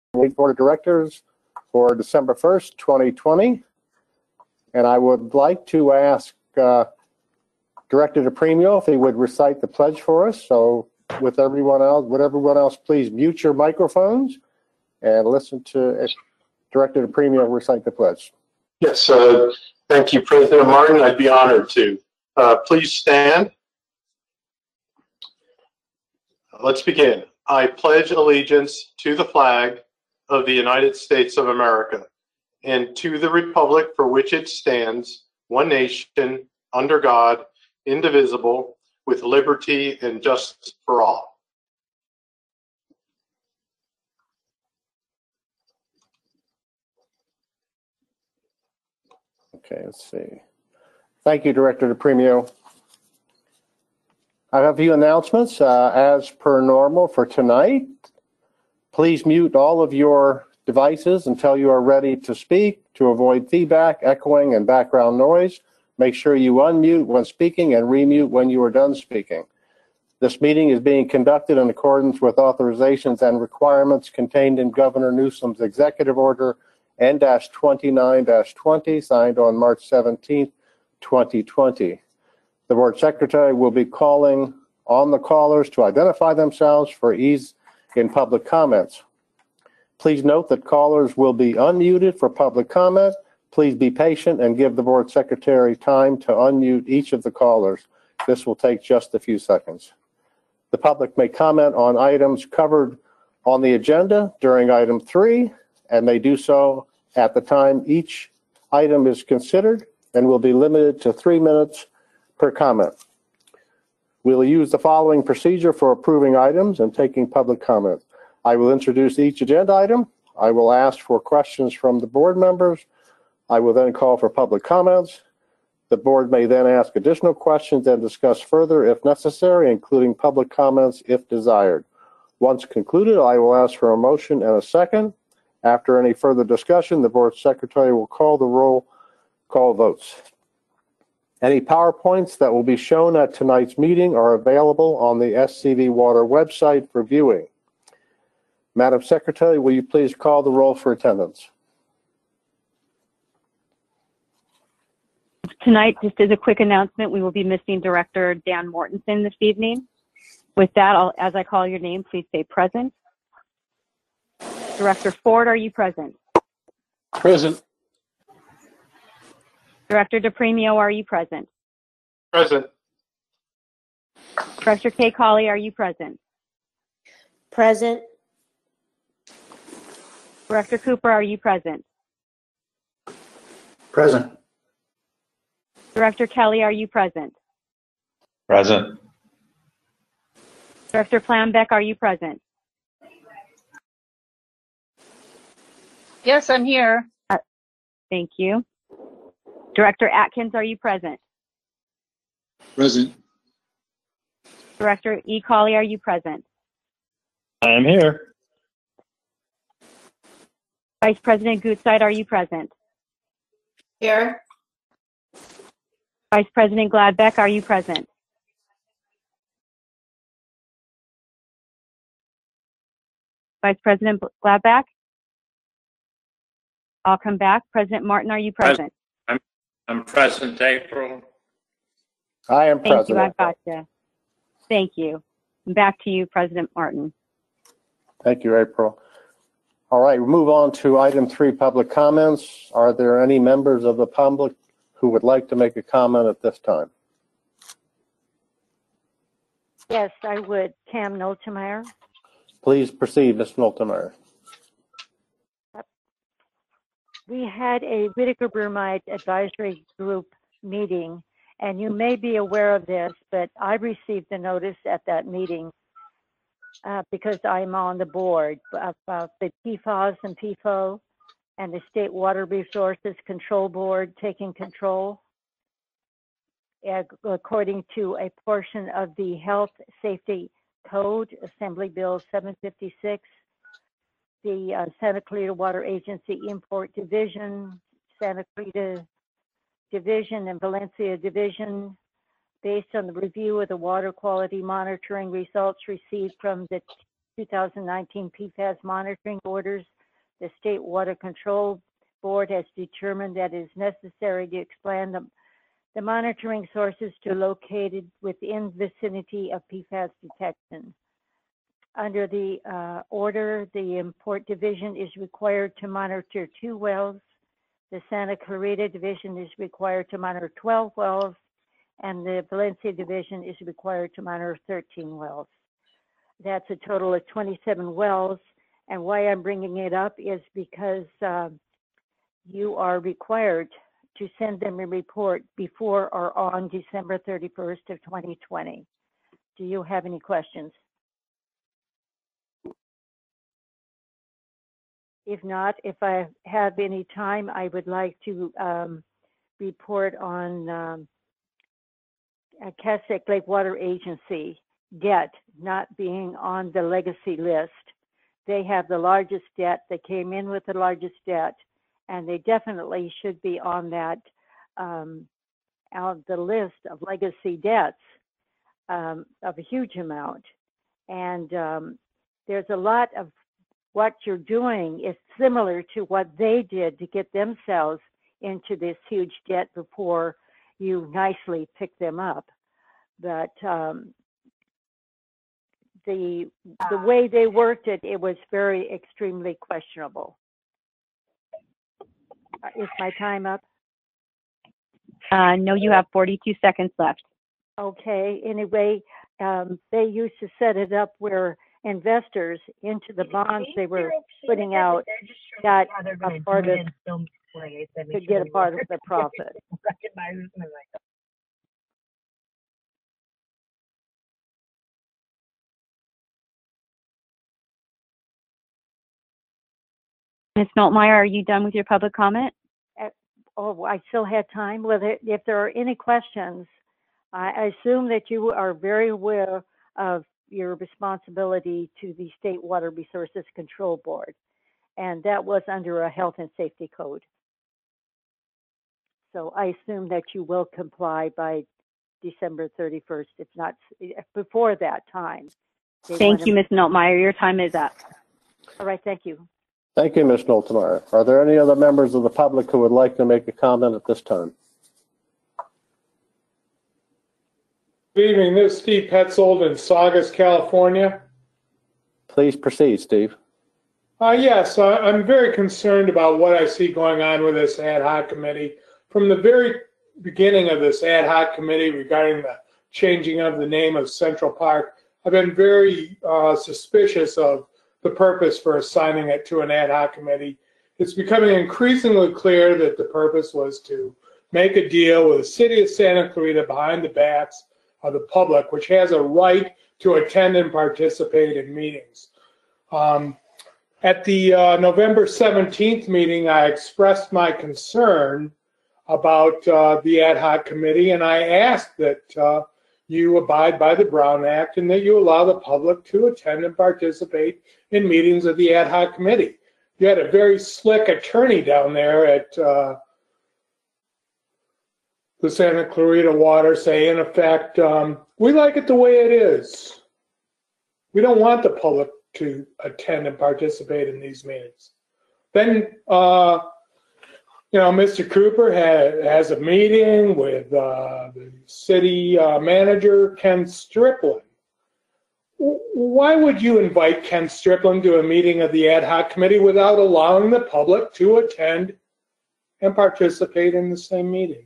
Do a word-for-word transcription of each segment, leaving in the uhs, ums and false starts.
Board of Directors for December first, twenty twenty. And I would like to ask uh, Director DePremio if he would recite the pledge for us. So with everyone else, would everyone else please mute your microphones and listen to Director DePremio recite the pledge. Yes, uh, thank you, President Martin. I'd be honored to. Uh, please stand. Let's begin. I pledge allegiance to the flag of the United States of America and to the republic for which it stands, one nation, under God, indivisible, with liberty and justice for all. Okay, let's see. Thank you, Director DePremio. I have a few announcements. Uh, as per normal for tonight, please mute all of your devices until you are ready to speak to avoid feedback, echoing, and background noise. Make sure you unmute when speaking and remute when you are done speaking. This meeting is being conducted in accordance with authorizations and requirements contained in Governor Newsom's Executive Order N twenty-nine twenty, signed on March seventeenth, twenty twenty. The Board Secretary will be calling on the callers to identify themselves for ease in public comments. Please note that callers will be unmuted for public comment. Please be patient and give the Board Secretary time to unmute each of the callers. This will take just a few seconds. The public may comment on items covered on the agenda during item three, and may do so at the time each item is considered, and will be limited to three minutes per comment. We'll use the following procedure for approving items and taking public comment. I will introduce each agenda item. I will ask for questions from the board members. I will then call for public comments. The board may then ask additional questions and discuss further if necessary, including public comments if desired. Once concluded, I will ask for a motion and a second. After any further discussion, the board secretary will call the roll call votes. Any PowerPoints that will be shown at tonight's meeting are available on the S C V Water website for viewing. Madam Secretary, will you please call the roll for attendance? Tonight, just as a quick announcement, we will be missing Director Dan Mortensen this evening. With that, I'll, as I call your name, please say present. Director Ford, are you present? Present. Director DePremio, are you present? Present. Director Kay Colley, are you present? Present. Director Cooper, are you present? Present. Director Kelly, are you present? Present. Director Flambeck, are you present? Yes, I'm here. Uh, thank you. Director Atkins, are you present? Present. Director E. Colley, are you present? I am here. Vice President Gutzeit, are you present? Here. Vice President Gladbeck, are you present? Vice President Gladbeck? I'll come back. President Martin, are you present? I'm, I'm present, April. I am Thank present. you. I've got you. Thank you. Back to you, President Martin. Thank you, April. All right, we'll move on to item three, public comments. Are there any members of the public who would like to make a comment at this time? Yes, I would. Tam Noltemeyer. Please proceed, Miz Noltemeyer. We had a Whitaker Bromide Advisory Group meeting, and you may be aware of this, but I received a notice at that meeting uh, because I'm on the board about the P FAS and P F O and the State Water Resources Control Board taking control uh, according to a portion of the Health Safety Code, Assembly Bill seven fifty-six. The uh, Santa Clarita Water Agency Import Division, Santa Clarita Division, and Valencia Division, based on the review of the water quality monitoring results received from the two thousand nineteen P FAS monitoring orders, The State Water Control Board has determined that it is necessary to expand the, the monitoring sources to located within vicinity of P FAS detection. Under the uh, order, the Import Division is required to monitor two wells. The Santa Clarita Division is required to monitor twelve wells, and the Valencia Division is required to monitor thirteen wells. That's a total of twenty-seven wells. And why I'm bringing it up is because uh, you are required to send them a report before or on December thirty-first of twenty twenty. Do you have any questions? If not, if I have any time, I would like to um, report on um, a Cass-Lake Lake Water Agency debt not being on the legacy list. They have the largest debt. They came in with the largest debt, and they definitely should be on that um, out the list of legacy debts um, of a huge amount. And um, there's a lot of what you're doing is similar to what they did to get themselves into this huge debt before you nicely pick them up. But um, the the way they worked it, it was very extremely questionable. Is my time up? Uh, no, you have forty-two seconds left. Okay. Anyway, um, they used to set it up where investors into the bonds they were putting out got a part of to get a part of the profit. Miz Noltmeyer, are you done with your public comment? Oh, I still had time. Well, if there are any questions, I assume that you are very aware of your responsibility to the State Water Resources Control Board, and that was under a health and safety code. So I assume that you will comply by December thirty-first, if not before that time. Thank you, Miz Noltmeyer. Your time is up. All right, thank you. Thank you, Miz Noltemeyer. Are there any other members of the public who would like to make a comment at this time? Good evening. This is Steve Petzold in Saugus, California. Please proceed, Steve. Uh, yes, uh, I'm very concerned about what I see going on with this ad hoc committee. From the very beginning of this ad hoc committee regarding the changing of the name of Central Park, I've been very uh, suspicious of the purpose for assigning it to an ad hoc committee. It's becoming increasingly clear that the purpose was to make a deal with the city of Santa Clarita behind the backs of the public, which has a right to attend and participate in meetings. Um, at the uh, November seventeenth meeting, I expressed my concern about uh, the ad hoc committee, and I asked that uh, you abide by the Brown Act and that you allow the public to attend and participate in meetings of the ad hoc committee. You had a very slick attorney down there at uh, the Santa Clarita Water say, in effect, um, we like it the way it is. We don't want the public to attend and participate in these meetings. Then, uh, you know, Mister Cooper ha has a meeting with uh, the city uh, manager, Ken Striplin. W why would you invite Ken Striplin to a meeting of the ad hoc committee without allowing the public to attend and participate in the same meeting?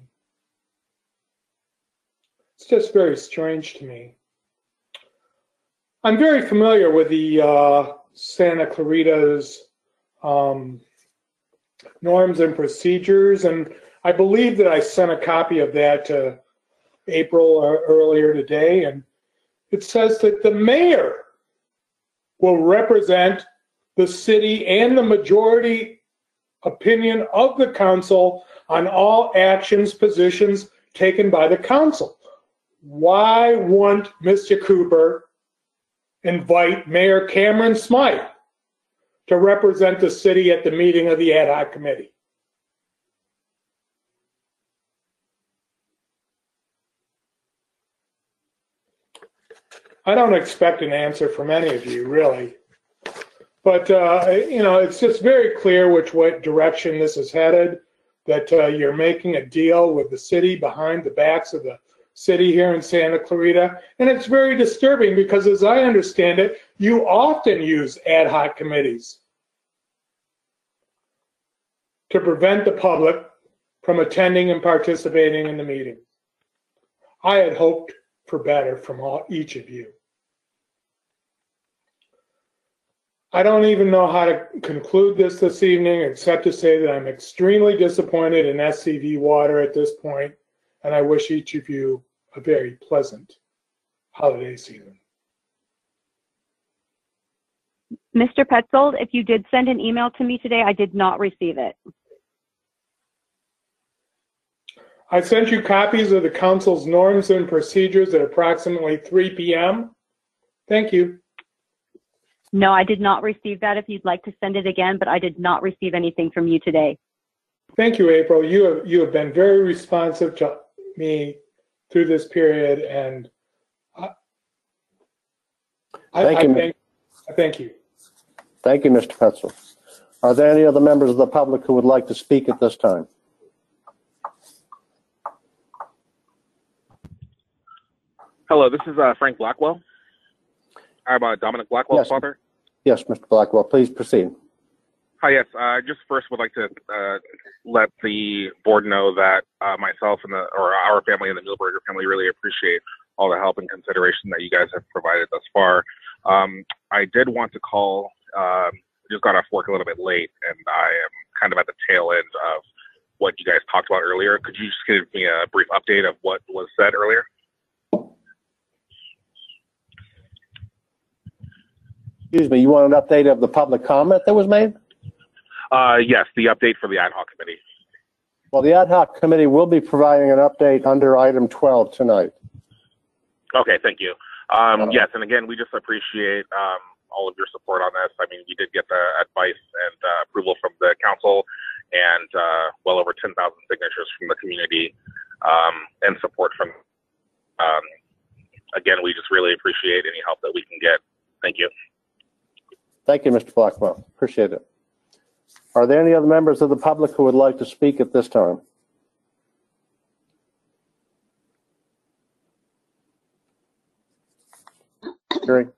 It's just very strange to me. I'm very familiar with the uh, Santa Clarita's um, norms and procedures, and I believe that I sent a copy of that to April or earlier today, and it says that the mayor will represent the city and the majority opinion of the council on all actions, positions taken by the council. Why wouldn't Mister Cooper invite Mayor Cameron Smythe to represent the city at the meeting of the ad hoc committee? I don't expect an answer from any of you, really. But, uh, you know, it's just very clear which way direction this is headed, that uh, you're making a deal with the city behind the backs of the city here in Santa Clarita. And it's very disturbing because, as I understand it, you often use ad hoc committees to prevent the public from attending and participating in the meeting. I had hoped for better from all, each of you. I don't even know how to conclude this this evening except to say that I'm extremely disappointed in S C V Water at this point, and I wish each of you a very pleasant holiday season. Mister Petzold, if you did send an email to me today, I did not receive it. I sent you copies of the council's norms and procedures at approximately three p m Thank you. No, I did not receive that. If you'd like to send it again, but I did not receive anything from you today. Thank you, April. You have, you have been very responsive to me through this period, and I, Thank I, you. I thank, I thank you. Thank you, Mister Petzold. Are there any other members of the public who would like to speak at this time? Hello, this is uh, Frank Blackwell. I'm uh, Dominic Blackwell's Yes. father. Yes, Mister Blackwell, please proceed. Hi, yes. I uh, just first would like to uh, let the board know that uh, myself and the or our family and the Muehlberger family really appreciate all the help and consideration that you guys have provided thus far. Um, I did want to call, um, just got off work a little bit late, and I am kind of at the tail end of what you guys talked about earlier. Could you just give me a brief update of what was said earlier? Excuse me, you want an update of the public comment that was made? Uh, yes, the update for the ad hoc committee. Well, the ad hoc committee will be providing an update under item twelve tonight. Okay, thank you. Um, Uh, yes, and again, we just appreciate um, all of your support on this. I mean, we did get the advice and uh, approval from the council and uh, well over ten thousand signatures from the community um, and support from, um, again, we just really appreciate any help that we can get. Thank you. Thank you, Mister Blackwell. Appreciate it. Are there any other members of the public who would like to speak at this time? Hearing,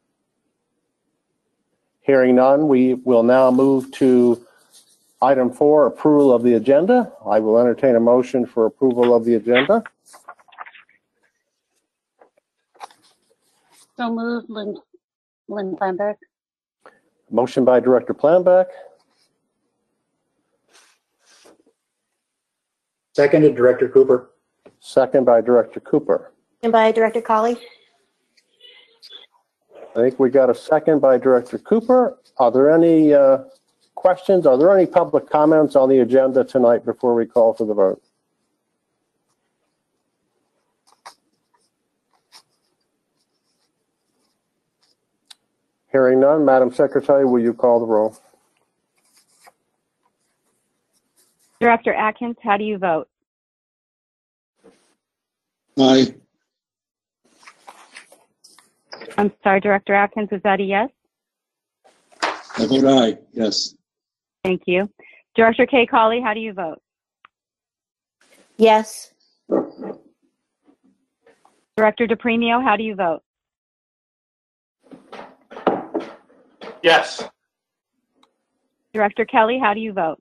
hearing none, we will now move to item four, approval of the agenda. I will entertain a motion for approval of the agenda. So moved, Lynn, Lynn Feinberg. Motion by Director Planbeck, Seconded, Director Cooper. second by Director Cooper. And by Director Colley. I think we got a second by Director Cooper. Are there any uh, questions? Are there any public comments on the agenda tonight before we call for the vote? Hearing none, Madam Secretary, will you call the roll? Director Atkins, how do you vote? Aye. I'm sorry, Director Atkins, is that a yes? I vote aye, yes. Thank you. Director Kay Colley, how do you vote? Yes. Director DePremio, how do you vote? Yes. Director Kelly, how do you vote?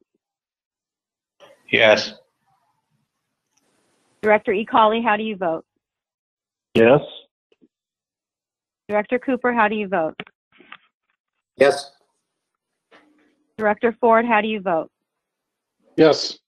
Yes. Director E. Colley, how do you vote? Yes. Director Cooper, how do you vote? Yes. Director Ford, how do you vote? Yes.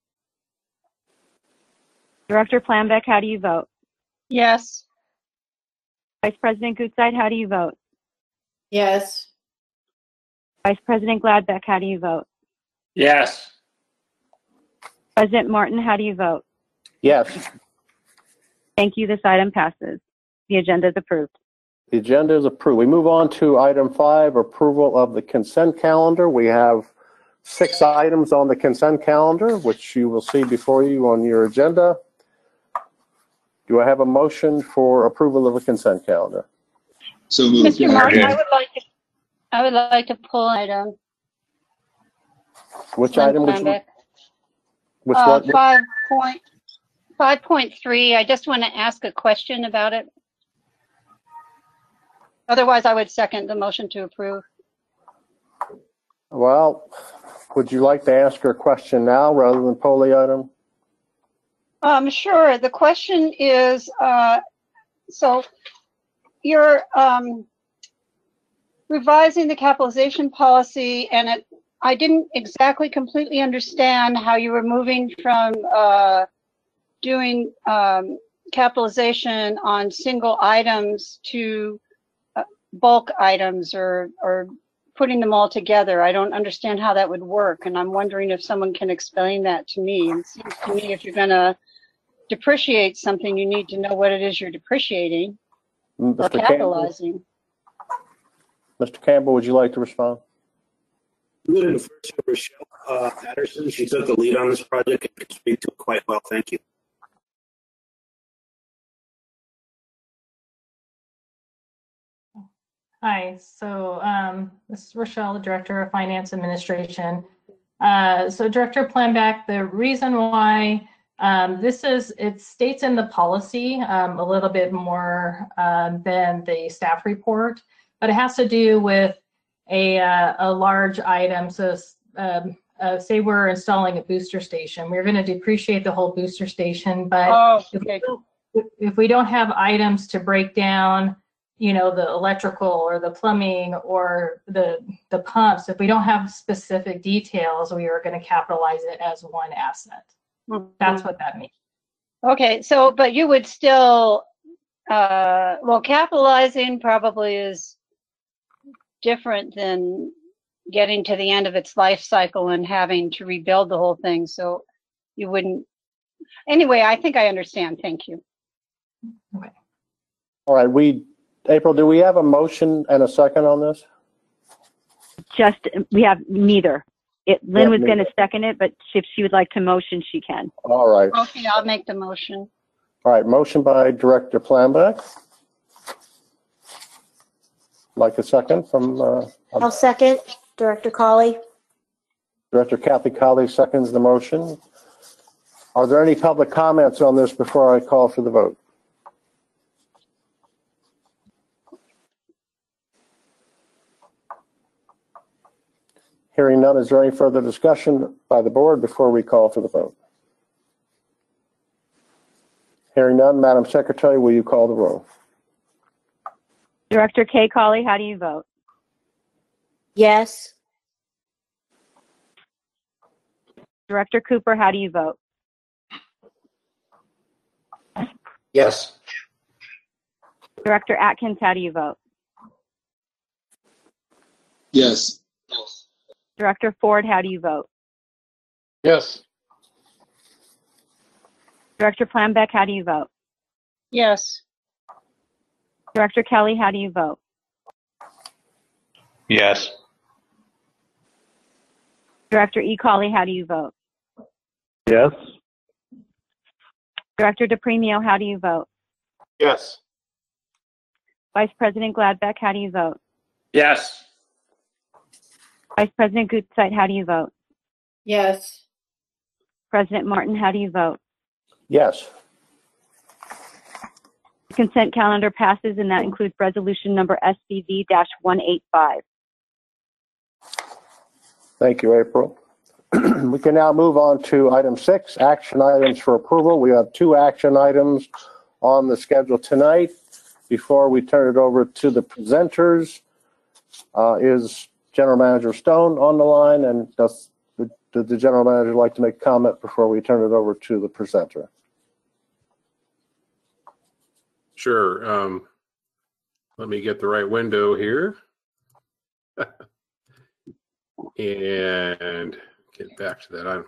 Director Planbeck, how do you vote? Yes. Vice President Gutzeit, how do you vote? Yes. Vice President Gladbeck, how do you vote? Yes. President Martin, how do you vote? Yes, Thank you. This item passes. The agenda is approved. the agenda is approved. We move on to item five, approval of the consent calendar. We have six items on the consent calendar, which you will see before you on your agenda. Do I have a motion for approval of the consent calendar? So moved. Mister Martin, I would like to, I would like to pull an item. Which Lynn item? Which, Flambeck. which Uh, one? five point, five point three, I just want to ask a question about it. Otherwise, I would second the motion to approve. Well, would you like to ask her a question now rather than pull the item? Um, sure. The question is, uh, so you're um, revising the capitalization policy, and it, I didn't exactly completely understand how you were moving from uh, doing um, capitalization on single items to uh, bulk items, or or putting them all together. I don't understand how that would work, and I'm wondering if someone can explain that to me. It seems to me if you're going to depreciate something, you need to know what it is you're depreciating or Mister Campbell, capitalizing. Mister Campbell, would you like to respond? I'm going to defer to Rochelle uh, Patterson. She took the lead on this project and can speak to it quite well. Thank you. Hi, so um, this is Rochelle, the Director of Finance Administration. Uh, so Director Planback, the reason why um, this is, it states in the policy um, a little bit more um, than the staff report, but it has to do with a, uh, a large item. So um, uh, say we're installing a booster station, we're going to depreciate the whole booster station, but Oh, if, okay. we, if we don't have items to break down, you know, the electrical or the plumbing or the the pumps, if we don't have specific details, we are going to capitalize it as one asset. Mm-hmm. That's what that means. Okay, so, but you would still, uh, well, capitalizing probably is different than getting to the end of its life cycle and having to rebuild the whole thing. So you wouldn't, anyway, I think I understand. Thank you. Okay. All right, we, April, do we have a motion and a second on this? Just, we have neither. It, Lynn Yeah, was going to neither. second it, but if she would like to motion, she can. All right. Okay, I'll make the motion. All right, motion by Director Planback. Like a second from uh, I'll second. Director Colley? Director Kathy Colley seconds the motion. Are there any public comments on this before I call for the vote? Hearing none, is there any further discussion by the board before we call for the vote? Hearing none, Madam Secretary, will you call the roll? Director Kay Colley, how do you vote? Yes. Director Cooper, how do you vote? Yes. Director Atkins, how do you vote? Yes. Director Ford, how do you vote? Yes. Director Planbeck, how do you vote? Yes. Director Kelly, how do you vote? Yes. Director E. Colley, how do you vote? Yes. Director DePremio, how do you vote? Yes. Vice President Gladbeck, how do you vote? Yes. Vice President Gutzeit, how do you vote? Yes. President Martin, how do you vote? Yes. The consent calendar passes, and that includes resolution number S B V one eighty-five. Thank you, April. We can now move on to item six, action items for approval. We have two action items on the schedule tonight. Before we turn it over to the presenters, uh, is General Manager Stone on the line, and does the, did the General Manager like to make a comment before we turn it over to the presenter? Sure. Um, let me get the right window here. And get back to that item.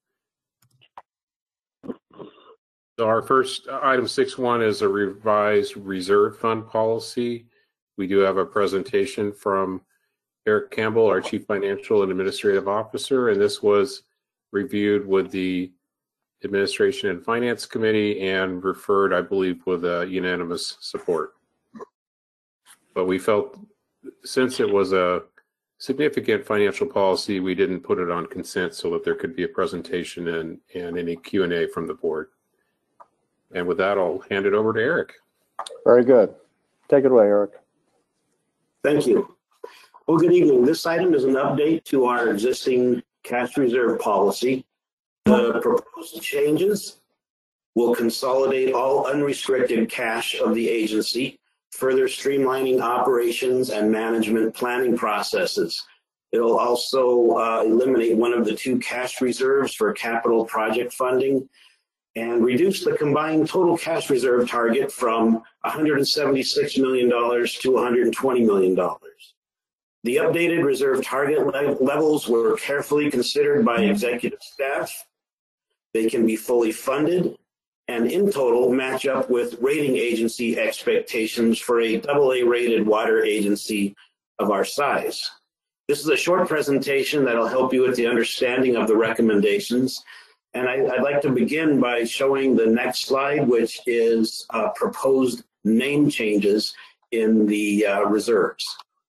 So our first uh, item six one is a revised reserve fund policy. We do have a presentation from Eric Campbell, our Chief Financial and Administrative Officer, and this was reviewed with the Administration and Finance Committee and referred, I believe, with a unanimous support. But we felt since it was a significant financial policy, we didn't put it on consent so that there could be a presentation and, and any Q and A from the board. And with that, I'll hand it over to Eric. Very good. Take it away, Eric. Thank you. Well, good evening. This item is an update to our existing cash reserve policy. The proposed changes will consolidate all unrestricted cash of the agency, further streamlining operations and management planning processes. It'll also uh, eliminate one of the two cash reserves for capital project funding and reduce the combined total cash reserve target from one hundred seventy-six million dollars to one hundred twenty million dollars. The updated reserve target le- levels were carefully considered by executive staff. They can be fully funded and in total match up with rating agency expectations for a double A rated water agency of our size. This is a short presentation that'll help you with the understanding of the recommendations. And I, I'd like to begin by showing the next slide, which is uh, proposed name changes in the uh, reserves.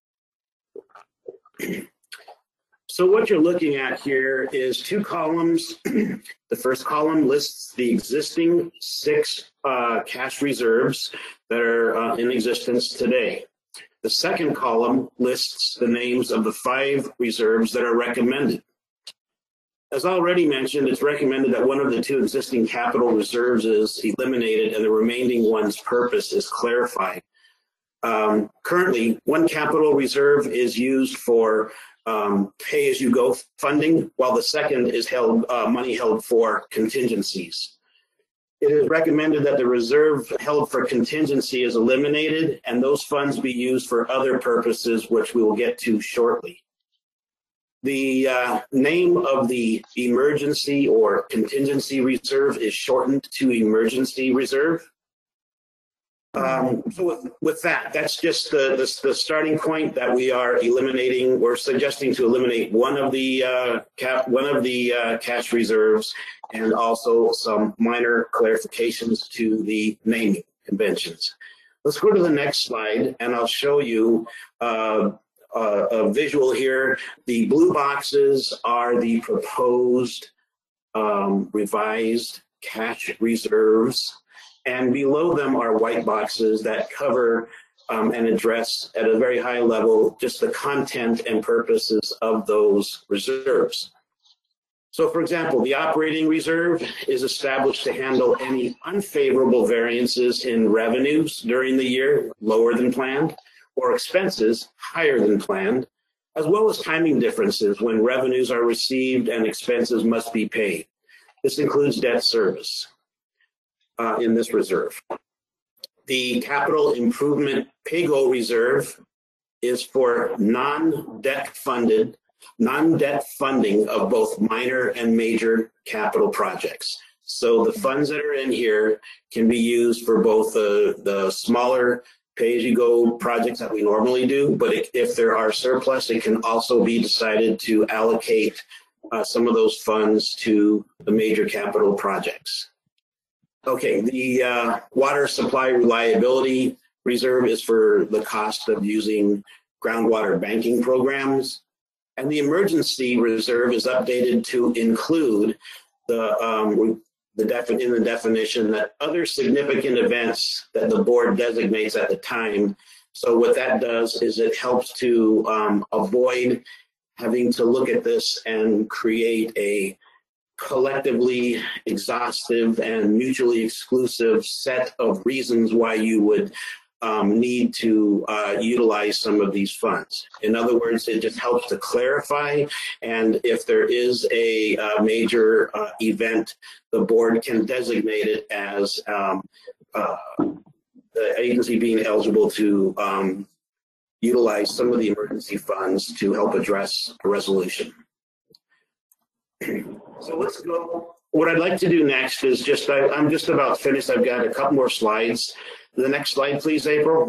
So what you're looking at here is two columns. The first column lists the existing six uh, cash reserves that are uh, in existence today. The second column lists the names of the five reserves that are recommended. As already mentioned, it's recommended that one of the two existing capital reserves is eliminated and the remaining one's purpose is clarified. Um, currently, one capital reserve is used for um, pay-as-you-go funding, while the second is held uh, money held for contingencies. It is recommended that the reserve held for contingency is eliminated and those funds be used for other purposes, which we will get to shortly. The uh, name of the emergency or contingency reserve is shortened to emergency reserve. Um, so with, with that, that's just the, the, the starting point that we are eliminating. We're suggesting to eliminate one of the uh, cap, one of the uh, cash reserves, and also some minor clarifications to the naming conventions. Let's go to the next slide, and I'll show you uh, a, a visual here. The blue boxes are the proposed um, revised cash reserves. And below them are white boxes that cover um, and address at a very high level just the content and purposes of those reserves. So, for example, the operating reserve is established to handle any unfavorable variances in revenues during the year, lower than planned, or expenses higher than planned, as well as timing differences when revenues are received and expenses must be paid. This includes debt service. Uh, in this reserve. The capital improvement pay-go reserve is for non-debt funded, non-debt funding of both minor and major capital projects. So the funds that are in here can be used for both the, the smaller pay-as-you-go projects that we normally do, but if, if there are surplus, it can also be decided to allocate uh, some of those funds to the major capital projects. Okay, the uh, water supply reliability reserve is for the cost of using groundwater banking programs. And the emergency reserve is updated to include the, um, the defi- in the definition that other significant events that the board designates at the time. So what that does is it helps to um, avoid having to look at this and create a collectively exhaustive and mutually exclusive set of reasons why you would um, need to uh, utilize some of these funds. In other words, it just helps to clarify, and if there is a, a major uh, event, the board can designate it as um, uh, the agency being eligible to um, utilize some of the emergency funds to help address a resolution. So let's go. What I'd like to do next is just, I, I'm just about finished. I've got a couple more slides. The next slide, please, April.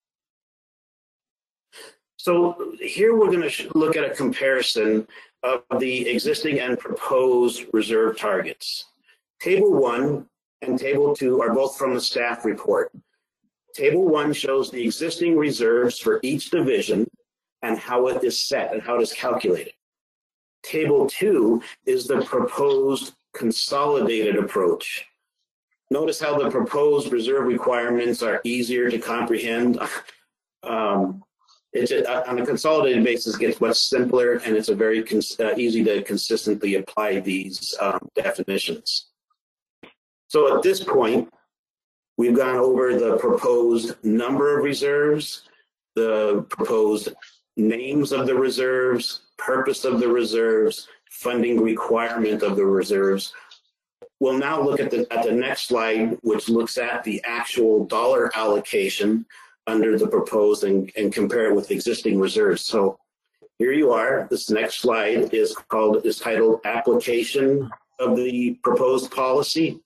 So here we're going to look at a comparison of the existing and proposed reserve targets. Table one and table two are both from the staff report. Table one shows the existing reserves for each division, and how it is set and how it is calculated. Table two is the proposed consolidated approach. Notice how the proposed reserve requirements are easier to comprehend. Um, it's a, on a consolidated basis, it gets much simpler, and it's a very cons uh, easy to consistently apply these um, definitions. So at this point, we've gone over the proposed number of reserves, the proposed names of the reserves, purpose of the reserves, funding requirement of the reserves. We'll now look at the, at the next slide, which looks at the actual dollar allocation under the proposed and, and compare it with existing reserves. So here you are. This next slide is called, is titled Application of the Proposed Policy.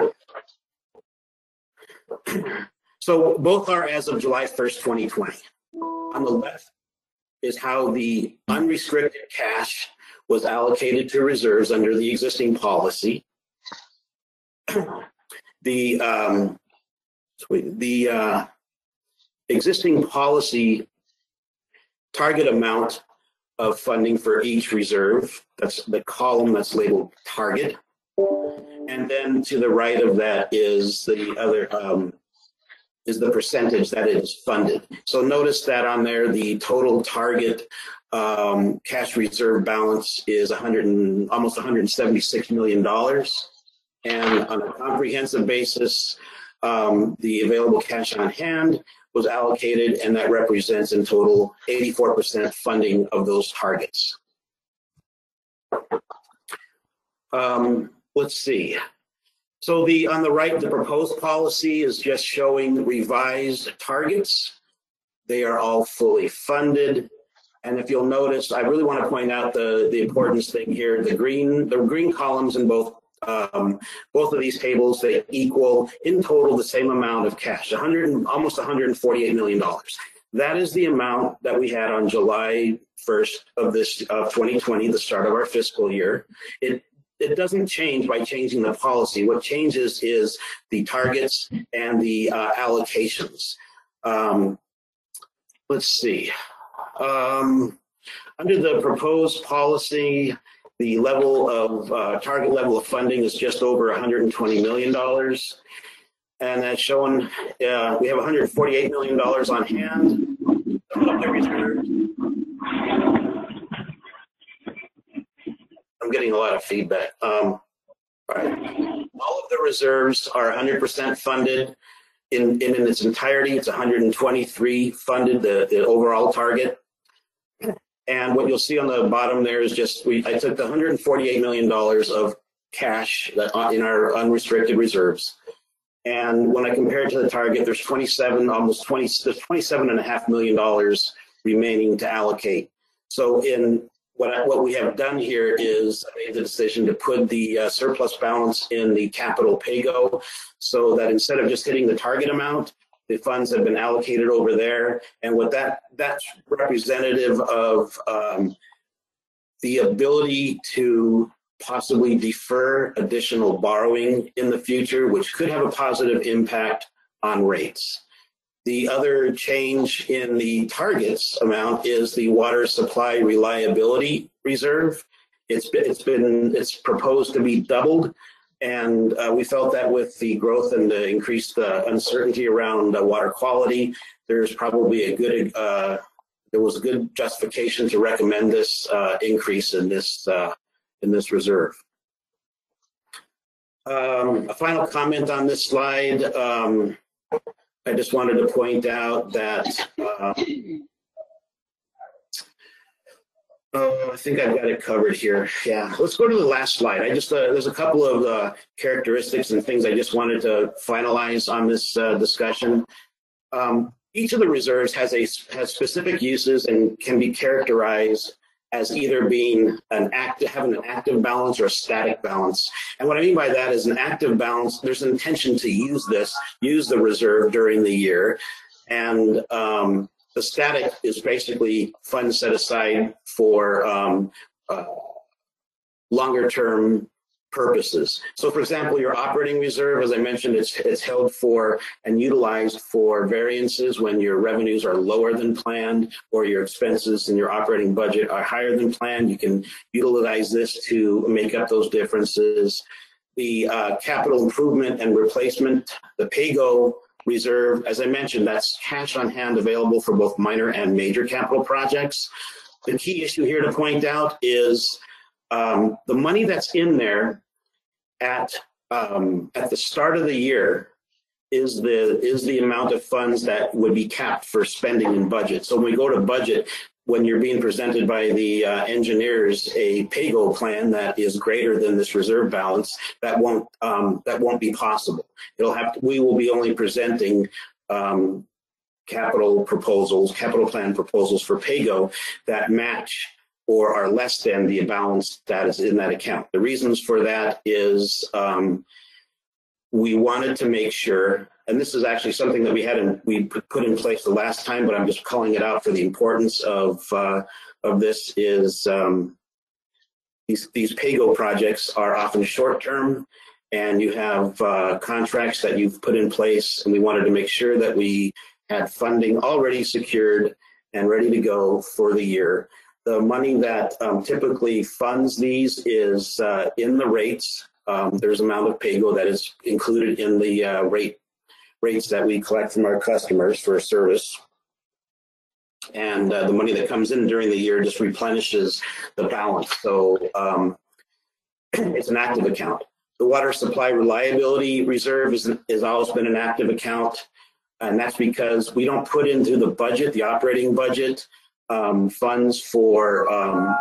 So both are as of July first, twenty twenty. On the left is how the unrestricted cash was allocated to reserves under the existing policy. The um, the uh, existing policy target amount of funding for each reserve, that's the column that's labeled target. And then to the right of that is the other um, is the percentage that it is funded. So notice that on there, the total target um, cash reserve balance is one hundred and almost one hundred seventy-six million dollars. And on a comprehensive basis, um, the available cash on hand was allocated, and that represents in total eighty-four percent funding of those targets. Um, let's see. So the on the right, the proposed policy is just showing revised targets. They are all fully funded. And if you'll notice, I really want to point out the, the importance thing here. The green, the green columns in both um, both of these tables, they equal in total the same amount of cash, one hundred, almost one hundred forty-eight million dollars. That is the amount that we had on July first of this of twenty twenty, the start of our fiscal year. It It doesn't change by changing the policy. What changes is the targets and the uh, allocations. Um, let's see. Um, under the proposed policy, the level of uh, target level of funding is just over one hundred twenty million dollars. And that's showing uh, we have one hundred forty-eight million dollars on hand. I'm getting a lot of feedback. Um, all right. All of the reserves are one hundred percent funded. In, in, in its entirety, it's one hundred twenty-three funded, the, the overall target. And what you'll see on the bottom there is just, we, I took the one hundred forty-eight million dollars of cash that, uh, in our unrestricted reserves. And when I compare it to the target, there's twenty-seven, almost twenty, there's twenty-seven and a half million dollars remaining to allocate. So in What, I, what we have done here is I made the decision to put the uh, surplus balance in the capital pay-go so that instead of just hitting the target amount, the funds have been allocated over there. And what that that's representative of um, the ability to possibly defer additional borrowing in the future, which could have a positive impact on rates. The other change in the targets amount is the water supply reliability reserve. It's been, it's been, it's proposed to be doubled. And uh, we felt that with the growth and the increased uh, uncertainty around uh, water quality, there's probably a good, uh, there was a good justification to recommend this uh, increase in this, uh, in this reserve. Um, a final comment on this slide. Um, I just wanted to point out that, uh, oh, I think I've got it covered here. Yeah, let's go to the last slide. I just, uh, there's a couple of uh, characteristics and things I just wanted to finalize on this uh, discussion. Um, each of the reserves has a has specific uses and can be characterized as either being an active, having an active balance or a static balance. And what I mean by that is an active balance, there's an intention to use this, use the reserve during the year. And um, the static is basically funds set aside for um, uh, longer term purposes. So for example, your operating reserve, as I mentioned, it's, it's held for and utilized for variances when your revenues are lower than planned or your expenses in your operating budget are higher than planned. You can utilize this to make up those differences. The uh, capital improvement and replacement, the PAYGO reserve, as I mentioned, that's cash on hand available for both minor and major capital projects. The key issue here to point out is um, the money that's in there at um, at the start of the year is the is the amount of funds that would be capped for spending in budget. So when we go to budget, when you're being presented by the uh, engineers a PAYGO plan that is greater than this reserve balance, that won't um, that won't be possible. It'll have to, we will be only presenting um, capital proposals, capital plan proposals for PAYGO that match or are less than the balance that is in that account. The reasons for that is um, we wanted to make sure, and this is actually something that we had in, we put in place the last time, but I'm just calling it out for the importance of uh, of this is um, these these PAYGO projects are often short term, and you have uh, contracts that you've put in place, and we wanted to make sure that we had funding already secured and ready to go for the year. The money that um, typically funds these is uh, in the rates. Um, there's amount of PAYGO that is included in the uh, rate rates that we collect from our customers for a service. And uh, the money that comes in during the year just replenishes the balance. So um, it's an active account. The water supply reliability reserve is, has always been an active account. And that's because we don't put into the budget, the operating budget, um, funds for um,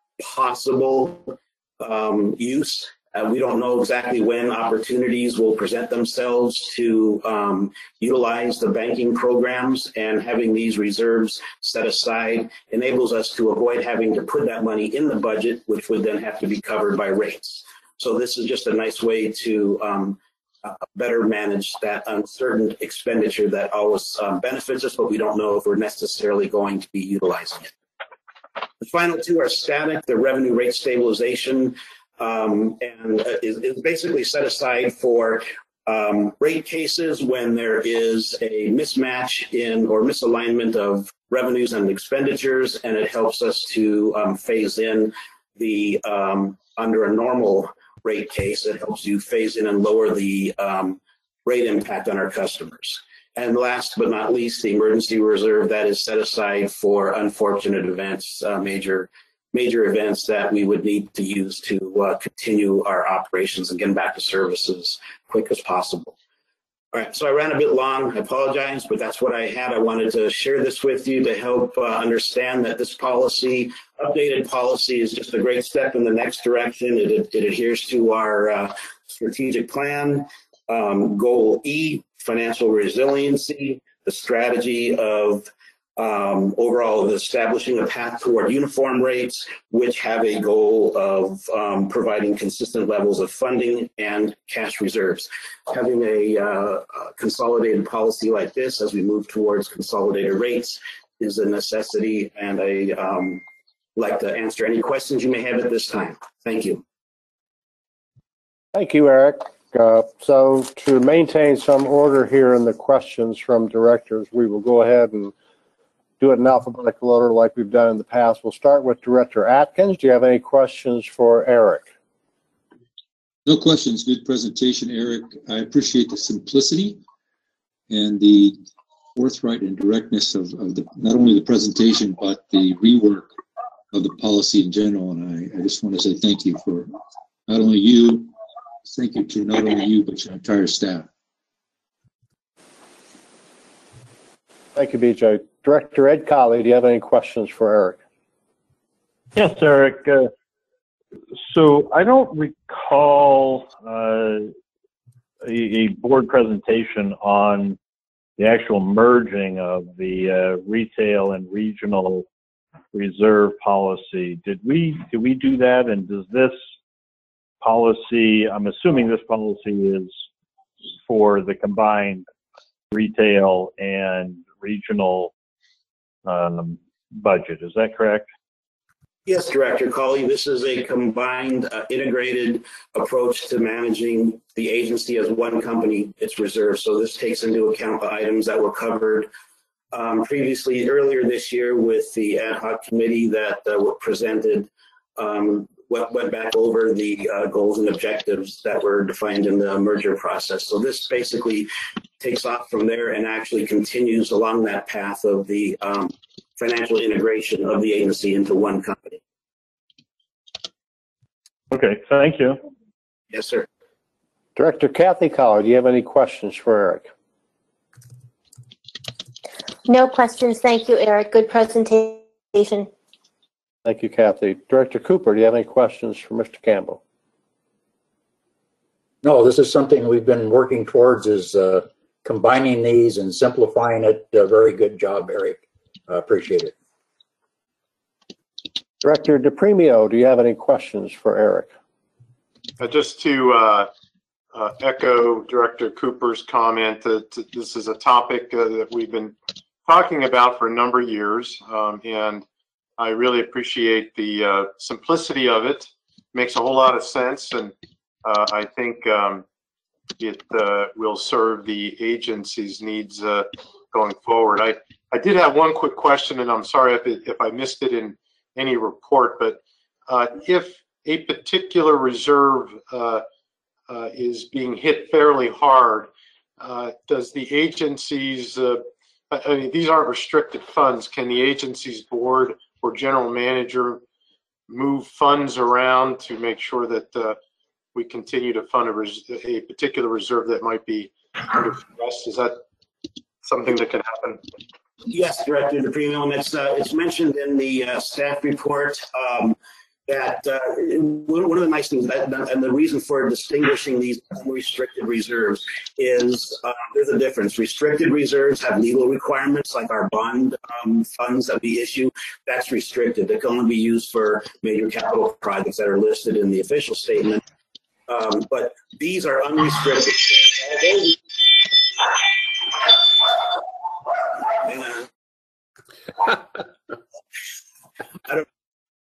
possible um, use. Uh, we don't know exactly when opportunities will present themselves to um, utilize the banking programs, and having these reserves set aside enables us to avoid having to put that money in the budget, which would then have to be covered by rates. So this is just a nice way to um, uh, better manage that uncertain expenditure that always um, benefits us, but we don't know if we're necessarily going to be utilizing it. The final two are static, the revenue rate stabilization. Um, and uh, is, is basically set aside for um, rate cases when there is a mismatch in or misalignment of revenues and expenditures, and it helps us to um, phase in the um, under a normal rate case. It helps you phase in and lower the um, rate impact on our customers. And last but not least, the emergency reserve that is set aside for unfortunate events, uh, major major events that we would need to use to uh, continue our operations and get back to services quick as possible. All right, so I ran a bit long, I apologize, but that's what I had. I wanted to share this with you to help uh, understand that this policy, updated policy, is just a great step in the next direction. It, it, it adheres to our uh, strategic plan, um, goal E, financial resiliency, the strategy of Um, overall, establishing a path toward uniform rates, which have a goal of um, providing consistent levels of funding and cash reserves. Having a, uh, a consolidated policy like this as we move towards consolidated rates is a necessity, and I um, like to answer any questions you may have at this time. Thank you. Thank you, Eric. Uh, so to maintain some order here in the questions from directors, we will go ahead and do it in alphabetical order like we've done in the past. We'll start with Director Atkins. Do you have any questions for Eric? No questions. Good presentation, Eric. I appreciate the simplicity and the forthright and directness of, of the not only the presentation, but the rework of the policy in general. And I, I just want to say thank you for not only you, thank you to not only you, but your entire staff. Thank you, B J. Director Ed Colley, do you have any questions for Eric? Yes, Eric. Uh, so I don't recall uh, a, a board presentation on the actual merging of the uh, retail and regional reserve policy. Did we did we do that? And does this policy? I'm assuming this policy is for the combined retail and regional um, budget. Is that correct? Yes, Director Colley, this is a combined, uh, integrated approach to managing the agency as one company, its reserves. So this takes into account the items that were covered um, previously earlier this year with the ad hoc committee that uh, were presented, um, went, went back over the uh, goals and objectives that were defined in the merger process. So this basically takes off from there and actually continues along that path of the um, financial integration of the agency into one company. Okay, thank you. Yes, sir. Director Kathy Colley, do you have any questions for Eric? No questions. Thank you, Eric. Good presentation. Thank you, Kathy. Director Cooper, do you have any questions for Mister Campbell? No, this is something we've been working towards, is uh, combining these and simplifying it. Uh, very good job, Eric. Uh, appreciate it. Director DePremio, do you have any questions for Eric? Uh, just to uh, uh, echo Director Cooper's comment that this is a topic uh, that we've been talking about for a number of years, um, and I really appreciate the uh, simplicity of it. Makes a whole lot of sense, and uh, I think um, it uh, will serve the agency's needs uh, going forward. I, I did have one quick question, and I'm sorry if, it, if I missed it in any report, but uh, if a particular reserve uh, uh, is being hit fairly hard, uh, does the agency's, uh, I mean, these aren't restricted funds, can the agency's board or general manager move funds around to make sure that uh, we continue to fund a, res a particular reserve that might be under stress? Is that something that can happen? Yes, Director DePremio, and it's, uh, it's mentioned in the uh, staff report um, that uh, one of the nice things, that, and the reason for distinguishing these unrestricted reserves is uh, there's a difference. Restricted reserves have legal requirements, like our bond um, funds that we issue. That's restricted. They can only be used for major capital projects that are listed in the official statement. Um, but these are unrestricted. I don't.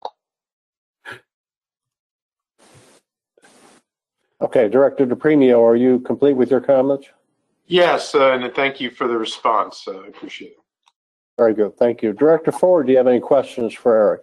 Okay, Director DePremio, are you complete with your comments? Yes, uh, and thank you for the response. Uh, I appreciate it. Very good, thank you. Director Ford, do you have any questions for Eric?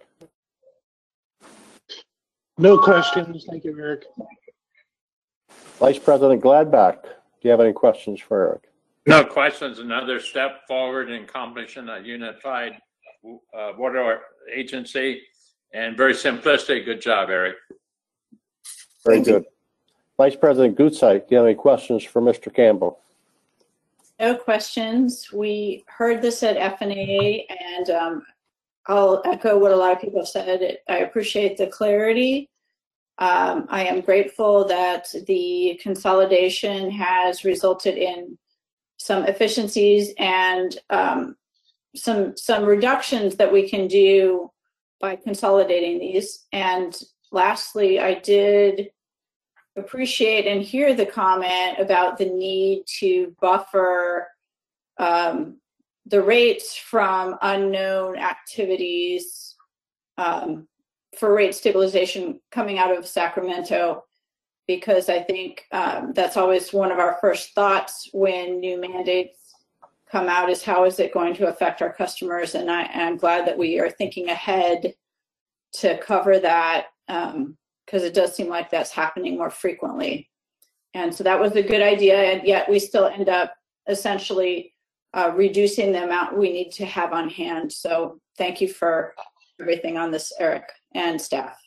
No questions. Thank you, Eric. Vice President Gladback, do you have any questions for Eric? No questions. Another step forward in accomplishing a unified uh, water agency, and very simplistic. Good job, Eric. Very good. Vice President Gutzeit, do you have any questions for Mister Campbell? No questions. We heard this at F N A, and um, I'll echo what a lot of people have said. I appreciate the clarity. Um, I am grateful that the consolidation has resulted in some efficiencies and um, some some reductions that we can do by consolidating these. And lastly, I did appreciate and hear the comment about the need to buffer um, the rates from unknown activities um, for rate stabilization coming out of Sacramento, because I think um, that's always one of our first thoughts when new mandates come out, is how is it going to affect our customers? And I am glad that we are thinking ahead to cover that, um, because it does seem like that's happening more frequently. And so that was a good idea, and yet we still end up essentially uh, reducing the amount we need to have on hand. So thank you for everything on this, Eric and staff.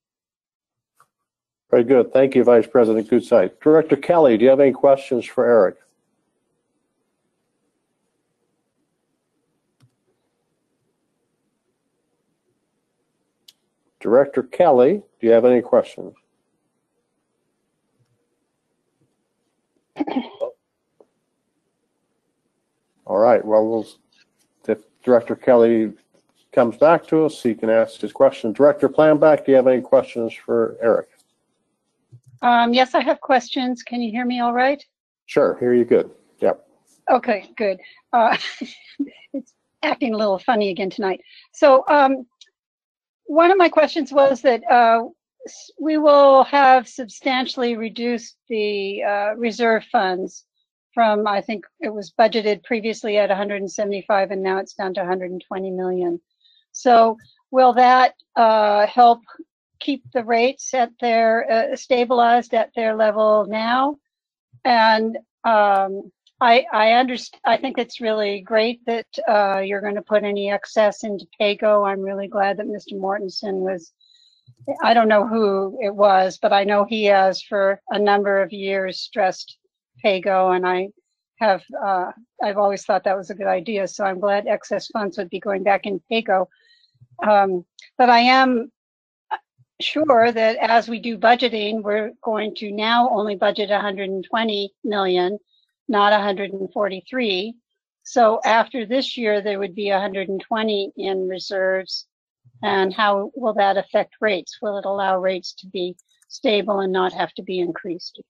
Very good. Thank you, Vice President Gutzeit. Director Kelly, do you have any questions for Eric? Director Kelly, do you have any questions? All right. Well, we'll if Director Kelly comes back to us, he can ask his question. Director Planback, do you have any questions for Eric? Um, yes, I have questions. Can you hear me all right? Sure, hear you good. Yep. Okay, good. Uh, it's acting a little funny again tonight. So um, one of my questions was that uh, s- we will have substantially reduced the uh, reserve funds from, I think it was budgeted previously at one hundred seventy-five and now it's down to one hundred twenty million. So will that uh, help keep the rates at their, uh, stabilized at their level now? And um, I, I understand, I think it's really great that uh, you're going to put any excess into PAYGO. I'm really glad that Mister Mortensen was, I don't know who it was, but I know he has for a number of years stressed PAYGO, and I have, uh, I've always thought that was a good idea. So I'm glad excess funds would be going back in PAYGO. Um, but I am sure that as we do budgeting, we're going to now only budget one hundred twenty million, not one hundred forty-three. So after this year, there would be one hundred twenty in reserves. And how will that affect rates? Will it allow rates to be stable and not have to be increased?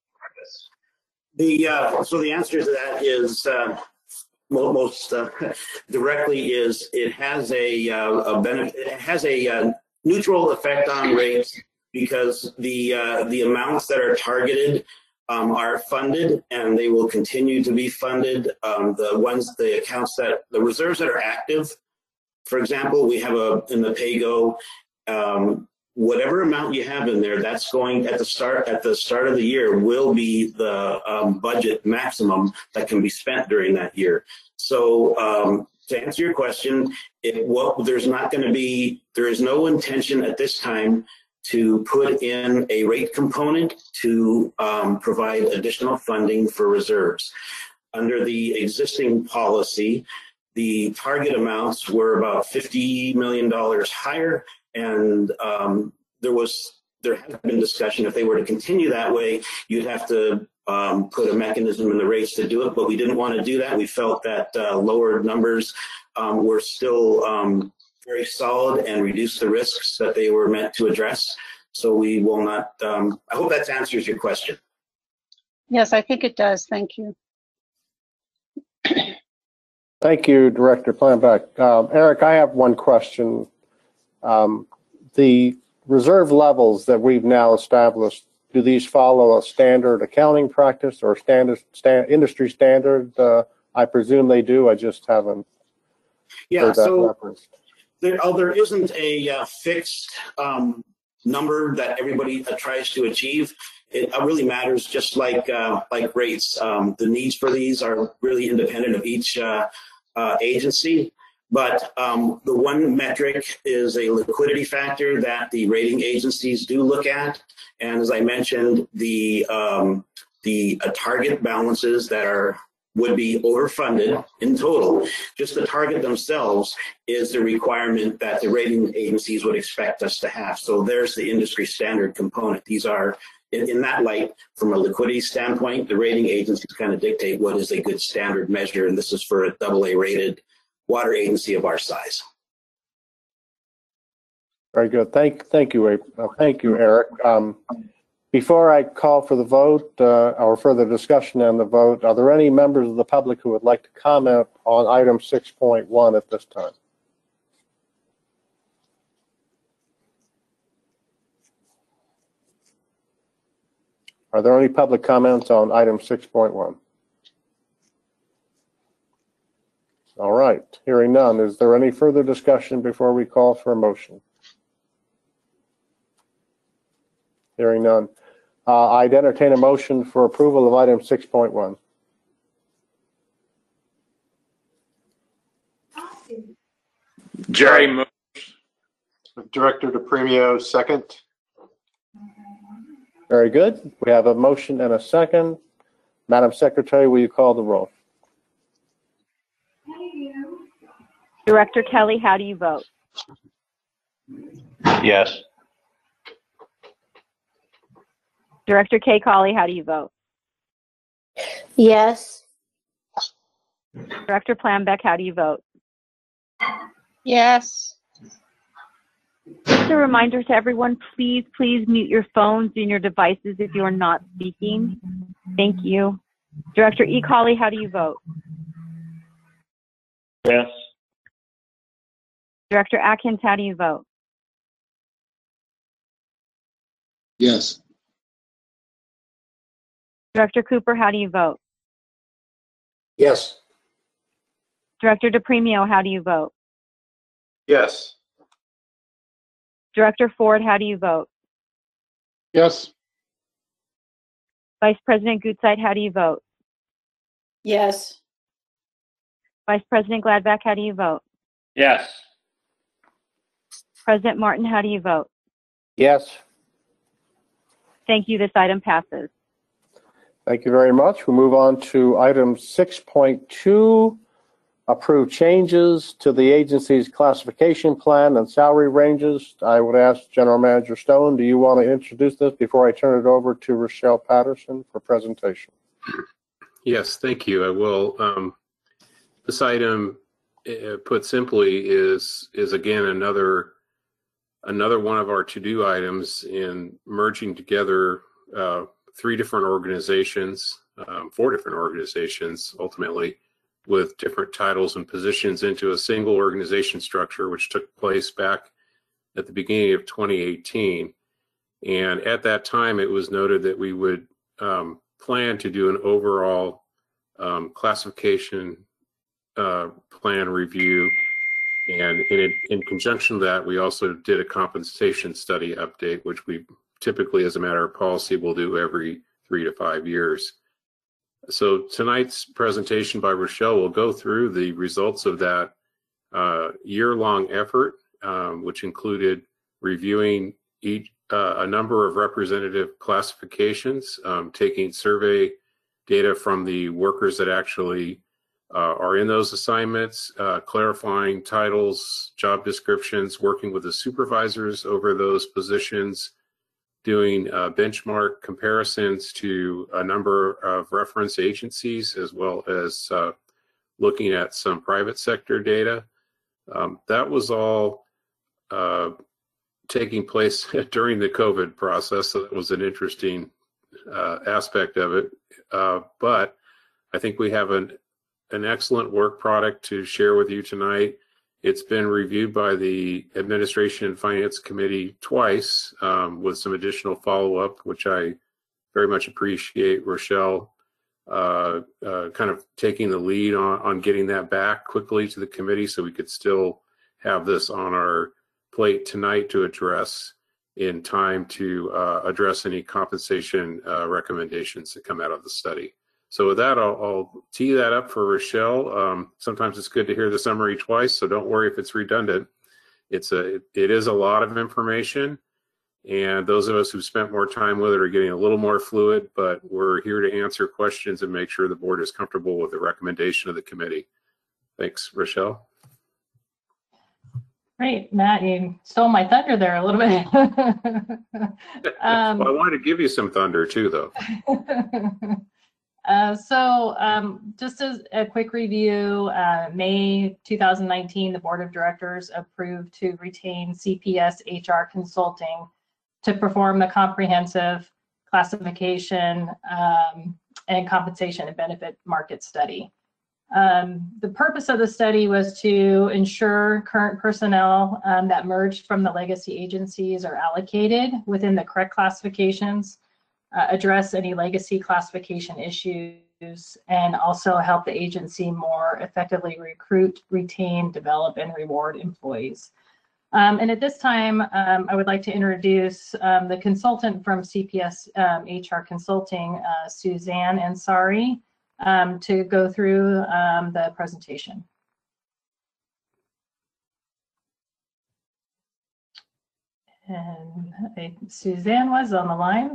The uh, so the answer to that is uh, mo- most uh, directly is it has a, uh, a benefit. It has a uh, neutral effect on rates because the uh, the amounts that are targeted um, are funded and they will continue to be funded. Um, the ones, the accounts that the reserves that are active, for example, we have a in the PAYGO. Um, whatever amount you have in there, that's going at the start at the start of the year will be the um, budget maximum that can be spent during that year. So um, to answer your question, it, what, there's not going to be, there is no intention at this time to put in a rate component to um, provide additional funding for reserves. Under the existing policy, the target amounts were about fifty million dollars higher. And um, there was, there has been discussion if they were to continue that way, you'd have to um, put a mechanism in the rates to do it, but we didn't want to do that. We felt that uh, lower numbers um, were still um, very solid and reduced the risks that they were meant to address. So we will not, um, I hope that answers your question. Yes, I think it does. Thank you. Thank you, Director Planbeck. Um, Eric, I have one question. Um, the reserve levels that we've now established, do these follow a standard accounting practice or standard stand, industry standard? Uh, I presume they do. I just haven't Yeah, heard that so referenced. there, oh, there isn't a uh, fixed um, number that everybody uh, tries to achieve. It uh, really matters, just like uh, like rates. Um, the needs for these are really independent of each uh, uh, agency. But um, the one metric is a liquidity factor that the rating agencies do look at. And as I mentioned, the um, the uh, target balances that are would be overfunded in total. Just the target themselves is the requirement that the rating agencies would expect us to have. So there's the industry standard component. These are, in, in that light, from a liquidity standpoint, the rating agencies kind of dictate what is a good standard measure. And this is for a double A rated water agency of our size. Very good. Thank, thank you, uh, thank you, Eric. Um, before I call for the vote uh, or further discussion on the vote, are there any members of the public who would like to comment on item six point one at this time? Are there any public comments on item six point one? All right, hearing none. Is there any further discussion before we call for a motion? Hearing none. Uh, I'd entertain a motion for approval of item six point one. Jerry moves. Director DePremio, second. Very good. We have a motion and a second. Madam Secretary, will you call the roll? Director Kelly, how do you vote? Yes. Director Kay Colley, how do you vote? Yes. Director Planbeck, how do you vote? Yes. Just a reminder to everyone, please, please mute your phones and your devices if you are not speaking. Thank you. Director E. Colley, how do you vote? Yes. Director Atkins, how do you vote? Yes. Director Cooper, how do you vote? Yes. Director DePremio, how do you vote? Yes. Director Ford, how do you vote? Yes. Vice President Gutzeit, how do you vote? Yes. Vice President Gladback, how do you vote? Yes. President Martin, how do you vote? Yes. Thank you. This item passes. Thank you very much. We move on to item six point two, approve changes to the agency's classification plan and salary ranges. I would ask General Manager Stone, do you want to introduce this before I turn it over to Rochelle Patterson for presentation? Yes, thank you. I will. Um, this item, uh, put simply, is is again another another one of our to-do items in merging together uh, three different organizations, um, four different organizations, ultimately, with different titles and positions into a single organization structure, which took place back at the beginning of twenty eighteen. And at that time, it was noted that we would um, plan to do an overall um, classification uh, plan review. And in, in conjunction with that, we also did a compensation study update, which we typically, as a matter of policy, will do every three to five years. So tonight's presentation by Rochelle will go through the results of that uh, year-long effort, um, which included reviewing each, uh, a number of representative classifications, um, taking survey data from the workers that actually uh, are in those assignments, uh, clarifying titles, job descriptions, working with the supervisors over those positions, doing uh, benchmark comparisons to a number of reference agencies, as well as uh, looking at some private sector data. Um, that was all uh, taking place during the COVID process, so that was an interesting uh, aspect of it. Uh, but I think we have an, an excellent work product to share with you tonight. It's been reviewed by the Administration and Finance Committee twice um, with some additional follow-up, which I very much appreciate Rochelle uh, uh, kind of taking the lead on, on getting that back quickly to the committee so we could still have this on our plate tonight to address in time to uh, address any compensation uh, recommendations that come out of the study. So with that, I'll, I'll tee that up for Rochelle. Um, sometimes it's good to hear the summary twice, so don't worry if it's redundant. It's a, it, it is a lot of information, and those of us who've spent more time with it are getting a little more fluid, but we're here to answer questions and make sure the board is comfortable with the recommendation of the committee. Thanks, Rochelle. Great, Matt, you stole my thunder there a little bit. um, well, I wanted to give you some thunder too, though. Uh, so um, just as a quick review, uh, May two thousand nineteen, the Board of Directors approved to retain C P S H R Consulting to perform the comprehensive classification um, and compensation and benefit market study. Um, the purpose of the study was to ensure current personnel um, that merged from the legacy agencies are allocated within the correct classifications, Uh, address any legacy classification issues, and also help the agency more effectively recruit, retain, develop, and reward employees. Um, and at this time, um, I would like to introduce um, the consultant from C P S um, H R Consulting, uh, Suzanne Ansari, um, to go through um, the presentation. And I, Suzanne was on the line.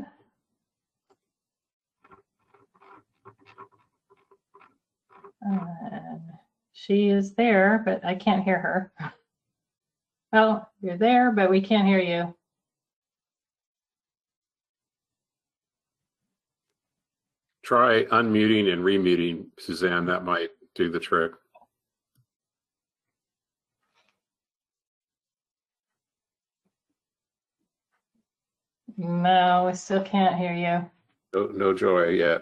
Uh, she is there, but I can't hear her. Oh, you're there, but we can't hear you. Try unmuting and remuting, Suzanne. That might do the trick. No, we still can't hear you. No, no joy yet.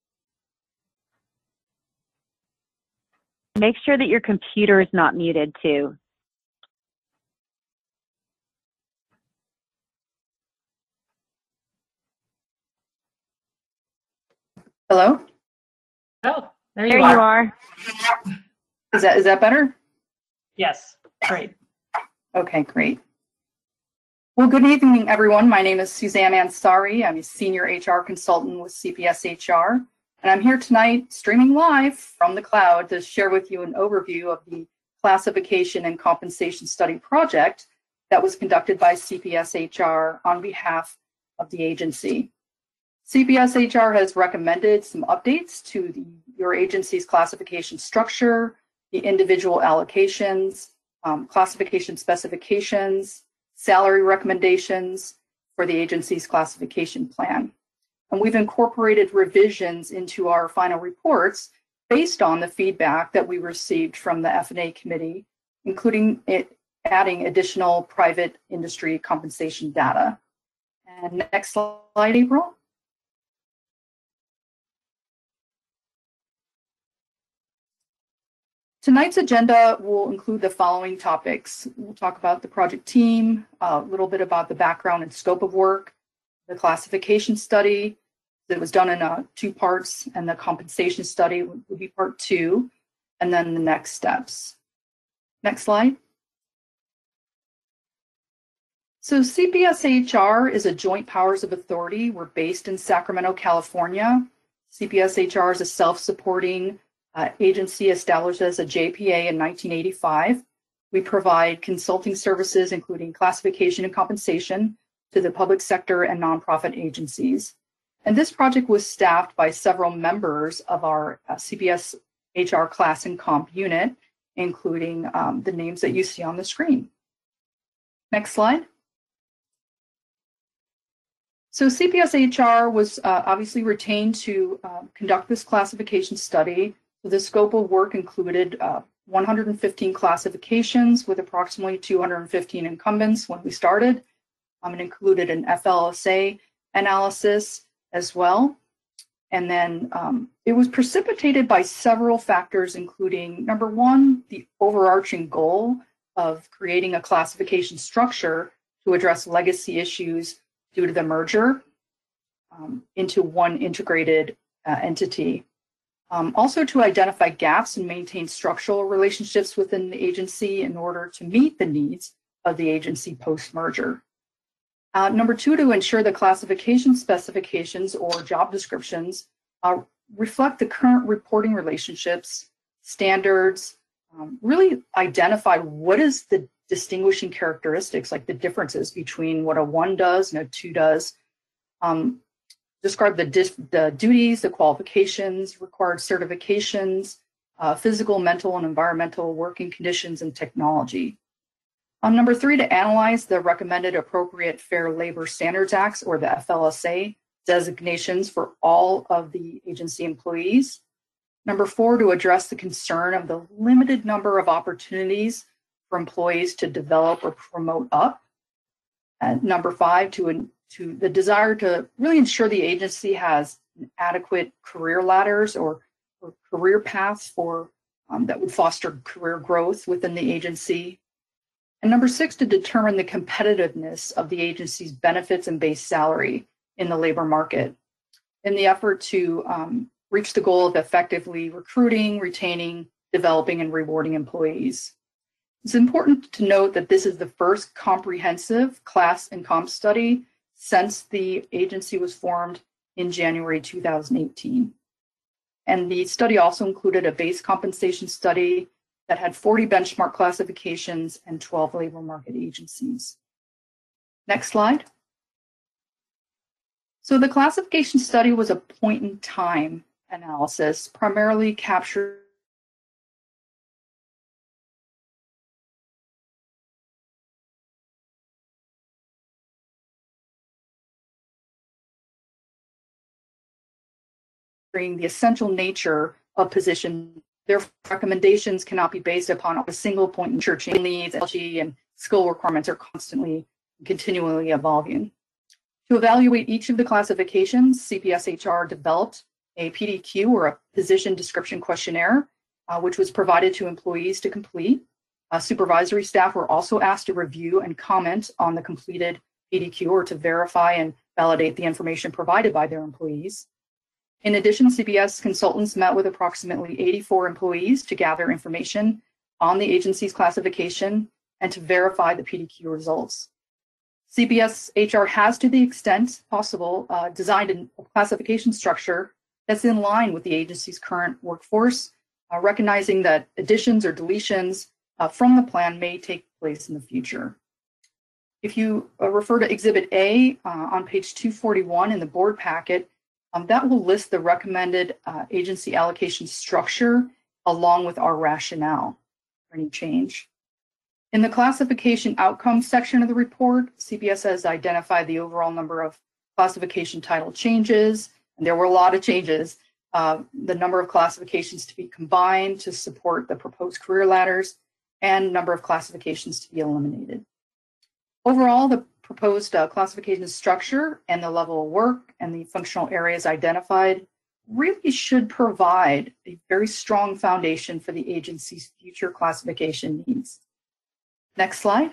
Make sure that your computer is not muted too. Hello? Oh, there There you you are. are. Is that is that better? Yes, great. Okay, great. Well, good evening, everyone. My name is Suzanne Ansari. I'm a senior H R consultant with C P S H R, and I'm here tonight streaming live from the cloud to share with you an overview of the classification and compensation study project that was conducted by C P S H R on behalf of the agency. C P S H R has recommended some updates to the, your agency's classification structure, the individual allocations, um, classification specifications, salary recommendations for the agency's classification plan. And we've incorporated revisions into our final reports based on the feedback that we received from the F and A committee, including it adding additional private industry compensation data. And next slide, April. Tonight's agenda will include the following topics. We'll talk about the project team, a little bit about the background and scope of work, the classification study that was done in uh, two parts, and the compensation study will be part two, and then the next steps. Next slide. So C P S H R is a joint powers of authority. We're based in Sacramento, California. C P S H R is a self-supporting Uh, agency established as a J P A in nineteen eighty-five. We provide consulting services, including classification and compensation, to the public sector and nonprofit agencies. And this project was staffed by several members of our uh, C P S H R class and comp unit, including um, the names that you see on the screen. Next slide. So C P S H R was uh, obviously retained to uh, conduct this classification study. The scope of work included uh, one hundred fifteen classifications with approximately two hundred fifteen incumbents when we started. Um, it included an F L S A analysis as well. And then um, it was precipitated by several factors, including, number one, the overarching goal of creating a classification structure to address legacy issues due to the merger um, into one integrated uh, entity. Um, also to identify gaps and maintain structural relationships within the agency in order to meet the needs of the agency post-merger. Uh, number two, to ensure the classification specifications or job descriptions uh, reflect the current reporting relationships, standards, um, really identify what is the distinguishing characteristics, like the differences between what a one does and a two does. Um, Describe the, the duties, the qualifications, required certifications, uh, physical, mental, and environmental working conditions, and technology. On number three, to analyze the recommended appropriate Fair Labor Standards Acts, or the F L S A, designations for all of the agency employees. Number four, to address the concern of the limited number of opportunities for employees to develop or promote up. And number five, to to the desire to really ensure the agency has adequate career ladders or, or career paths for um, that would foster career growth within the agency. And number six, to determine the competitiveness of the agency's benefits and base salary in the labor market in the effort to um, reach the goal of effectively recruiting, retaining, developing, and rewarding employees. It's important to note that this is the first comprehensive class and comp study since the agency was formed in January two thousand eighteen. And the study also included a base compensation study that had forty benchmark classifications and twelve labor market agencies. Next slide. So the classification study was a point in time analysis, primarily captured the essential nature of position. Their recommendations cannot be based upon a single point in searching needs, and skill requirements are constantly and continually evolving. To evaluate each of the classifications, C P S H R developed a P D Q, or a position description questionnaire, uh, which was provided to employees to complete. Uh, supervisory staff were also asked to review and comment on the completed P D Q, or to verify and validate the information provided by their employees. In addition, C B S consultants met with approximately eighty-four employees to gather information on the agency's classification and to verify the P D Q results. C B S H R has, to the extent possible, uh, designed a classification structure that's in line with the agency's current workforce, uh, recognizing that additions or deletions uh, from the plan may take place in the future. If you uh, refer to Exhibit A uh, on page two forty-one in the board packet, um, that will list the recommended uh, agency allocation structure along with our rationale for any change. In the classification outcomes section of the report, C B S has identified the overall number of classification title changes, and there were a lot of changes, uh, the number of classifications to be combined to support the proposed career ladders, and number of classifications to be eliminated. Overall, the proposed uh, classification structure and the level of work and the functional areas identified really should provide a very strong foundation for the agency's future classification needs. Next slide.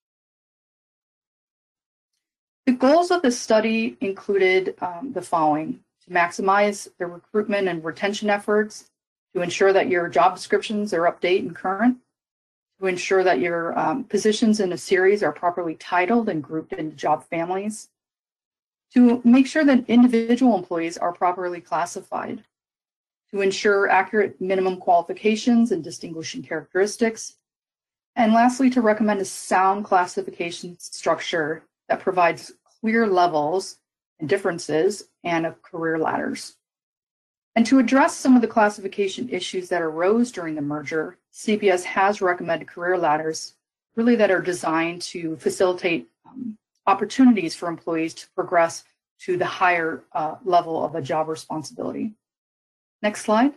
The goals of the study included um, the following: to maximize the recruitment and retention efforts, to ensure that your job descriptions are up to date and current, to ensure that your um, positions in a series are properly titled and grouped into job families, to make sure that individual employees are properly classified, to ensure accurate minimum qualifications and distinguishing characteristics, and lastly, to recommend a sound classification structure that provides clear levels and differences and of career ladders. And to address some of the classification issues that arose during the merger, C B S has recommended career ladders really that are designed to facilitate um, opportunities for employees to progress to the higher uh, level of a job responsibility. Next slide.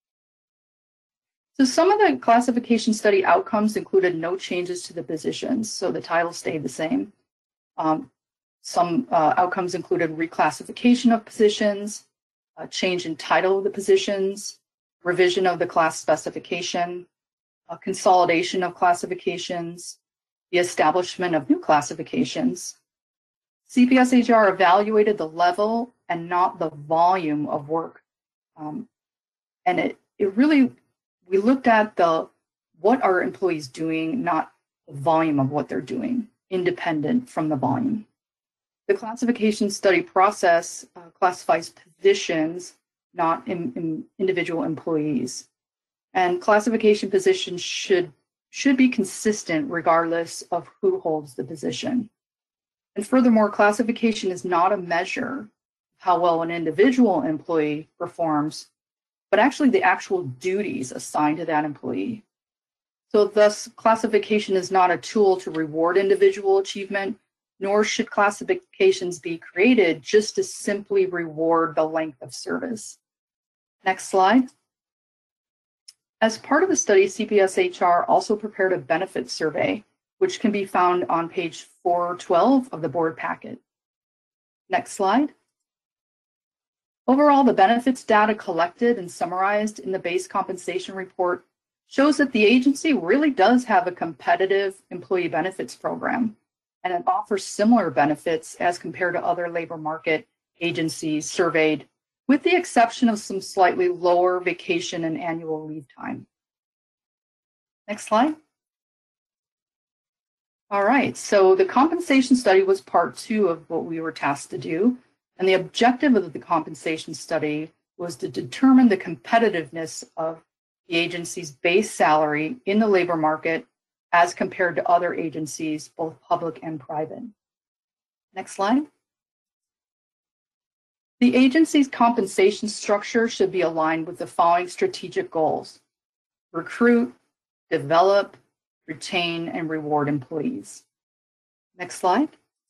So some of the classification study outcomes included no changes to the positions, so the title stayed the same. Um, some uh, outcomes included reclassification of positions, a change in title of the positions, revision of the class specification, a consolidation of classifications, the establishment of new classifications. C B S H R evaluated the level and not the volume of work. Um, and it, it really, we looked at the what are employees doing, not the volume of what they're doing, independent from the volume. The classification study process uh, classifies positions, not in, in individual employees. And classification positions should, should be consistent regardless of who holds the position. And furthermore, classification is not a measure of how well an individual employee performs, but actually the actual duties assigned to that employee. So thus, classification is not a tool to reward individual achievement, nor should classifications be created just to simply reward the length of service. Next slide. As part of the study, C B S H R also prepared a benefits survey, which can be found on page four twelve of the board packet. Next slide. Overall, the benefits data collected and summarized in the base compensation report shows that the agency really does have a competitive employee benefits program, and it offers similar benefits as compared to other labor market agencies surveyed, with the exception of some slightly lower vacation and annual leave time. Next slide. All right, so the compensation study was part two of what we were tasked to do. And the objective of the compensation study was to determine the competitiveness of the agency's base salary in the labor market as compared to other agencies, both public and private. Next slide. The agency's compensation structure should be aligned with the following strategic goals: recruit, develop, retain, and reward employees. Next slide.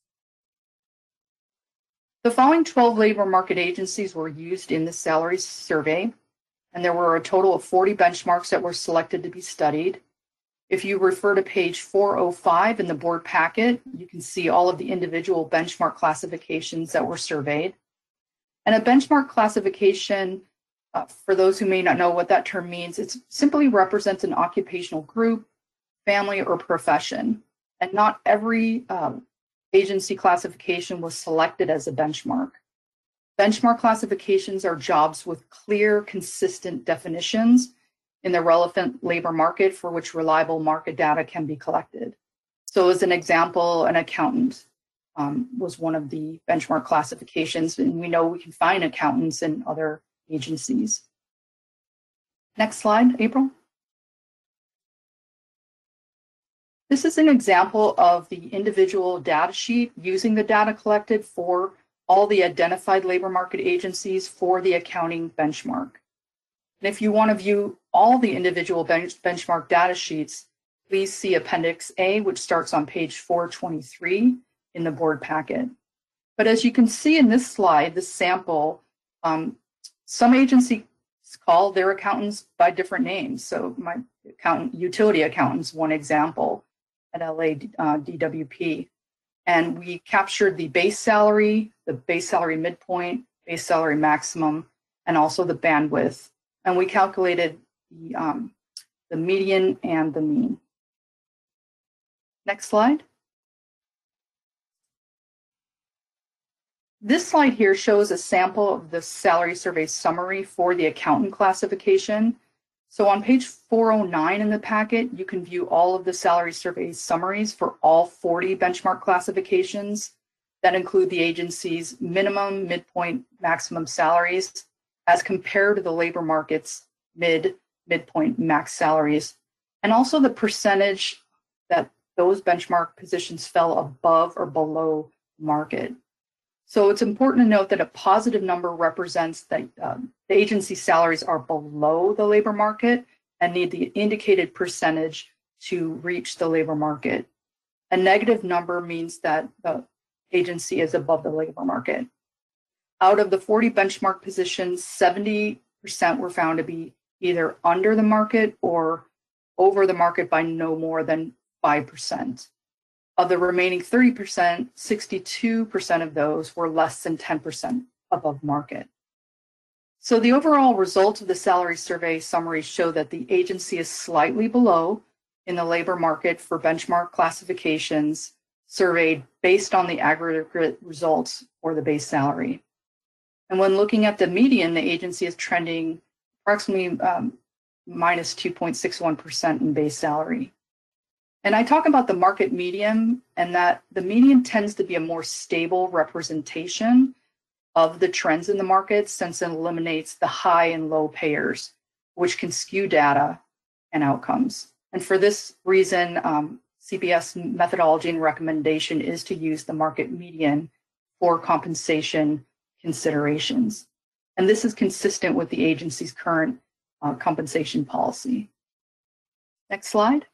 The following twelve labor market agencies were used in the salary survey, and there were a total of forty benchmarks that were selected to be studied. If you refer to page four oh five in the board packet, you can see all of the individual benchmark classifications that were surveyed. And a benchmark classification, uh, for those who may not know what that term means, it simply represents an occupational group, family, or profession, and not every um, agency classification was selected as a benchmark. Benchmark classifications are jobs with clear, consistent definitions in the relevant labor market for which reliable market data can be collected. So as an example, an accountant um, was one of the benchmark classifications, and we know we can find accountants in other agencies. Next slide, April. This is an example of the individual data sheet using the data collected for all the identified labor market agencies for the accounting benchmark. And if you want to view all the individual bench benchmark data sheets, please see Appendix A, which starts on page four twenty-three in the board packet. But as you can see in this slide, this sample, um, some agencies call their accountants by different names. So my accountant, utility accountants, one example at L A uh, D W P. And we captured the base salary, the base salary midpoint, base salary maximum, and also the bandwidth. And we calculated the, um, the median and the mean. Next slide. This slide here shows a sample of the salary survey summary for the accountant classification. So on page four oh nine in the packet, you can view all of the salary survey summaries for all forty benchmark classifications that include the agency's minimum, midpoint, maximum salaries as compared to the labor market's mid, midpoint, max salaries, and also the percentage that those benchmark positions fell above or below market. So it's important to note that a positive number represents that um, the agency salaries are below the labor market and need the indicated percentage to reach the labor market. A negative number means that the agency is above the labor market. Out of the forty benchmark positions, seventy percent were found to be either under the market or over the market by no more than five percent. Of the remaining thirty percent, sixty-two percent of those were less than ten percent above market. So the overall results of the salary survey summary show that the agency is slightly below in the labor market for benchmark classifications surveyed based on the aggregate results for the base salary. And when looking at the median, the agency is trending approximately um, minus two point six one percent in base salary. And I talk about the market median, and that the median tends to be a more stable representation of the trends in the market since it eliminates the high and low payers, which can skew data and outcomes. And for this reason, um, C B S methodology and recommendation is to use the market median for compensation considerations. And this is consistent with the agency's current uh, compensation policy. Next slide.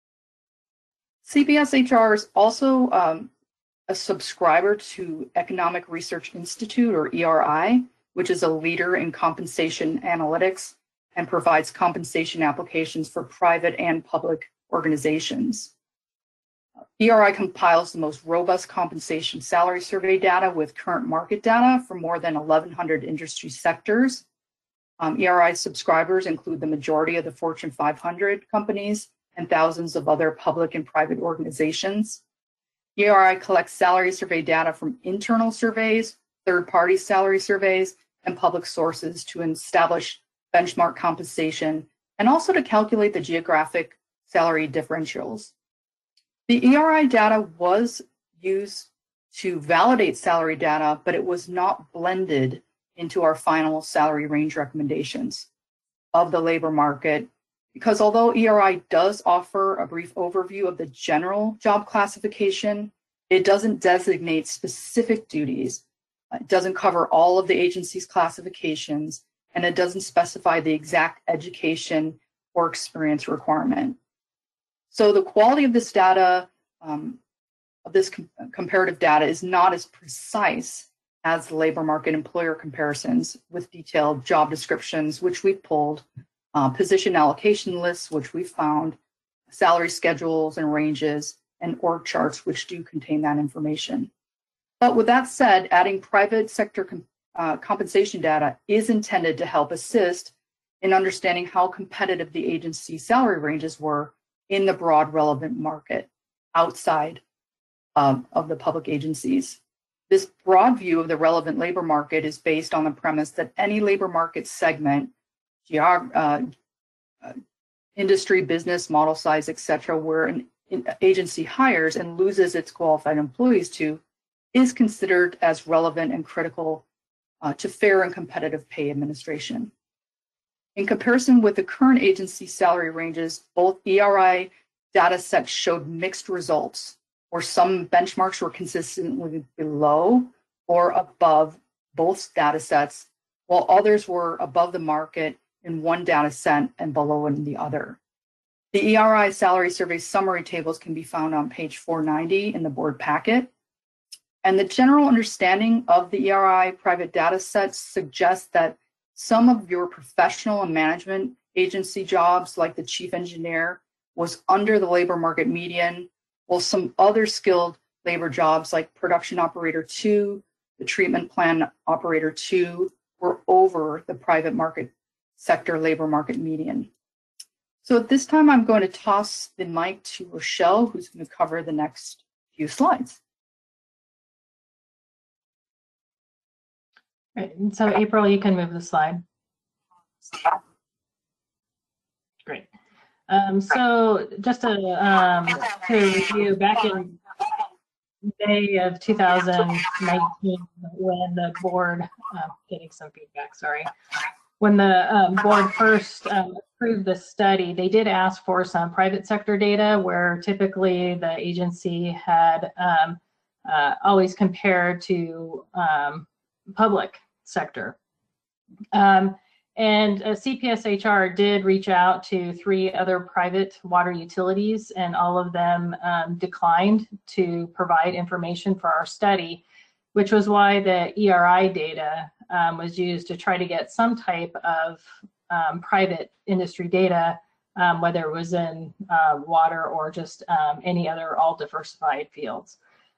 C B S H R is also um, a subscriber to Economic Research Institute, or E R I, which is a leader in compensation analytics and provides compensation applications for private and public organizations. E R I compiles the most robust compensation salary survey data with current market data for more than eleven hundred industry sectors. Um, E R I subscribers include the majority of the Fortune five hundred companies and thousands of other public and private organizations. E R I collects salary survey data from internal surveys, third-party salary surveys, and public sources to establish benchmark compensation and also to calculate the geographic salary differentials. The E R I data was used to validate salary data, but it was not blended into our final salary range recommendations of the labor market, because although E R I does offer a brief overview of the general job classification, it doesn't designate specific duties. It doesn't cover all of the agency's classifications, and it doesn't specify the exact education or experience requirement. So the quality of this data, um, of this com comparative data, is not as precise as the labor market employer comparisons with detailed job descriptions, which we pulled, uh, position allocation lists, which we found, salary schedules and ranges, and org charts, which do contain that information. But with that said, adding private sector com uh, compensation data is intended to help assist in understanding how competitive the agency's salary ranges were in the broad relevant market outside um, of the public agencies. This broad view of the relevant labor market is based on the premise that any labor market segment, geog uh, uh, industry, business, model size, et cetera, where an agency hires and loses its qualified employees to, is considered as relevant and critical uh, to fair and competitive pay administration. In comparison with the current agency salary ranges, both E R I data sets showed mixed results, where some benchmarks were consistently below or above both data sets, while others were above the market in one data set and below in the other. The E R I salary survey summary tables can be found on page four ninety in the board packet. And the general understanding of the E R I private data sets suggests that some of your professional and management agency jobs, like the chief engineer, was under the labor market median, while some other skilled labor jobs like production operator two, the treatment plan operator two, were over the private market sector labor market median. So at this time, I'm going to toss the mic to Rochelle, who's going to cover the next few slides. Right. And so April, you can move the slide. Great. Um, so just to, um, to review, back in May of two thousand nineteen, when the board, uh, getting some feedback, sorry, when the um, board first um, approved the study, they did ask for some private sector data where typically the agency had um, uh, always compared to um, public sector. Um, and uh, C P S H R did reach out to three other private water utilities, and all of them um, declined to provide information for our study, which was why the E R I data um, was used to try to get some type of um, private industry data, um, whether it was in uh, water or just um, any other all diversified fields.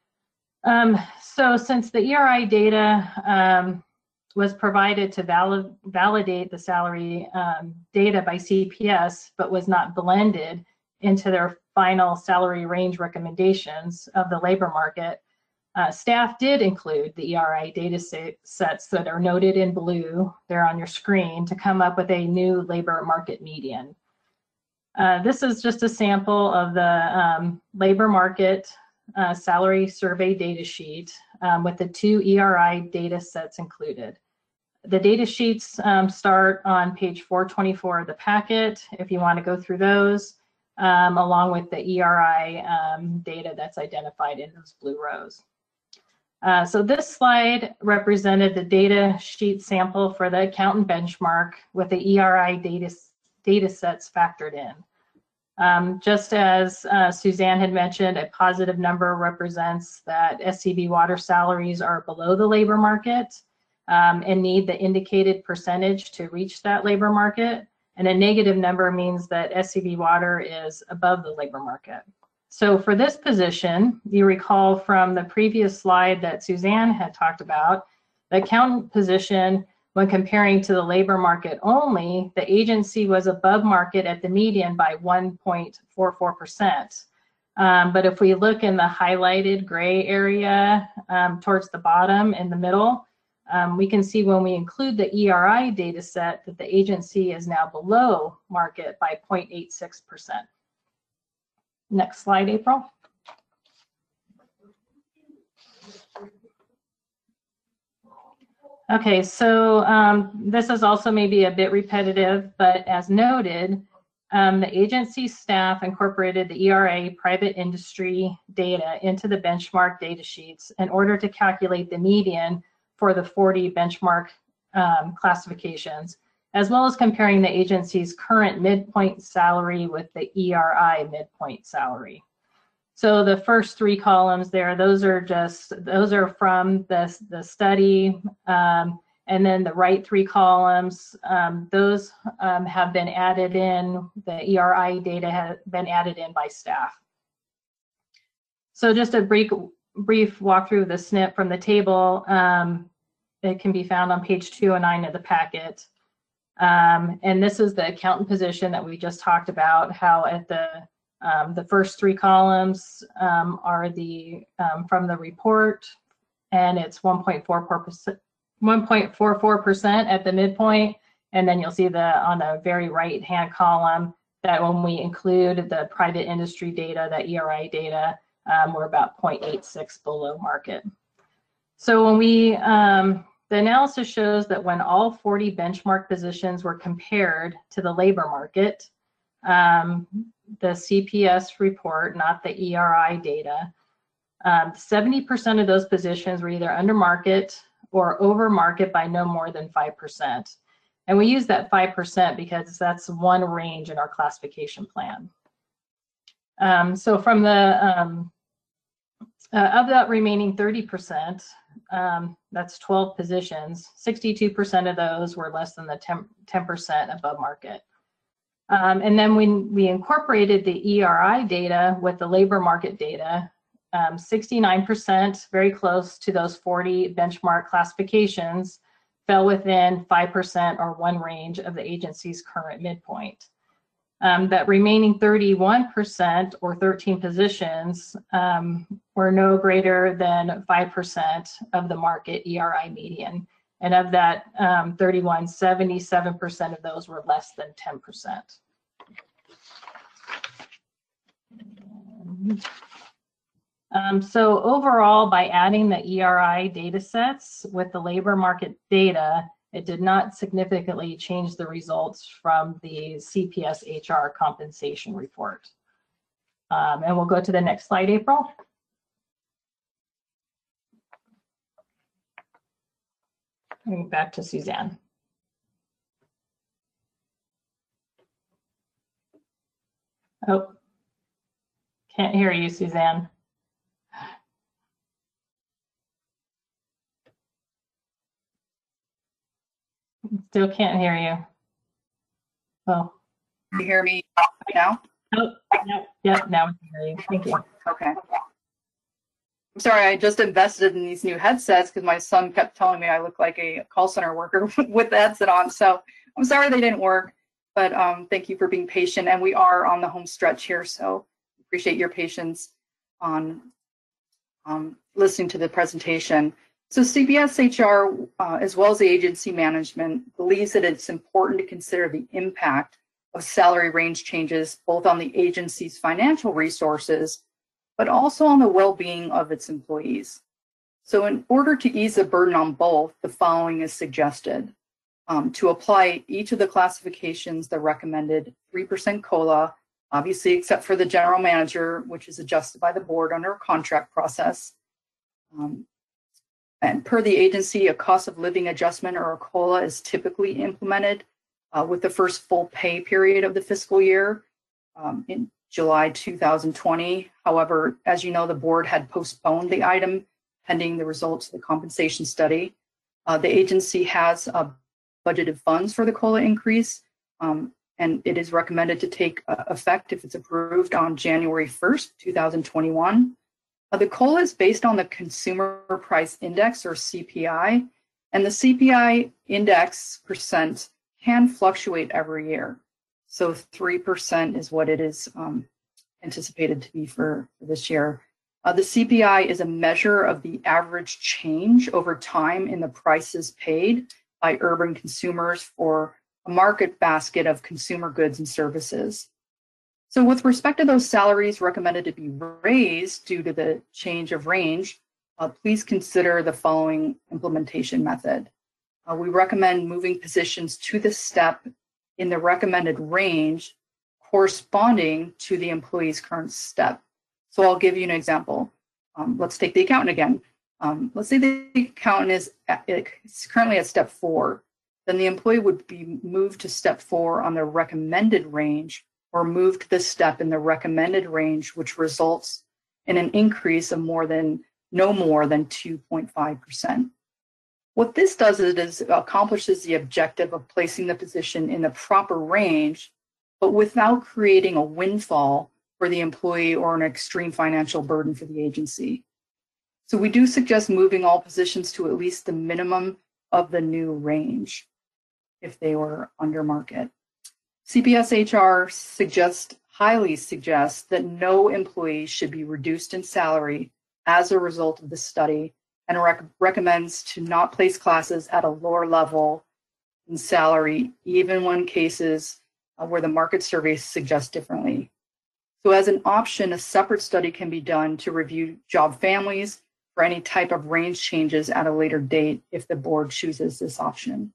Um, so since the E R I data um, was provided to valid, validate the salary um, data by C P S, but was not blended into their final salary range recommendations of the labor market, uh, staff did include the E R I data sets that are noted in blue there on your screen to come up with a new labor market median. Uh, this is just a sample of the um, labor market uh, salary survey data sheet um, with the two E R I data sets included. The data sheets um, start on page four twenty-four of the packet if you want to go through those, um, along with the E R I um, data that's identified in those blue rows. Uh, so this slide represented the data sheet sample for the accountant benchmark with the E R I data, data sets factored in. Um, just as uh, Suzanne had mentioned, a positive number represents that S C B water salaries are below the labor market um, and need the indicated percentage to reach that labor market. And a negative number means that S C B water is above the labor market. So for this position, you recall from the previous slide that Suzanne had talked about, the accountant position, when comparing to the labor market only, the agency was above market at the median by one point four four percent. Um, but if we look in the highlighted gray area um, towards the bottom in the middle, um, we can see when we include the E R I data set that the agency is now below market by zero point eight six percent. Next slide, April. Okay, so um, this is also maybe a bit repetitive, but as noted, um, the agency staff incorporated the E R A private industry data into the benchmark data sheets in order to calculate the median for the forty benchmark um, classifications, as well as comparing the agency's current midpoint salary with the E R I midpoint salary. So the first three columns there, those are just, those are from the, the study. Um, and then the right three columns, um, those um, have been added in, the E R I data has been added in by staff. So just a brief, brief walkthrough of the S N P from the table. Um, it can be found on page two oh nine of the packet. Um, and this is the accountant position that we just talked about, how at the Um, the first three columns um, are the um, from the report, and it's one point four four percent, one point four four percent at the midpoint. And then you'll see the on the very right hand column that when we include the private industry data, the E R I data, um, we're about zero point eight six below market. So when we, um, the analysis shows that when all forty benchmark positions were compared to the labor market, um, the C P S report, not the E R I data, um, seventy percent of those positions were either under market or over market by no more than five percent. And we use that five percent because that's one range in our classification plan. Um, so from the, um, uh, of that remaining thirty percent, um, that's twelve positions, sixty-two percent of those were less than the ten percent above market. Um, and then when we incorporated the E R I data with the labor market data, um, sixty-nine percent, very close to those forty benchmark classifications, fell within five percent or one range of the agency's current midpoint. Um, that remaining thirty-one percent or thirteen positions um, were no greater than five percent of the market E R I median. And of that um, thirty-one, seventy-seven percent of those were less than ten percent. Um, so overall, by adding the E R I data sets with the labor market data, it did not significantly change the results from the C P S H R compensation report. Um, and we'll go to the next slide, April. And back to Suzanne. Oh, can't hear you, Suzanne. Still can't hear you. Oh. Can you hear me now? Oh, yep, yep, now we can hear you. Thank you. Okay. I'm sorry, I just invested in these new headsets because my son kept telling me I look like a call center worker with the headset on. So I'm sorry they didn't work, but um, thank you for being patient. And we are on the home stretch here, so appreciate your patience on um, listening to the presentation. So C P S H R, uh, as well as the agency management, believes that it's important to consider the impact of salary range changes, both on the agency's financial resources, but also on the well-being of its employees. So in order to ease the burden on both, the following is suggested. Um, to apply each of the classifications, the recommended three percent COLA, obviously except for the general manager, which is adjusted by the board under a contract process. Um, And per the agency, a cost of living adjustment or a COLA is typically implemented uh, with the first full pay period of the fiscal year um, in July two thousand twenty. However, as you know, the board had postponed the item pending the results of the compensation study. Uh, the agency has uh, budgeted funds for the COLA increase, um, and it is recommended to take uh, effect if it's approved on January first, two thousand twenty-one. Uh, the COLA is based on the Consumer Price Index, or C P I, and the C P I index percent can fluctuate every year. So three percent is what it is um, anticipated to be for, for this year. Uh, the C P I is a measure of the average change over time in the prices paid by urban consumers for a market basket of consumer goods and services. So with respect to those salaries recommended to be raised due to the change of range, uh, please consider the following implementation method. Uh, we recommend moving positions to the step in the recommended range corresponding to the employee's current step. So I'll give you an example. Um, let's take the accountant again. Um, let's say the accountant is at, it's currently at step four. Then the employee would be moved to step four on the recommended range, or moved to the step in the recommended range, which results in an increase of more than no more than two point five percent. What this does is it accomplishes the objective of placing the position in the proper range, but without creating a windfall for the employee or an extreme financial burden for the agency. So we do suggest moving all positions to at least the minimum of the new range if they were under market. C P S H R suggests, highly suggests that no employee should be reduced in salary as a result of the study, and rec- recommends to not place classes at a lower level in salary, even when cases uh, where the market surveys suggest differently. So as an option, a separate study can be done to review job families for any type of range changes at a later date if the board chooses this option.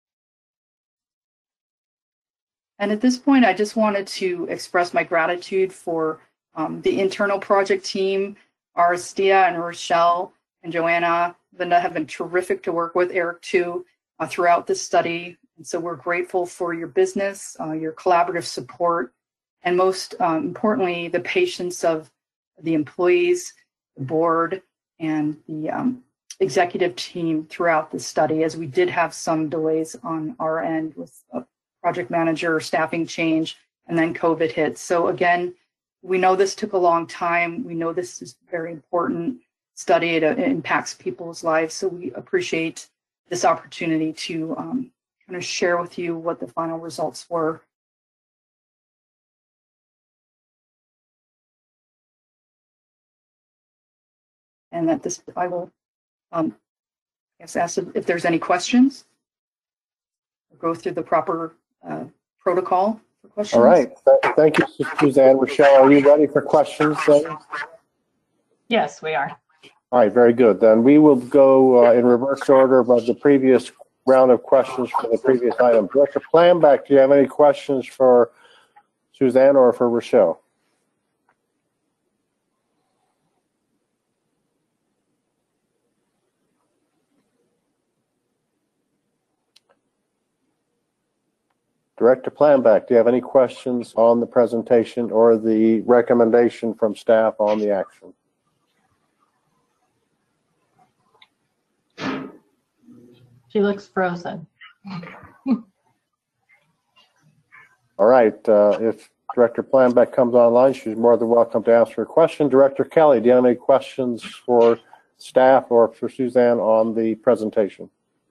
And at this point, I just wanted to express my gratitude for um, the internal project team. Aristia and Rochelle and Joanna, Linda have been terrific to work with, Eric too, uh, throughout this study. And so we're grateful for your business, uh, your collaborative support, and most um, importantly, the patience of the employees, the board, and the um, executive team throughout the study, as we did have some delays on our end with a project manager staffing change, and then COVID hit. So again, we know this took a long time. We know this is a very important study. It, it impacts people's lives. So we appreciate this opportunity to um, kind of share with you what the final results were. And that this, I will, um, I guess, ask if there's any questions. We'll go through the proper uh, protocol for questions. All right. Th- Thank you, Suzanne. Rochelle, are you ready for questions then? Yes, we are. All right, very good. Then we will go uh, in reverse order of the previous round of questions for the previous item. Director Planback, do you have any questions for Suzanne or for Rochelle? Director Planback, do you have any questions on the presentation or the recommendation from staff on the action? She looks frozen. All right. Uh, if Director Planback comes online, she's more than welcome to ask her a question. Director Kelly, do you have any questions for staff or for Suzanne on the presentation?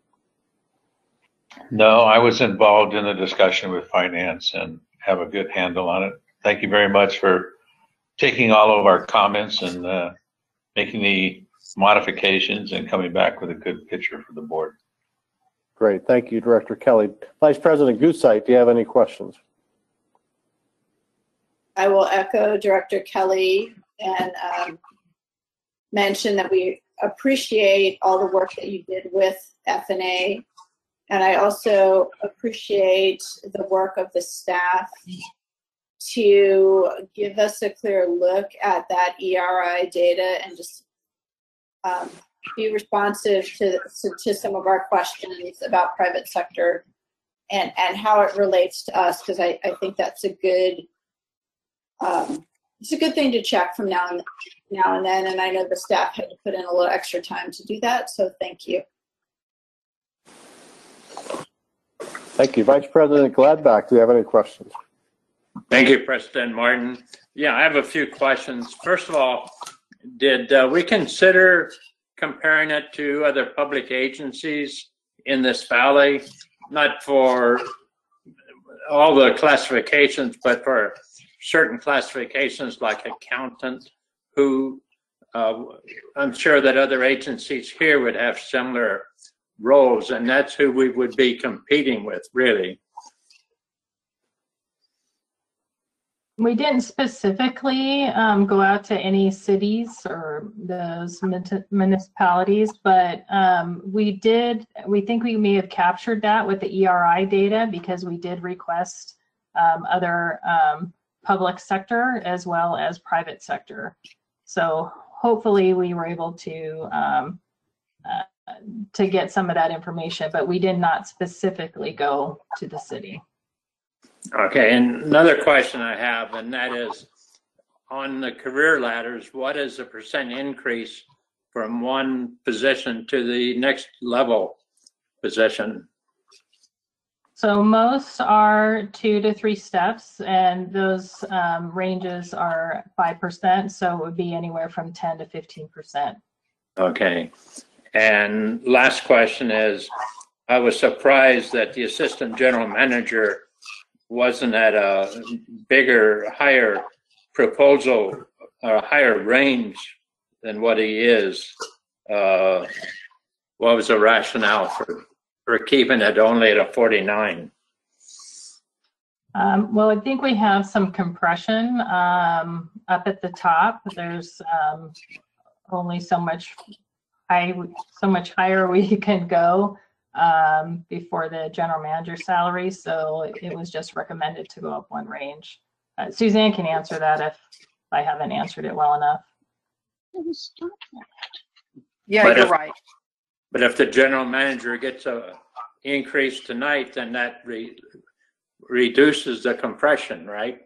No, I was involved in the discussion with finance and have a good handle on it. Thank you very much for taking all of our comments and uh, making the modifications and coming back with a good picture for the board. Great. Thank you, Director Kelly. Vice President Gusight, do you have any questions? I will echo Director Kelly and um, mention that we appreciate all the work that you did with F N A. And I also appreciate the work of the staff to give us a clear look at that E R I data and just um, be responsive to, to, to some of our questions about private sector and, and how it relates to us, because I, I think that's a good um, it's a good thing to check from now and now and then. And I know the staff had to put in a little extra time to do that, so thank you. Thank you. Vice President Gladbach, do you have any questions? Thank you, President Martin. Yeah, I have a few questions. First of all, did uh, we consider comparing it to other public agencies in this valley, not for all the classifications, but for certain classifications like accountant, who uh, I'm sure that other agencies here would have similar roles, and that's who we would be competing with, really. We didn't specifically um, go out to any cities or those municipalities, but um, we did, we think we may have captured that with the E R I data, because we did request um, other um, public sector as well as private sector. So hopefully we were able to um, uh, to get some of that information, but we did not specifically go to the city. Okay, and another question I have, and that is, on the career ladders, what is the percent increase from one position to the next level position? So most are two to three steps, and those um, ranges are five percent, so it would be anywhere from ten to fifteen percent. Okay, and last question is, I was surprised that the assistant general manager wasn't at a bigger, higher proposal, or higher range than what he is. uh, what was the rationale for, for keeping it only at a forty-nine? Um, well, I think we have some compression um, up at the top. There's um, only so much high, so much higher we can go um, before the general manager salary. So it was just recommended to go up one range. Uh, Suzanne can answer that if I haven't answered it well enough. Yeah, But you're if- right. But if the general manager gets a increase tonight, then that re, reduces the compression, right?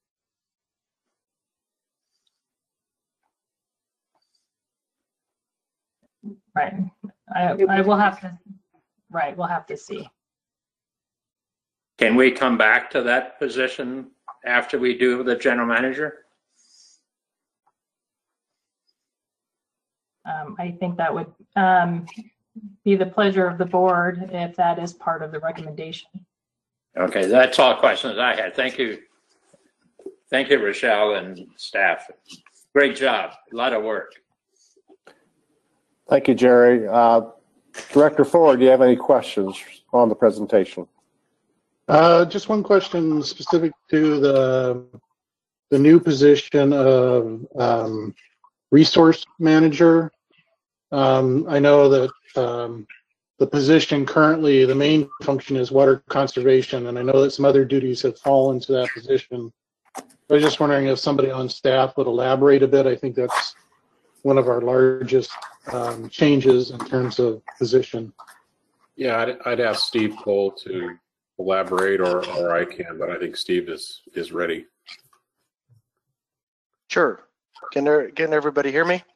Right. I, I will have to, right, we'll have to see. Can we come back to that position after we do the general manager? Um, I think that would um, be the pleasure of the board if that is part of the recommendation. Okay, that's all questions I had. Thank you. Thank you, Rochelle and staff. Great job. A lot of work. Thank you, Jerry. Uh, Director Ford, do you have any questions on the presentation? Uh, just one question specific to the the new position of um, resource manager. Um, I know that um, the position currently, the main function is water conservation, and I know that some other duties have fallen to that position. I was just wondering if somebody on staff would elaborate a bit. I think that's one of our largest um, changes in terms of position. Yeah, I'd, I'd ask Steve Cole to elaborate, or, or I can, but I think Steve is, is ready. Sure. Can there, can everybody hear me?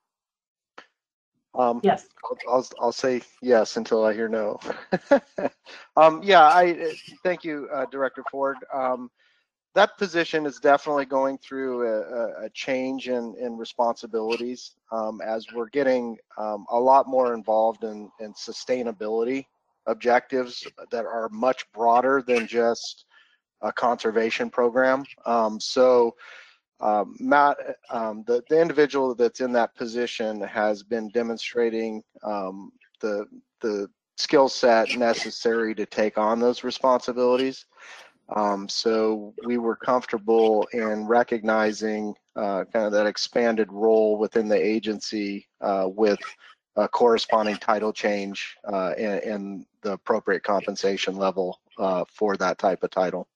Um, yes. I'll, I'll, I'll say yes until I hear no. um, yeah, I thank you, uh, Director Ford. Um, that position is definitely going through a, a change in, in responsibilities um, as we're getting um, a lot more involved in, in sustainability objectives that are much broader than just a conservation program. Um, so um, Matt, um, the, the individual that's in that position has been demonstrating um, the, the skill set necessary to take on those responsibilities. Um, so we were comfortable in recognizing uh, kind of that expanded role within the agency uh, with a corresponding title change uh, and, and the appropriate compensation level uh, for that type of title.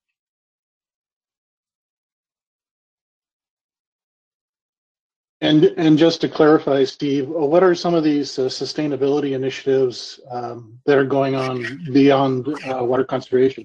And and just to clarify, Steve, what are some of these uh, sustainability initiatives um, that are going on beyond uh, water conservation?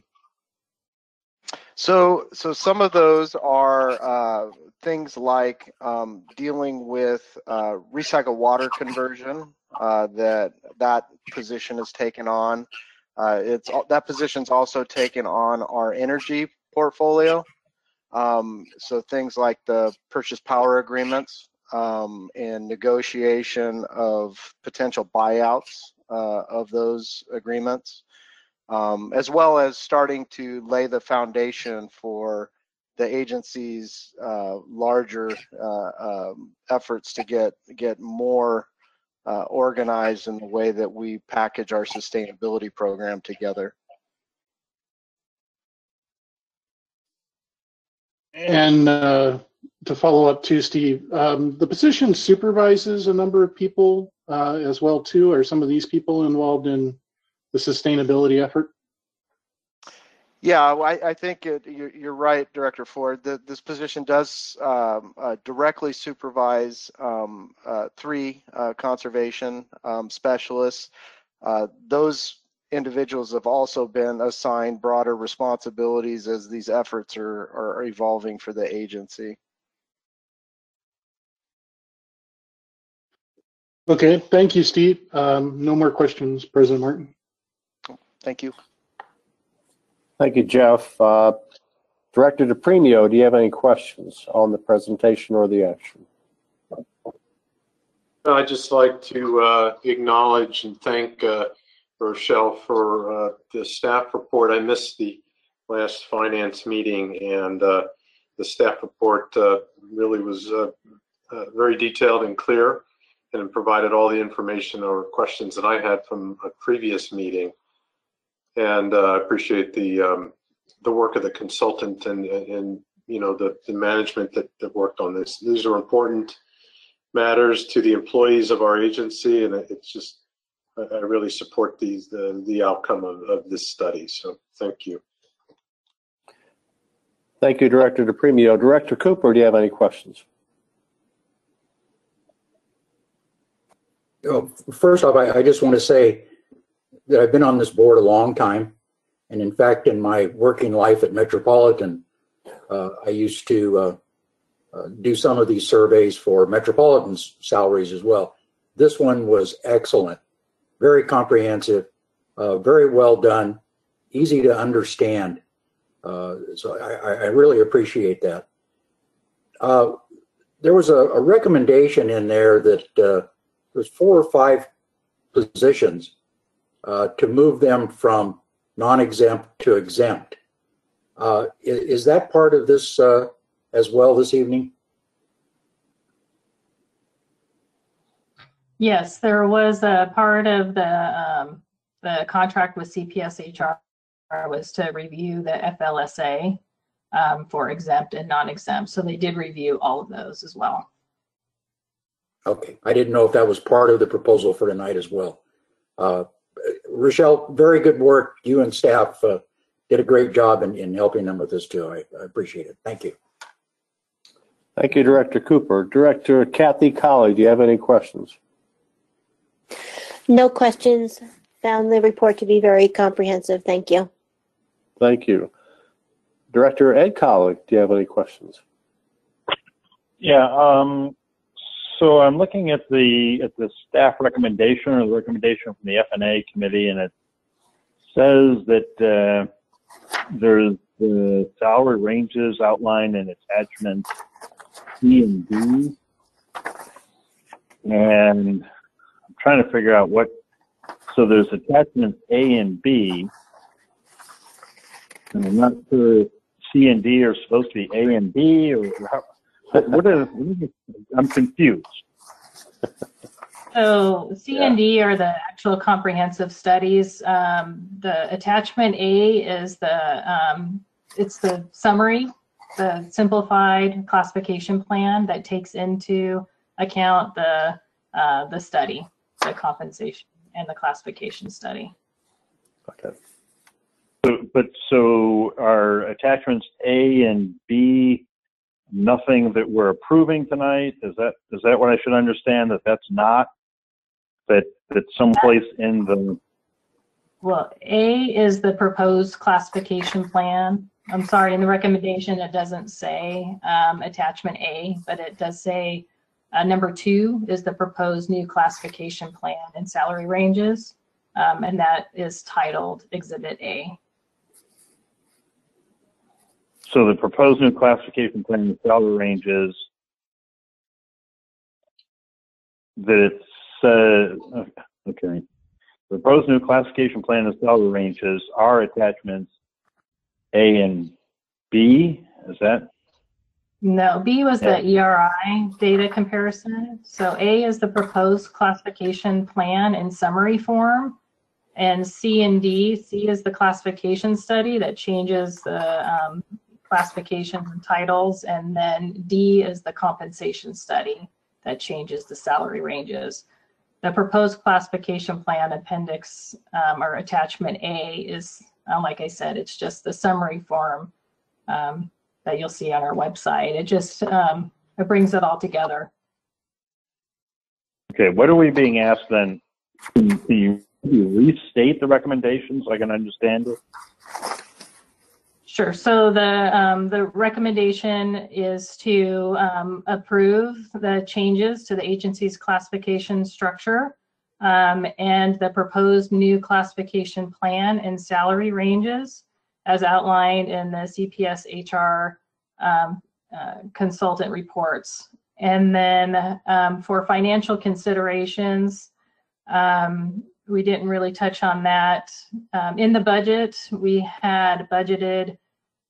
So, so some of those are uh, things like um, dealing with uh, recycled water conversion uh, that that position has taken on. Uh, it's that position's also taken on our energy portfolio. Um, so things like the purchase power agreements um, and negotiation of potential buyouts uh, of those agreements. Um, as well as starting to lay the foundation for the agency's uh, larger uh, um, efforts to get get more uh, organized in the way that we package our sustainability program together. And uh, to follow up too, Steve, um, the position supervises a number of people uh, as well too. Are some of these people involved in the sustainability effort? Yeah, I, I think it, you're, you're right, Director Ford. The, this position does um, uh, directly supervise um, uh, three uh, conservation um, specialists. Uh, those individuals have also been assigned broader responsibilities as these efforts are, are evolving for the agency. Okay, thank you, Steve. Um, no more questions, President Martin. Thank you. Thank you, Jeff. Uh, Director DePremio, do you have any questions on the presentation or the action? I'd just like to uh, acknowledge and thank uh, Rochelle for uh, the staff report. I missed the last finance meeting, and uh, the staff report uh, really was uh, uh, very detailed and clear. and provided all the information or questions that I had from a previous meeting. And uh, I appreciate the um, the work of the consultant and, and you know, the, the management that, that worked on this. These are important matters to the employees of our agency, and it's just, I, I really support these, the, the outcome of, of this study. So thank you. Thank you, Director DePremio. Director Cooper, do you have any questions? Oh, first off, I, I just want to say that I've been on this board a long time. And in fact, in my working life at Metropolitan, uh, I used to uh, uh, do some of these surveys for Metropolitan's salaries as well. This one was excellent, very comprehensive, uh, very well done, easy to understand. Uh, so I, I really appreciate that. Uh, there was a, a recommendation in there that uh, there's four or five positions uh, to move them from non-exempt to exempt. Uh, is, is that part of this uh, as well this evening? Yes, there was a part of the um, the contract with C P S H R was to review the F L S A um, for exempt and non-exempt. So they did review all of those as well. Okay, I didn't know if that was part of the proposal for tonight as well. Uh, Rochelle, very good work. You and staff uh, did a great job in, in helping them with this too. I, I appreciate it. Thank you. Thank you, Director Cooper. Director Kathy Colley, do you have any questions? No questions. Found the report to be very comprehensive. Thank you. Thank you. Director Ed Colley, do you have any questions? Yeah, um, so I'm looking at the at the staff recommendation or the recommendation from the F and A committee, and it says that uh, there's the salary ranges outlined in attachment C and D, and I'm trying to figure out what. So there's attachments A and B, and I'm not sure if C and D are supposed to be A and B, or how, what are, I'm confused. So C and D are the actual comprehensive studies. Um, the attachment A is the um, it's the summary, the simplified classification plan that takes into account the uh, the study, the compensation and the classification study. Okay. So, but so are attachments A and B nothing that we're approving tonight? Is that is that what I should understand? That that's not that that someplace in the Well, A is the proposed classification plan. I'm sorry, in the recommendation it doesn't say um, attachment A, but it does say uh, number two is the proposed new classification plan and salary ranges, um, and that is titled Exhibit A. so the proposed new classification plan and salary ranges that it says okay. The proposed new classification plan and salary ranges are attachments A and B. Is that? No, B was Yeah. the E R I data comparison. So A is the proposed classification plan in summary form, and C and D, C is the classification study that changes the um, classifications and titles, and then D is the compensation study that changes the salary ranges. The proposed classification plan appendix um, or attachment A is, uh, like I said, it's just the summary form um, that you'll see on our website. It just, um, it brings it all together. Okay, what are we being asked then? Can you, can you restate the recommendations so I can understand it? Sure. So the um, the recommendation is to um, approve the changes to the agency's classification structure um, and the proposed new classification plan and salary ranges as outlined in the C P S H R um, uh, consultant reports. And then um, for financial considerations, um, we didn't really touch on that. Um, in the budget, we had budgeted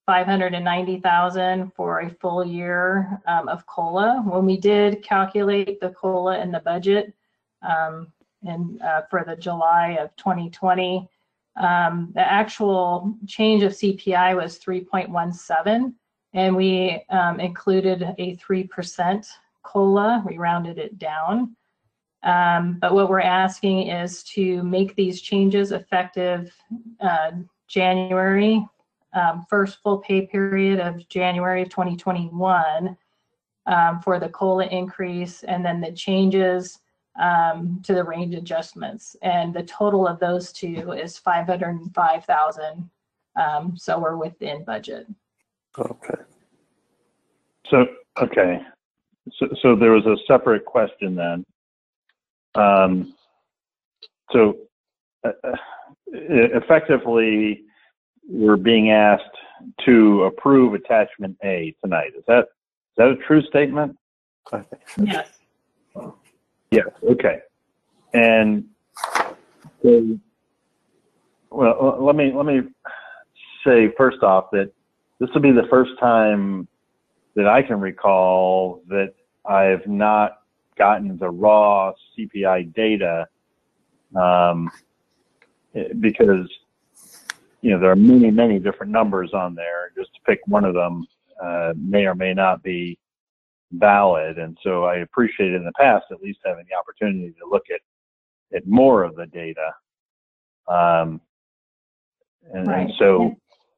five hundred ninety thousand for a full year um, of COLA. When we did calculate the COLA in the budget um, and uh, for the July of twenty twenty, um, the actual change of C P I was three point one seven, and we um, included a three percent COLA. We rounded it down. Um, but what we're asking is to make these changes effective uh, January, um, first full pay period of January of twenty twenty-one um, for the COLA increase, and then the changes um, to the range adjustments. And the total of those two is five hundred five thousand. Um, so we're within budget. Okay. So, okay. So, so there was a separate question then. Um, so uh, effectively, we're being asked to approve attachment A tonight. Is that is that a true statement? I think so. Yes. Yes. Okay. And so, well, let me let me say first off that this will be the first time that I can recall that I have not gotten the raw C P I data, um, because, you know, there are many, many different numbers on there. Just to pick one of them uh, may or may not be valid. And so I appreciate in the past at least having the opportunity to look at, at more of the data. Um, and, right. and so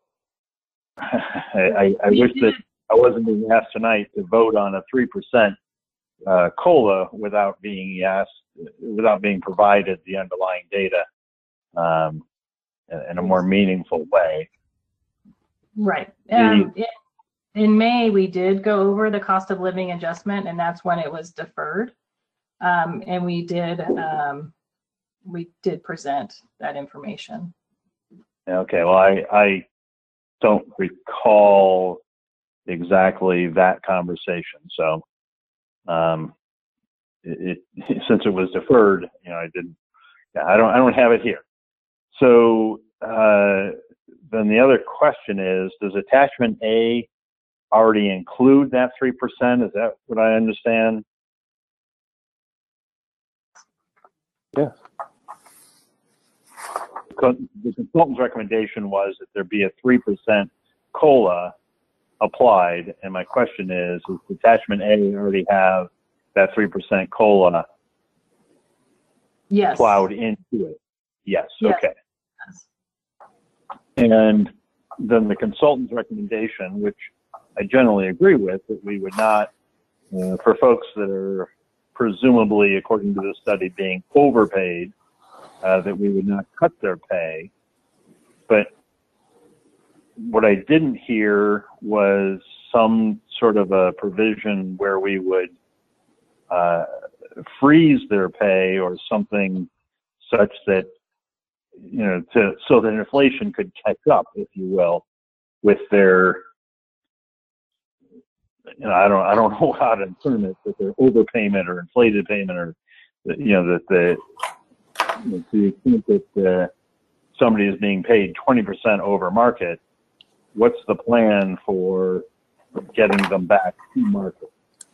I, I, I wish that I wasn't being asked tonight to vote on a three percent Uh, COLA without being asked, without being provided the underlying data um, in, in a more meaningful way. Right. Um, in, in May, we did go over the cost of living adjustment, and that's when it was deferred. Um, and we did um, we did present that information. Okay. Well, I I don't recall exactly that conversation, so. Um, it, it since it was deferred, you know, I didn't. Yeah, I don't. I don't have it here. So uh, then the other question is: does attachment A already include that three percent? Is that what I understand? Yeah. The consultant's recommendation was that there be a three percent COLA applied, and my question is, does attachment A already have that three percent COLA yes. plowed into it? Yes, yes. Okay. And then the consultant's recommendation, which I generally agree with, that we would not, uh, for folks that are presumably, according to the study, being overpaid, uh, that we would not cut their pay. But what I didn't hear was some sort of a provision where we would uh, freeze their pay or something such that, you know, to so that inflation could catch up, if you will, with their, you know, I don't I don't know how to term it, but their overpayment or inflated payment, or, you know, that the, you know, to the extent that uh, somebody is being paid twenty percent over market. What's the plan for getting them back to market?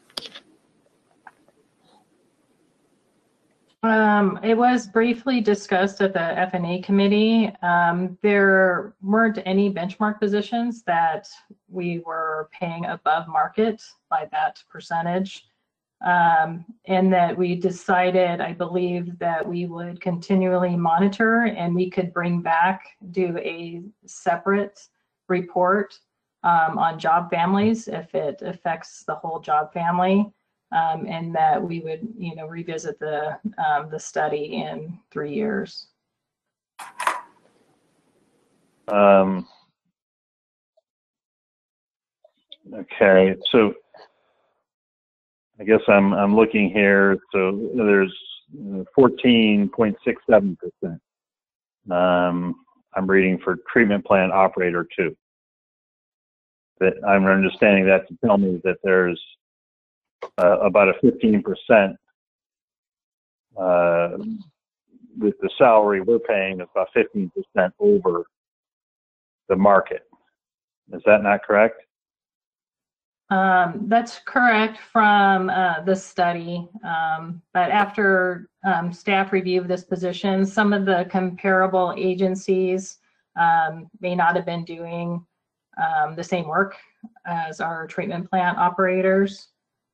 Um, it was briefly discussed at the F and A committee. Um, there weren't any benchmark positions that we were paying above market by that percentage. Um, and that we decided, I believe, that we would continually monitor, and we could bring back, do a separate report um, on job families if it affects the whole job family, um, and that we would, you know, revisit the um, the study in three years. Um, okay, so I guess I'm I'm looking here. So there's fourteen point six seven percent. Um, I'm reading for treatment plan operator two. That I'm understanding that to tell me that there's uh, about a fifteen percent uh, with the salary we're paying is about fifteen percent over the market. Is that not correct? Um, that's correct from uh, the study, um, but after um, staff review of this position, some of the comparable agencies um, may not have been doing um, the same work as our treatment plant operators.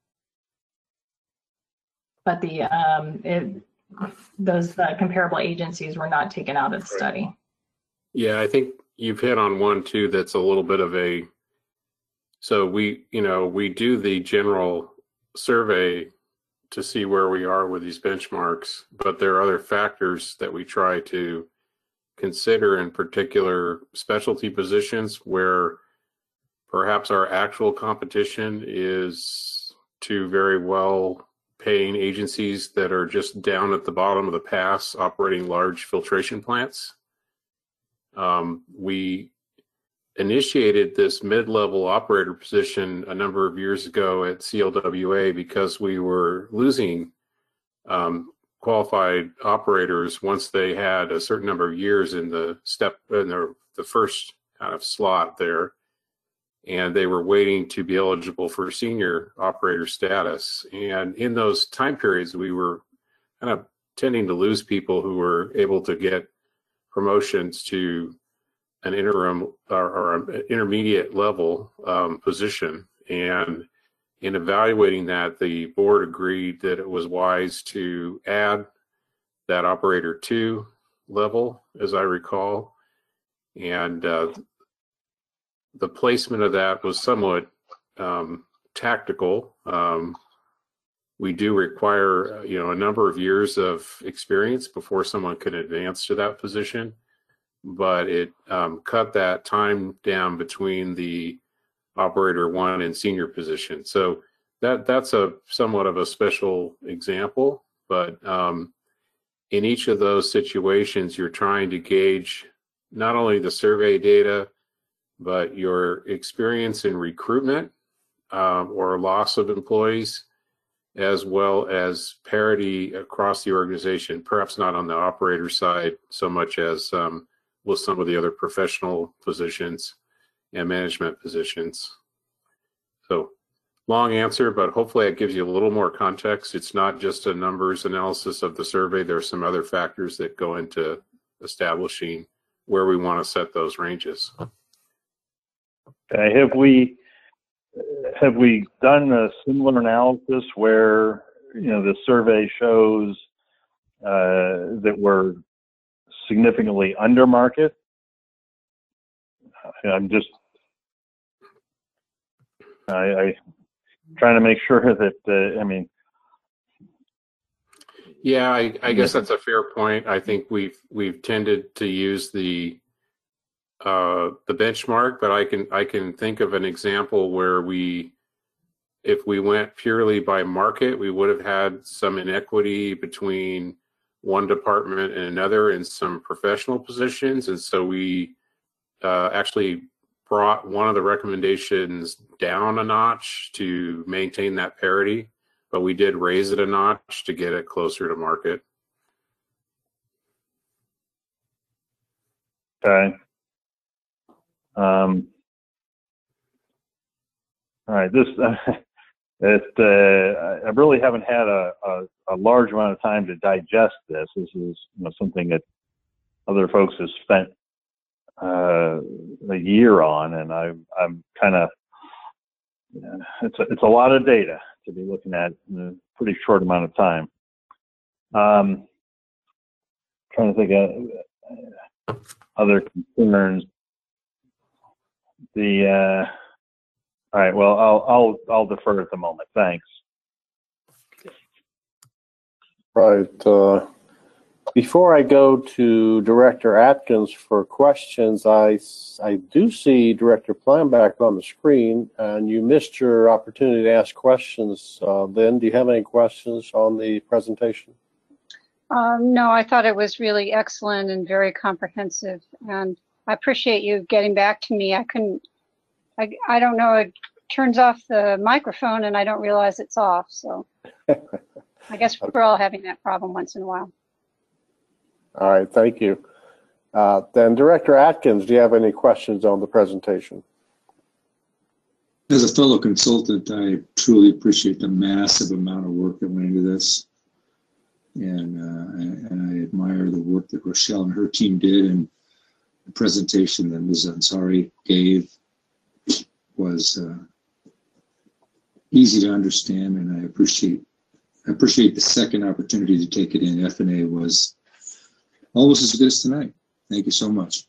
But the um, it, those uh, comparable agencies were not taken out of the study. Yeah, I think you've hit on one too that's a little bit of a, so we, you know, we do the general survey to see where we are with these benchmarks, but there are other factors that we try to consider, in particular specialty positions where perhaps our actual competition is to very well paying agencies that are just down at the bottom of the pass operating large filtration plants. Um, we initiated this mid-level operator position a number of years ago at C L W A because we were losing um, qualified operators once they had a certain number of years in the step in the, the first kind of slot there, and they were waiting to be eligible for senior operator status. And in those time periods, we were kind of tending to lose people who were able to get promotions to an interim or, or an intermediate level um, position. And in evaluating that, the board agreed that it was wise to add that operator two level, as I recall. And uh, the placement of that was somewhat um, tactical. Um, we do require, you know, a number of years of experience before someone can advance to that position, but it um, cut that time down between the operator one and senior position. So that that's a somewhat of a special example, but um, in each of those situations, you're trying to gauge not only the survey data, but your experience in recruitment um, or loss of employees, as well as parity across the organization, perhaps not on the operator side so much as um, with some of the other professional positions and management positions. So long answer, but hopefully it gives you a little more context. It's not just a numbers analysis of the survey. There are some other factors that go into establishing where we want to set those ranges. Okay, have we have we done a similar analysis where, you know, the survey shows uh, that we're significantly under market? I'm just I, I trying to make sure that uh, I mean. Yeah, I, I guess that's a fair point. I think we've we've tended to use the uh, the benchmark, but I can I can think of an example where we, if we went purely by market, we would have had some inequity between one department and another in some professional positions, and so we uh, actually brought one of the recommendations down a notch to maintain that parity, but we did raise it a notch to get it closer to market. Okay. Um, all right, this, uh, it, uh, I really haven't had a, a, a large amount of time to digest this. This is, you know, something that other folks have spent uh, a year on, and I, I'm kind of, yeah, it's a, it's a lot of data to be looking at in a pretty short amount of time. Um, trying to think of other concerns. The uh, all right. Well, I'll I'll I'll defer at the moment. Thanks. Right. Uh, before I go to Director Atkins for questions, I I do see Director Planback on the screen, and you missed your opportunity to ask questions. Uh, Lynn, do you have any questions on the presentation? Um, no, I thought it was really excellent and very comprehensive, and I appreciate you getting back to me. I couldn't, I, I don't know, it turns off the microphone and I don't realize it's off. So I guess we're all having that problem once in a while. All right, thank you. Uh, then Director Atkins, do you have any questions on the presentation? As a fellow consultant, I truly appreciate the massive amount of work that went into this. And, uh, I, and I admire the work that Rochelle and her team did, and the presentation that Miz Ansari gave was uh, easy to understand, and I appreciate I appreciate the second opportunity to take it in. F and A was almost as good as tonight. Thank you so much.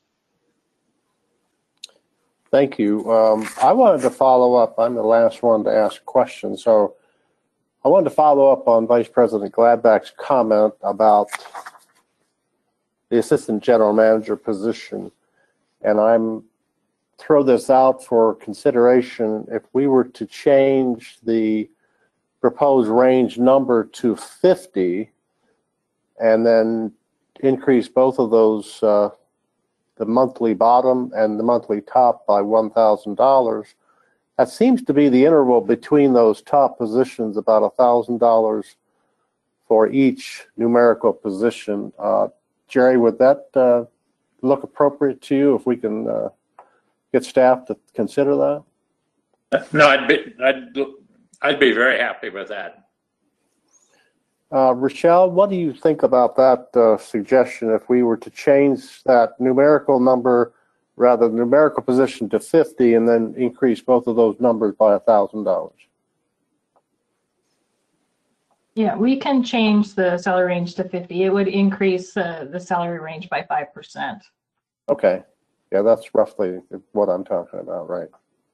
Thank you. Um, I wanted to follow up. I'm the last one to ask questions, so I wanted to follow up on Vice President Gladback's comment about the Assistant General Manager position, and I'm throw this out for consideration. If we were to change the proposed range number to fifty and then increase both of those, uh, the monthly bottom and the monthly top by one thousand dollars, that seems to be the interval between those top positions, about one thousand dollars for each numerical position. Uh, Jerry, would that uh, look appropriate to you if we can uh, get staff to consider that? No, I'd be, I'd, I'd be very happy with that. Uh, Rochelle, what do you think about that uh, suggestion if we were to change that numerical number, rather numerical position to fifty, and then increase both of those numbers by one thousand dollars? Yeah, we can change the salary range to fifty. It would increase uh, the salary range by five percent. Okay. Yeah, that's roughly what I'm talking about, right?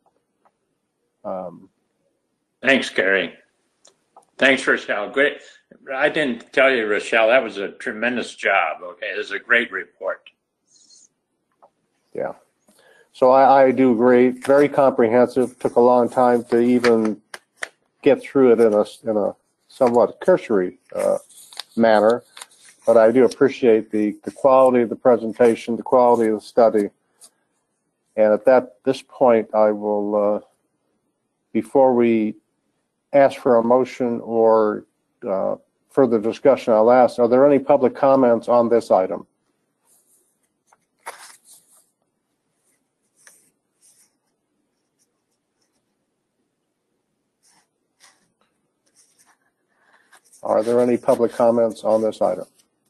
Um, Thanks, Gary. Thanks, Rochelle. Great. I didn't tell you, Rochelle, that was a tremendous job. Okay, it was a great report. Yeah. So I, I do agree. Very comprehensive. Took a long time to even get through it in a in a somewhat cursory uh, manner, but I do appreciate the the quality of the presentation, the quality of the study. And at that this point, I will, uh, before we ask for a motion or uh, further discussion, I'll ask, are there any public comments on this item? Are there any public comments on this item?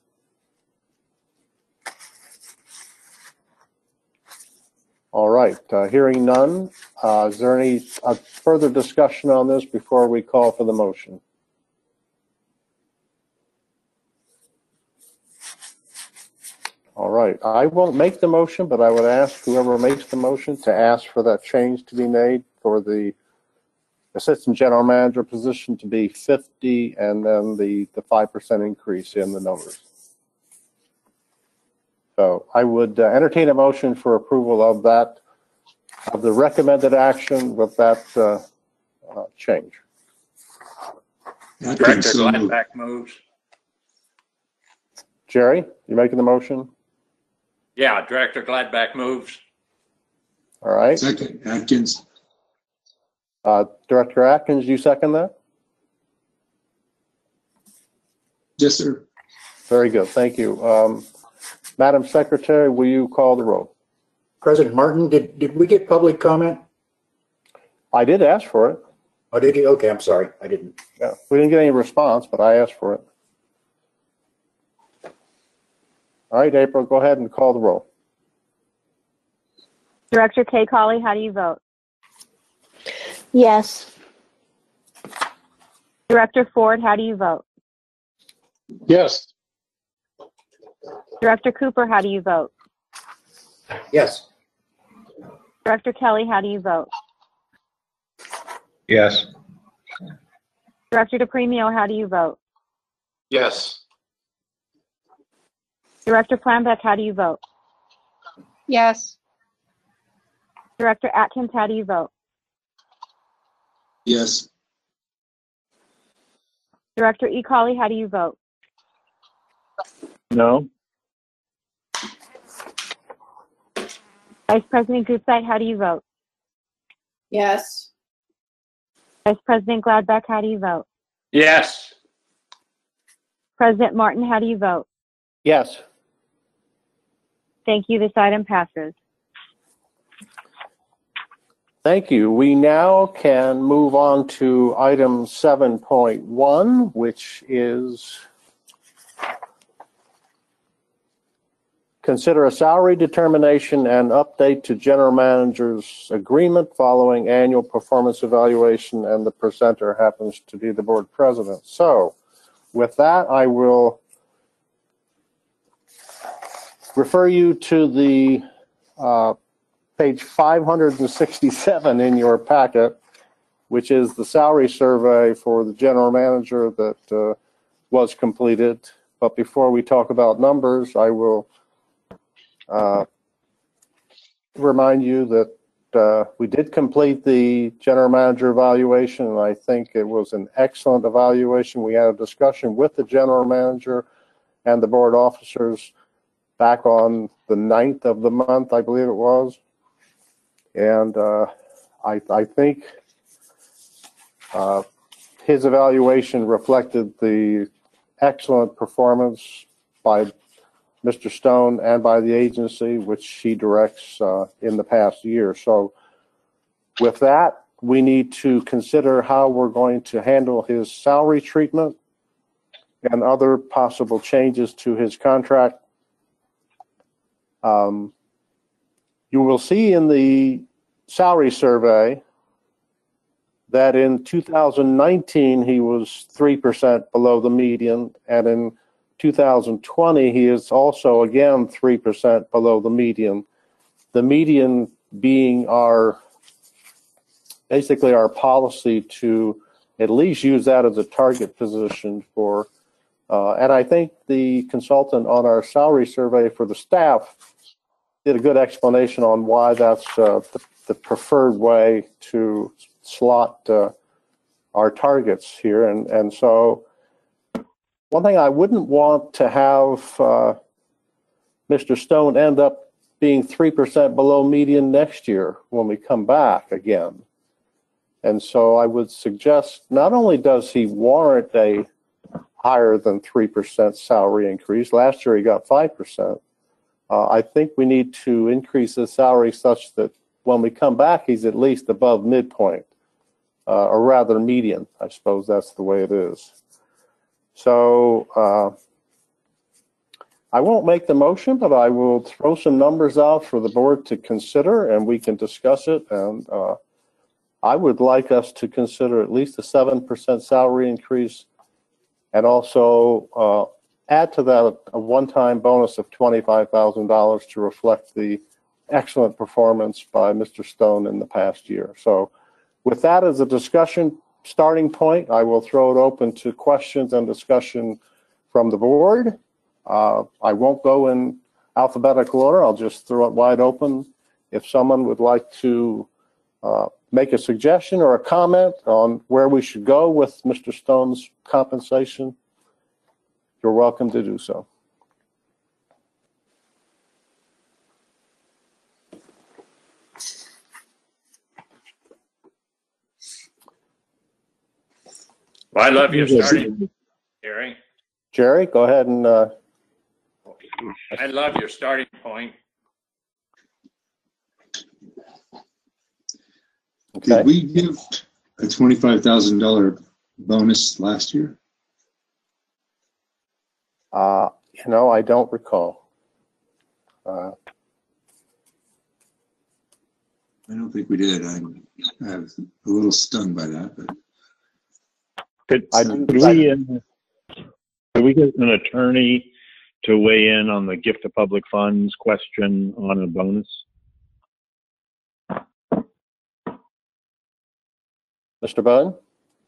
All right, uh, hearing none, uh, is there any uh, further discussion on this before we call for the motion? All right, I won't make the motion, but I would ask whoever makes the motion to ask for that change to be made for the Assistant General Manager position to be fifty, and then the the five percent increase in the numbers. So I would uh, entertain a motion for approval of that, of the recommended action with that uh, uh, change. Director Gladback moves. Jerry, you making the motion? Yeah, Director Gladback moves. All right. Second, Atkins. Uh, Director Atkins, you second that? Yes, sir. Very good. Thank you. Um, Madam Secretary, will you call the roll? President Martin, did, did we get public comment? I did ask for it. Oh, did you? Okay, I'm sorry. I didn't. Yeah, we didn't get any response, but I asked for it. All right, April, go ahead and call the roll. Director Kay Colley, how do you vote? Yes. Director Ford, how do you vote? Yes. Director Cooper, how do you vote? Yes. Director Kelly, how do you vote? Yes. Director DePremio, how do you vote? Yes. Director Planbeck, how do you vote? Yes. Director Atkins, how do you vote? Yes. Director E. Colley, how do you vote? No. Vice President Gutzeit, how do you vote? Yes. Vice President Gladback, how do you vote? Yes. President Martin, how do you vote? Yes. Thank you. This item passes. Thank you. We now can move on to item seven point one, which is consider a salary determination and update to general manager's agreement following annual performance evaluation, and the presenter happens to be the board president. So with that, I will refer you to the uh, page five hundred sixty-seven in your packet, which is the salary survey for the general manager that uh, was completed. But before we talk about numbers, I will uh, remind you that uh, we did complete the general manager evaluation, and I think it was an excellent evaluation. We had a discussion with the general manager and the board officers back on the ninth of the month, I believe it was. And uh, I, I think uh, his evaluation reflected the excellent performance by Mister Stone and by the agency, which he directs uh, in the past year. So with that, we need to consider how we're going to handle his salary treatment and other possible changes to his contract. Um, You will see in the salary survey that in two thousand nineteen, he was three percent below the median, and in two thousand twenty, he is also again three percent below the median. The median being our, basically our policy to at least use that as a target position for, uh, and I think the consultant on our salary survey for the staff did a good explanation on why that's uh, the, the preferred way to slot uh, our targets here. And, and so one thing I wouldn't want to have uh, Mister Stone end up being three percent below median next year when we come back again. And so I would suggest not only does he warrant a higher than three percent salary increase, last year he got five percent, Uh, I think we need to increase his salary such that when we come back, he's at least above midpoint, uh, or rather median. I suppose that's the way it is. So uh, I won't make the motion, but I will throw some numbers out for the board to consider, and we can discuss it. And uh, I would like us to consider at least a seven percent salary increase, and also uh, add to that a one-time bonus of twenty-five thousand dollars to reflect the excellent performance by Mister Stone in the past year. So with that as a discussion starting point, I will throw it open to questions and discussion from the board. Uh, I won't go in alphabetical order. I'll just throw it wide open. If someone would like to uh, make a suggestion or a comment on where we should go with Mister Stone's compensation, you're welcome to do so. Well, I love your starting, Jerry. Jerry, go ahead and. Uh, I love your starting point. Okay. Did we give a twenty-five thousand dollars bonus last year? Uh, you know, I don't recall. Uh, I don't think we did. I'm, I was a little stunned by that, but. Could, I, could we, uh, could we get an attorney to weigh in on the gift of public funds question on a bonus? Mister Bunn?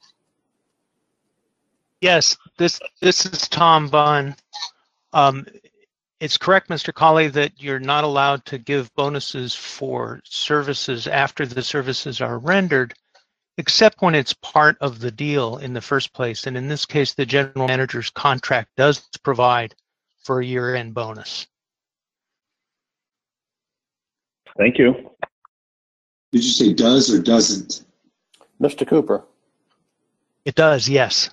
Yes, this this is Tom Bunn. Um, it's correct, Mister Colley, that you're not allowed to give bonuses for services after the services are rendered, except when it's part of the deal in the first place. And in this case, the general manager's contract does provide for a year-end bonus. Thank you. Did you say does or doesn't? Mister Cooper. It does, yes.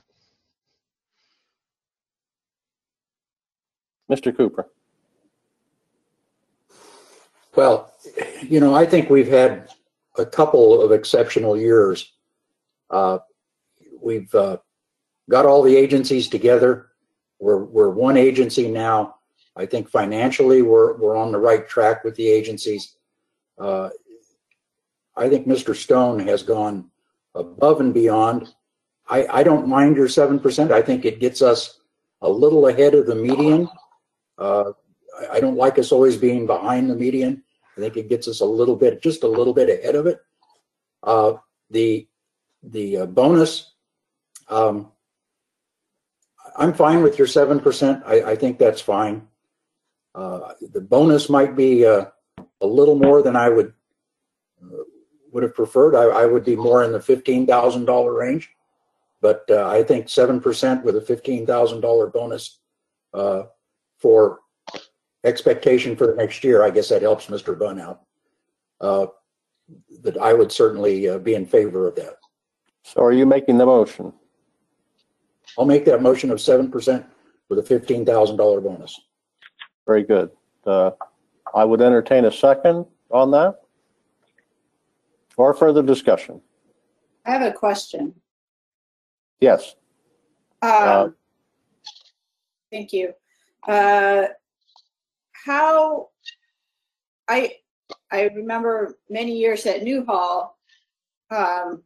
Mister Cooper. Well, you know, I think we've had a couple of exceptional years. Uh, we've uh, got all the agencies together. We're, we're one agency now. I think financially we're, we're on the right track with the agencies. Uh, I think Mister Stone has gone above and beyond. I, I don't mind your seven percent. I think it gets us a little ahead of the median. Uh, I, I don't like us always being behind the median. I think it gets us a little bit, just a little bit ahead of it. Uh, the the uh, bonus, um, I'm fine with your seven percent. I, I think that's fine. Uh, the bonus might be uh, a little more than I would uh, would have preferred. I, I would be more in the fifteen thousand dollar range, but uh, I think seven percent with a fifteen thousand dollar bonus uh, for expectation for the next year, I guess that helps Mister Bunn out. Uh, that I would certainly uh, be in favor of that. So are you making the motion? I'll make that motion of seven percent with a fifteen thousand dollar bonus. Very good. Uh, I would entertain a second on that or further discussion. I have a question. Yes. Um, Uh, Thank you. Uh, how, I, I remember many years at Newhall, um,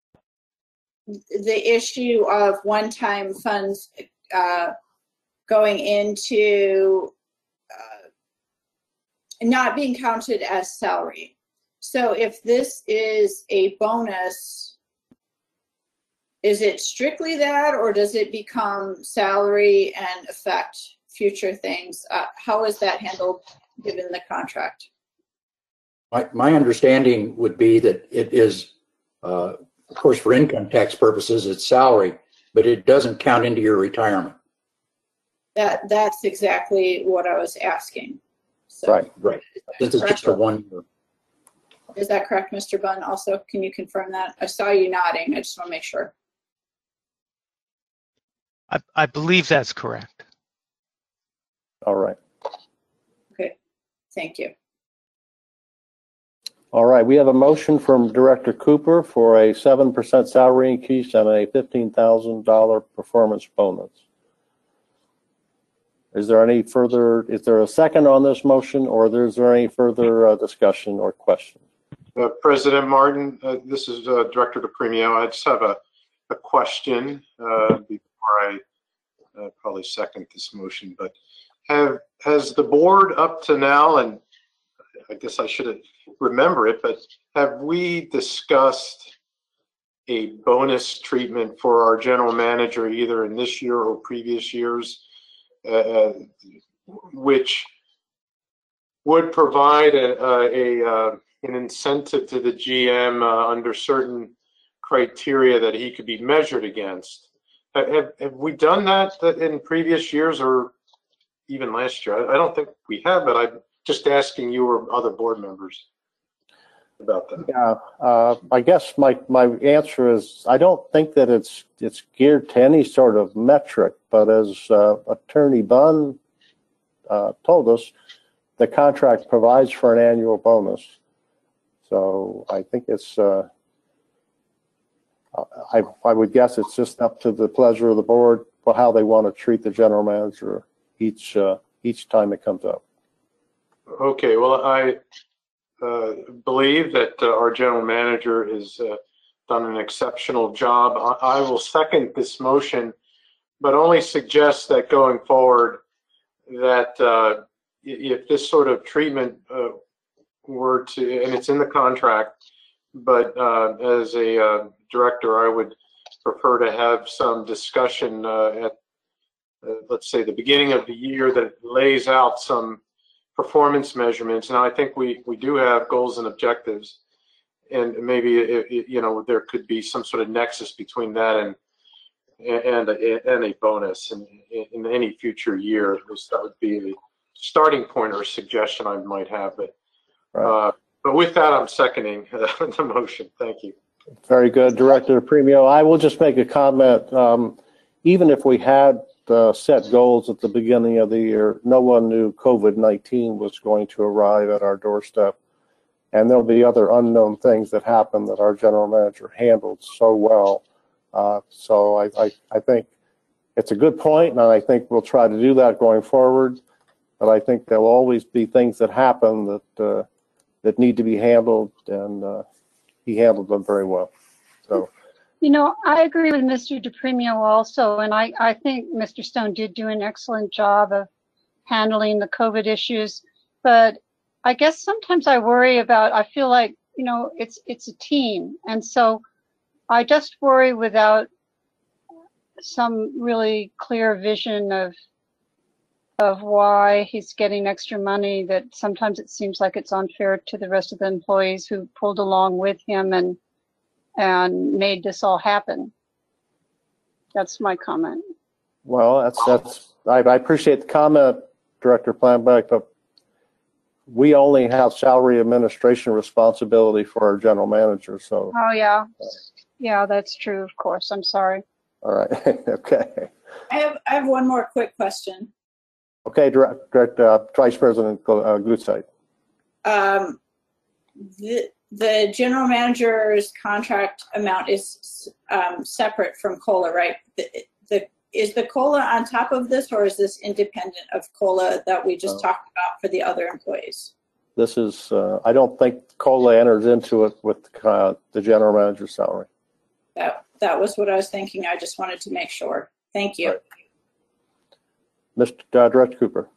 the issue of one-time funds uh, going into uh, not being counted as salary. So if this is a bonus, is it strictly that, or does it become salary and affect future things? Uh, how is that handled given the contract? My, my understanding would be that it is, uh, of course, for income tax purposes, it's salary, but it doesn't count into your retirement. That that's exactly what I was asking. So, Right, right. This is just a one year. is that correct, Mister Bunn? Also, can you confirm that? I saw you nodding. I just want to make sure. I, I believe that's correct. All right. Okay, thank you. All right. We have a motion from Director Cooper for a seven percent salary increase and a fifteen thousand dollar performance bonus. Is there any further, is there a second on this motion, or is there any further uh, discussion or question? Uh, President Martin, uh, this is uh, Director DePremio. I just have a, a question uh, before I uh, probably second this motion. But have has the board up to now, and I guess I should remember it, but have we discussed a bonus treatment for our general manager either in this year or previous years, uh, which would provide a, a, a an incentive to the G M uh, under certain criteria that he could be measured against? Have, have we done that in previous years or even last year? I, I don't think we have, but I'm just asking you or other board members about that. Yeah, uh, I guess my, my answer is I don't think that it's it's geared to any sort of metric, but as uh, Attorney Bunn uh, told us, the contract provides for an annual bonus. So I think it's, uh, I, I would guess it's just up to the pleasure of the board for how they want to treat the general manager each uh, each time it comes up. Okay, well, I uh, believe that uh, our general manager has uh, done an exceptional job. I, I will second this motion, but only suggest that going forward that uh, if this sort of treatment uh, were to, and it's in the contract, but uh, as a uh, director, I would prefer to have some discussion uh, at, uh, let's say, the beginning of the year that lays out some performance measurements. Now, I think we, we do have goals and objectives, and maybe, it, it, you know, there could be some sort of nexus between that and and a, and a bonus in, in any future year. That would be a starting point or a suggestion I might have. But Uh, but with that, I'm seconding uh, the motion. Thank you. Very good, Director Premio. I will just make a comment. Um, even if we had uh, set goals at the beginning of the year, no one knew COVID nineteen was going to arrive at our doorstep and there'll be other unknown things that happen that our general manager handled so well. Uh, so I, I, I think it's a good point, and I think we'll try to do that going forward. But I think there'll always be things that happen that uh, that need to be handled, and uh, he handled them very well. So, You know, I agree with Mister DePrimo also, and I, I think Mister Stone did do an excellent job of handling the COVID issues. But I guess sometimes I worry about, I feel like, you know, it's it's a team. And so I just worry without some really clear vision of of why he's getting extra money, that sometimes it seems like it's unfair to the rest of the employees who pulled along with him and and made this all happen. That's my comment. well, that's that's. I, I appreciate the comment, Director Planbeck, but we only have salary administration responsibility for our general manager. So, Oh, yeah. Yeah, that's true, of course. I'm sorry. all right, okay, I have, I have one more quick question. okay, Direct, Direct uh, Vice President uh, Gutzeit. Um, the, the general manager's contract amount is um, separate from COLA, right? The, the, is the COLA on top of this, or is this independent of COLA that we just Oh. talked about for the other employees? This is, uh, I don't think COLA enters into it with uh, the general manager's salary. That, that was what I was thinking. I just wanted to make sure. Thank you. Mister Uh, Director Cooper.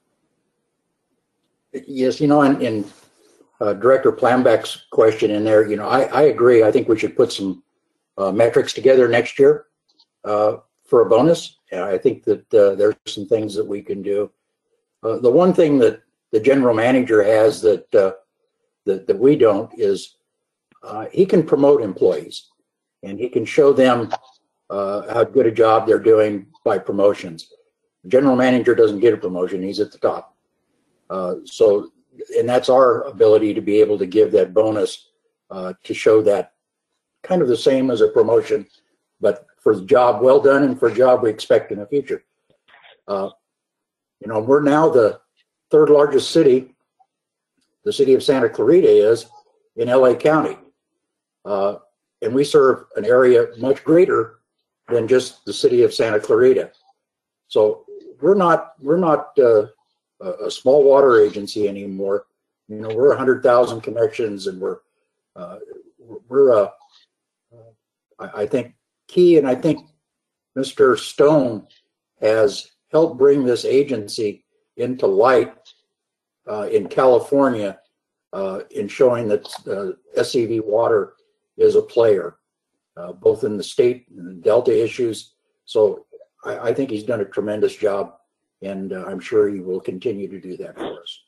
Yes, you know, in, in uh, Director Planbeck's question in there, you know, I, I agree. I think we should put some uh, metrics together next year uh, for a bonus. And I think that uh, there's some things that we can do. Uh, the one thing that the general manager has that uh, that, that we don't is uh, he can promote employees, and he can show them uh, how good a job they're doing by promotions. The general manager doesn't get a promotion; he's at the top. Uh, so, and that's our ability to be able to give that bonus uh, to show that kind of the same as a promotion, but for the job well done and for a job we expect in the future. Uh, you know, we're now the third largest city. The city of Santa Clarita is in L A County. Uh, and we serve an area much greater than just the city of Santa Clarita. So we're not, we're not uh, a small water agency anymore. You know, we're one hundred thousand connections, and we're, uh, we're, uh, I, I think, key, and I think Mister Stone has helped bring this agency into light uh, in California uh, in showing that uh, S C V Water is a player, uh, both in the state and the Delta issues. So I, I think he's done a tremendous job, and uh, I'm sure he will continue to do that for us.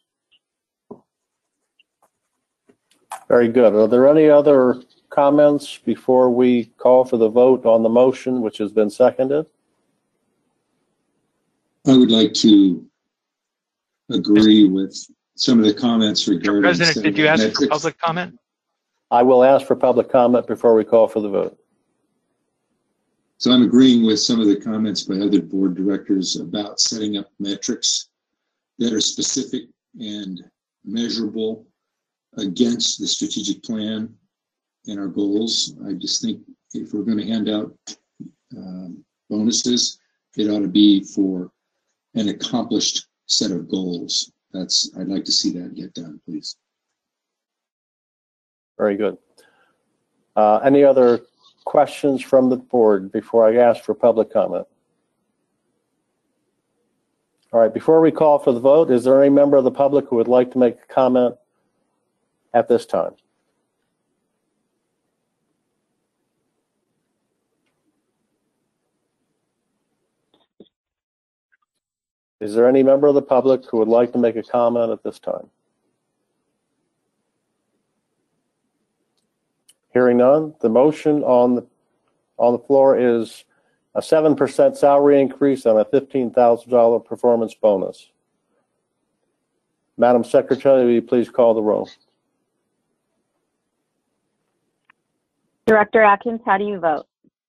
Very good. Are there any other comments before we call for the vote on the motion, which has been seconded? I would like to agree with some of the comments regarding. President, did you ask for metrics. public comment? I will ask for public comment before we call for the vote. So I'm agreeing with some of the comments by other board directors about setting up metrics that are specific and measurable against the strategic plan and our goals. I just think if we're going to hand out um, bonuses, it ought to be for an accomplished set of goals. That's, I'd like to see that get done, please. Very good. Uh, any other questions from the board before I ask for public comment? All right, before we call for the vote, is there any member of the public who would like to make a comment at this time? Is there any member of the public who would like to make a comment at this time? Hearing none, the motion on the on the floor is a seven percent salary increase and a fifteen thousand dollar performance bonus. Madam Secretary, will you please call the roll? Director Atkins, how do you vote?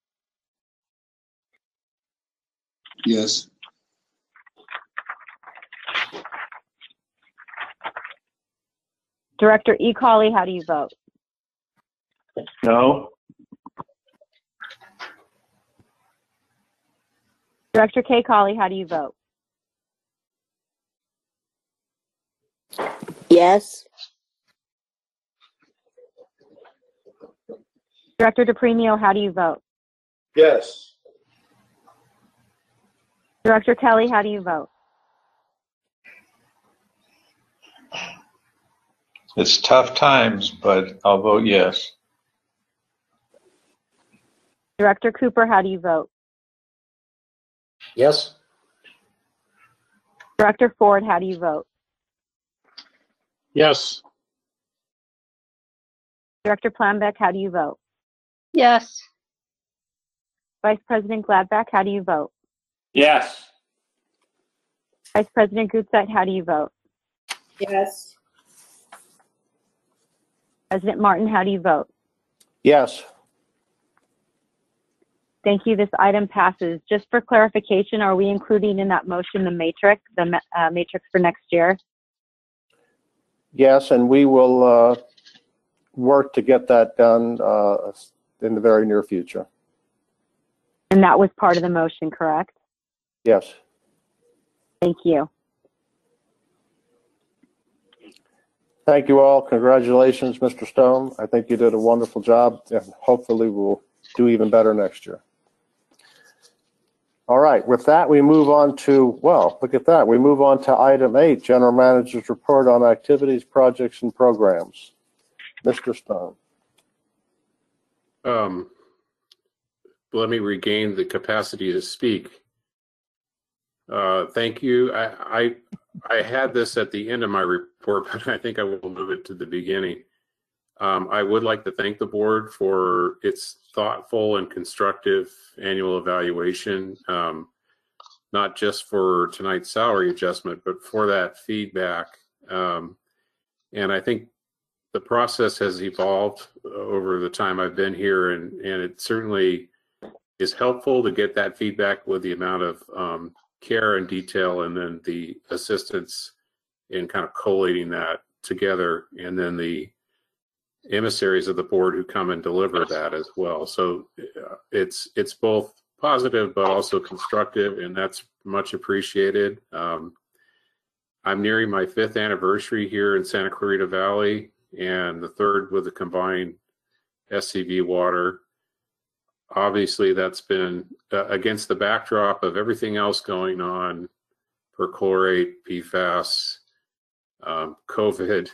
Yes. Director E. Colley, how do you vote? No. Director K. Colley, how do you vote? Yes. Director DePremio, how do you vote? Yes. Director Kelly, how do you vote? It's tough times, but I'll vote yes. Director Cooper, how do you vote? Yes. Director Ford, how do you vote? Yes. Director Planbeck, how do you vote? Yes. Vice President Gladback, how do you vote? Yes. Vice President Gutzeit, how do you vote? Yes. President Martin, how do you vote? Yes. Thank you. This item passes. Just for clarification, are we including in that motion the matrix, the ma- uh, matrix for next year? Yes, and we will uh, work to get that done uh, in the very near future. And that was part of the motion, correct? Yes. Thank you. Thank you all. Congratulations, Mister Stone. I think you did a wonderful job, and hopefully we'll do even better next year. All right, with that, we move on to, well, look at that. We move on to item eight, General Manager's Report on Activities, Projects, and Programs. Mister Stone. Um, let me regain the capacity to speak. Uh, thank you. I, I I had this at the end of my report, but I think I will move it to the beginning. Um, I would like to thank the board for its thoughtful and constructive annual evaluation, um, not just for tonight's salary adjustment, but for that feedback. Um, and I think the process has evolved over the time I've been here, and, and it certainly is helpful to get that feedback with the amount of um, care and detail, and then the assistance in kind of collating that together, and then the emissaries of the board who come and deliver that as well. So uh, it's it's both positive but also constructive, and that's much appreciated. Um, I'm nearing my fifth anniversary here in Santa Clarita Valley, and the third with the combined S C V water. Obviously, that's been uh, against the backdrop of everything else going on, perchlorate, P FAS, um, COVID,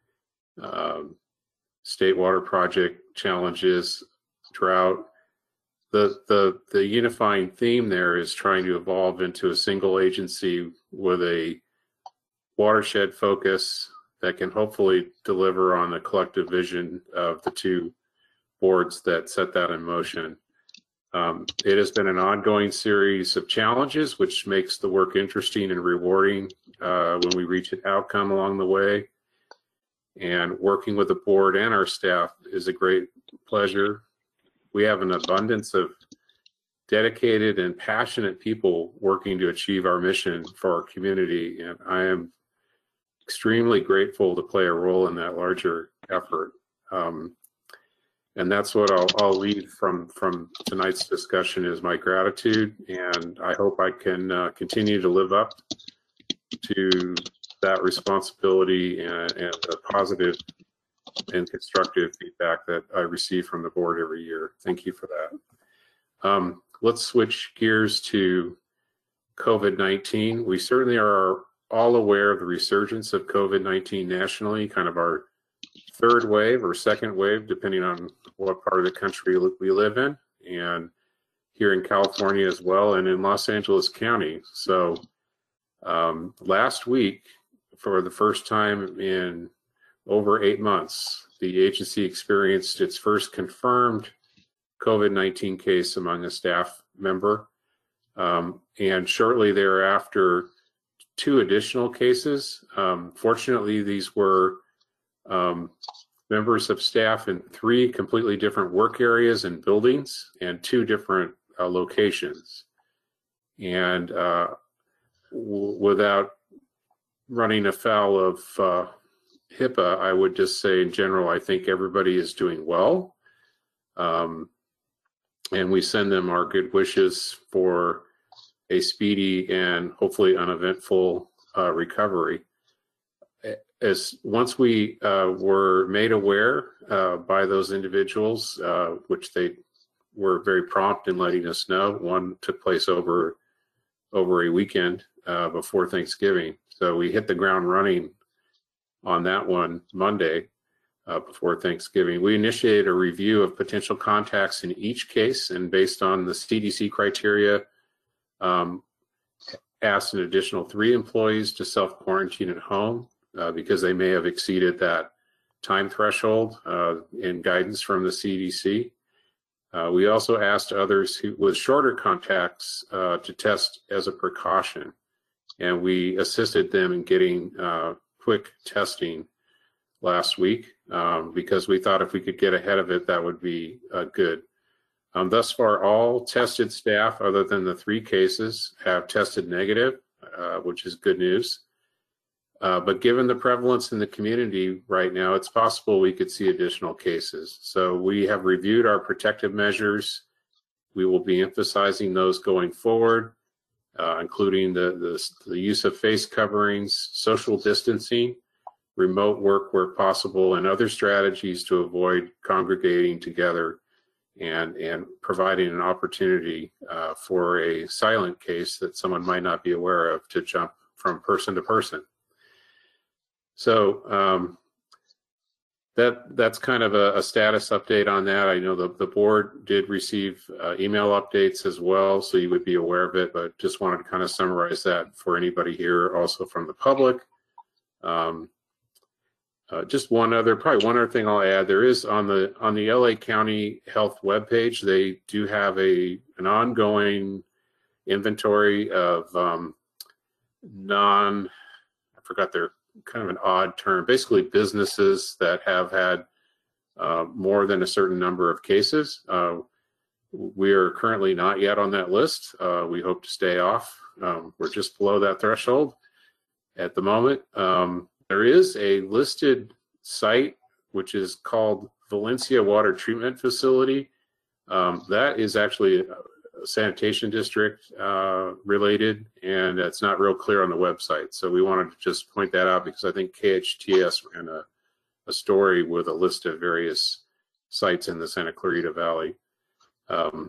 um, state water project challenges, drought. The, the, the unifying theme there is trying to evolve into a single agency with a watershed focus that can hopefully deliver on the collective vision of the two boards that set that in motion. Um, it has been an ongoing series of challenges, which makes the work interesting and rewarding uh, when we reach an outcome along the way. And working with the board and our staff is a great pleasure. We have an abundance of dedicated and passionate people working to achieve our mission for our community, and I am extremely grateful to play a role in that larger effort. Um, and that's what I'll, I'll leave from, from tonight's discussion is my gratitude, and I hope I can uh, continue to live up to that responsibility and, and the positive and constructive feedback that I receive from the board every year. Thank you for that. Um, let's switch gears to COVID nineteen. We certainly are all aware of the resurgence of COVID nineteen nationally, kind of our third wave or second wave, depending on what part of the country we live in, and here in California as well, and in Los Angeles County. So um, last week, for the first time in over eight months, the agency experienced its first confirmed COVID nineteen case among a staff member. Um, and shortly thereafter, two additional cases. Um, fortunately, these were um, members of staff in three completely different work areas and buildings and two different uh, locations. And uh, w- without running afoul of uh, HIPAA, I would just say in general, I think everybody is doing well. Um, and we send them our good wishes for a speedy and hopefully uneventful uh, recovery. As once we uh, were made aware uh, by those individuals, uh, which they were very prompt in letting us know. One took place over over a weekend uh, before Thanksgiving, so we hit the ground running on that one Monday uh, before Thanksgiving. We initiated a review of potential contacts in each case, and based on the C D C criteria, um, asked an additional three employees to self-quarantine at home uh, because they may have exceeded that time threshold uh, in guidance from the C D C. Uh, we also asked others who, with shorter contacts uh, to test as a precaution, and we assisted them in getting uh, quick testing last week um, because we thought if we could get ahead of it, that would be uh, good. Um, thus far, all tested staff, other than the three cases, have tested negative, uh, which is good news. Uh, but given the prevalence in the community right now, it's possible we could see additional cases. So we have reviewed our protective measures. We will be emphasizing those going forward, uh, including the, the, the use of face coverings, social distancing, remote work where possible, and other strategies to avoid congregating together and, and providing an opportunity uh, for a silent case that someone might not be aware of to jump from person to person. So um, that that's kind of a, a status update on that. I know the, the board did receive uh, email updates as well, so you would be aware of it, but just wanted to kind of summarize that for anybody here, also from the public. Um, uh, just one other, probably one other thing I'll add, there is on the on the L A County Health webpage, they do have a an ongoing inventory of um, non, I forgot their kind of an odd term, basically businesses that have had uh, more than a certain number of cases. Uh, we are currently not yet on that list. Uh, we hope to stay off. Um, we're just below that threshold at the moment. Um, there is a listed site which is called Valencia Water Treatment Facility. Um, that is actually a sanitation district uh, related, and it's not real clear on the website. So we wanted to just point that out because I think K H T S ran a, a story with a list of various sites in the Santa Clarita Valley. Um,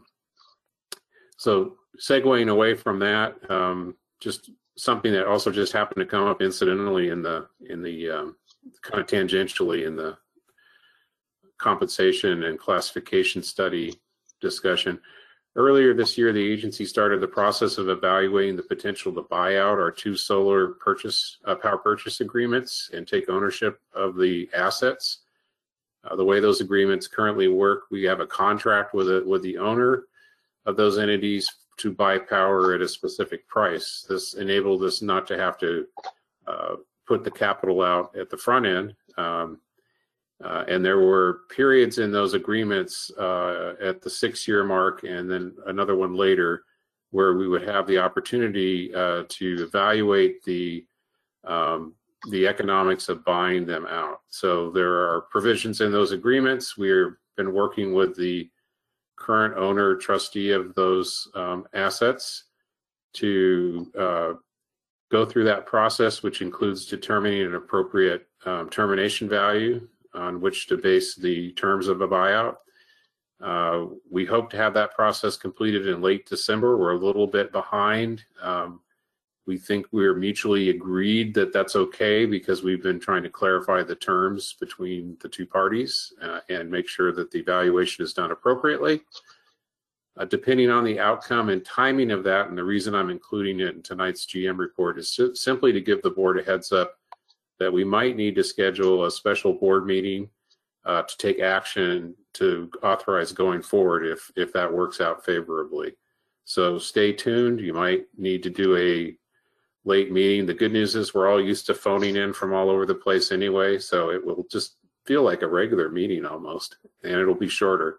so segueing away from that, um, just something that also just happened to come up incidentally in the in the um, kind of tangentially in the compensation and classification study discussion. Earlier this year, the agency started the process of evaluating the potential to buy out our two solar purchase uh, power purchase agreements and take ownership of the assets. Uh, the way those agreements currently work, we have a contract with it with the owner of those entities to buy power at a specific price. This enabled us not to have to uh, put the capital out at the front end. Um, Uh, and there were periods in those agreements uh, at the six-year mark and then another one later where we would have the opportunity uh, to evaluate the um, the economics of buying them out. So there are provisions in those agreements. We've been working with the current owner trustee of those um, assets to uh, go through that process, which includes determining an appropriate um, termination value on which to base the terms of a buyout. Uh, we hope to have that process completed in late December. We're a little bit behind. Um, we think we're mutually agreed that that's okay because we've been trying to clarify the terms between the two parties uh, and make sure that the evaluation is done appropriately. Uh, depending on the outcome and timing of that, and the reason I'm including it in tonight's G M report is simply to give the board a heads up that we might need to schedule a special board meeting uh, to take action to authorize going forward if, if that works out favorably. So stay tuned. You might need to do a late meeting. The good news is we're all used to phoning in from all over the place anyway, so it will just feel like a regular meeting almost, and it'll be shorter.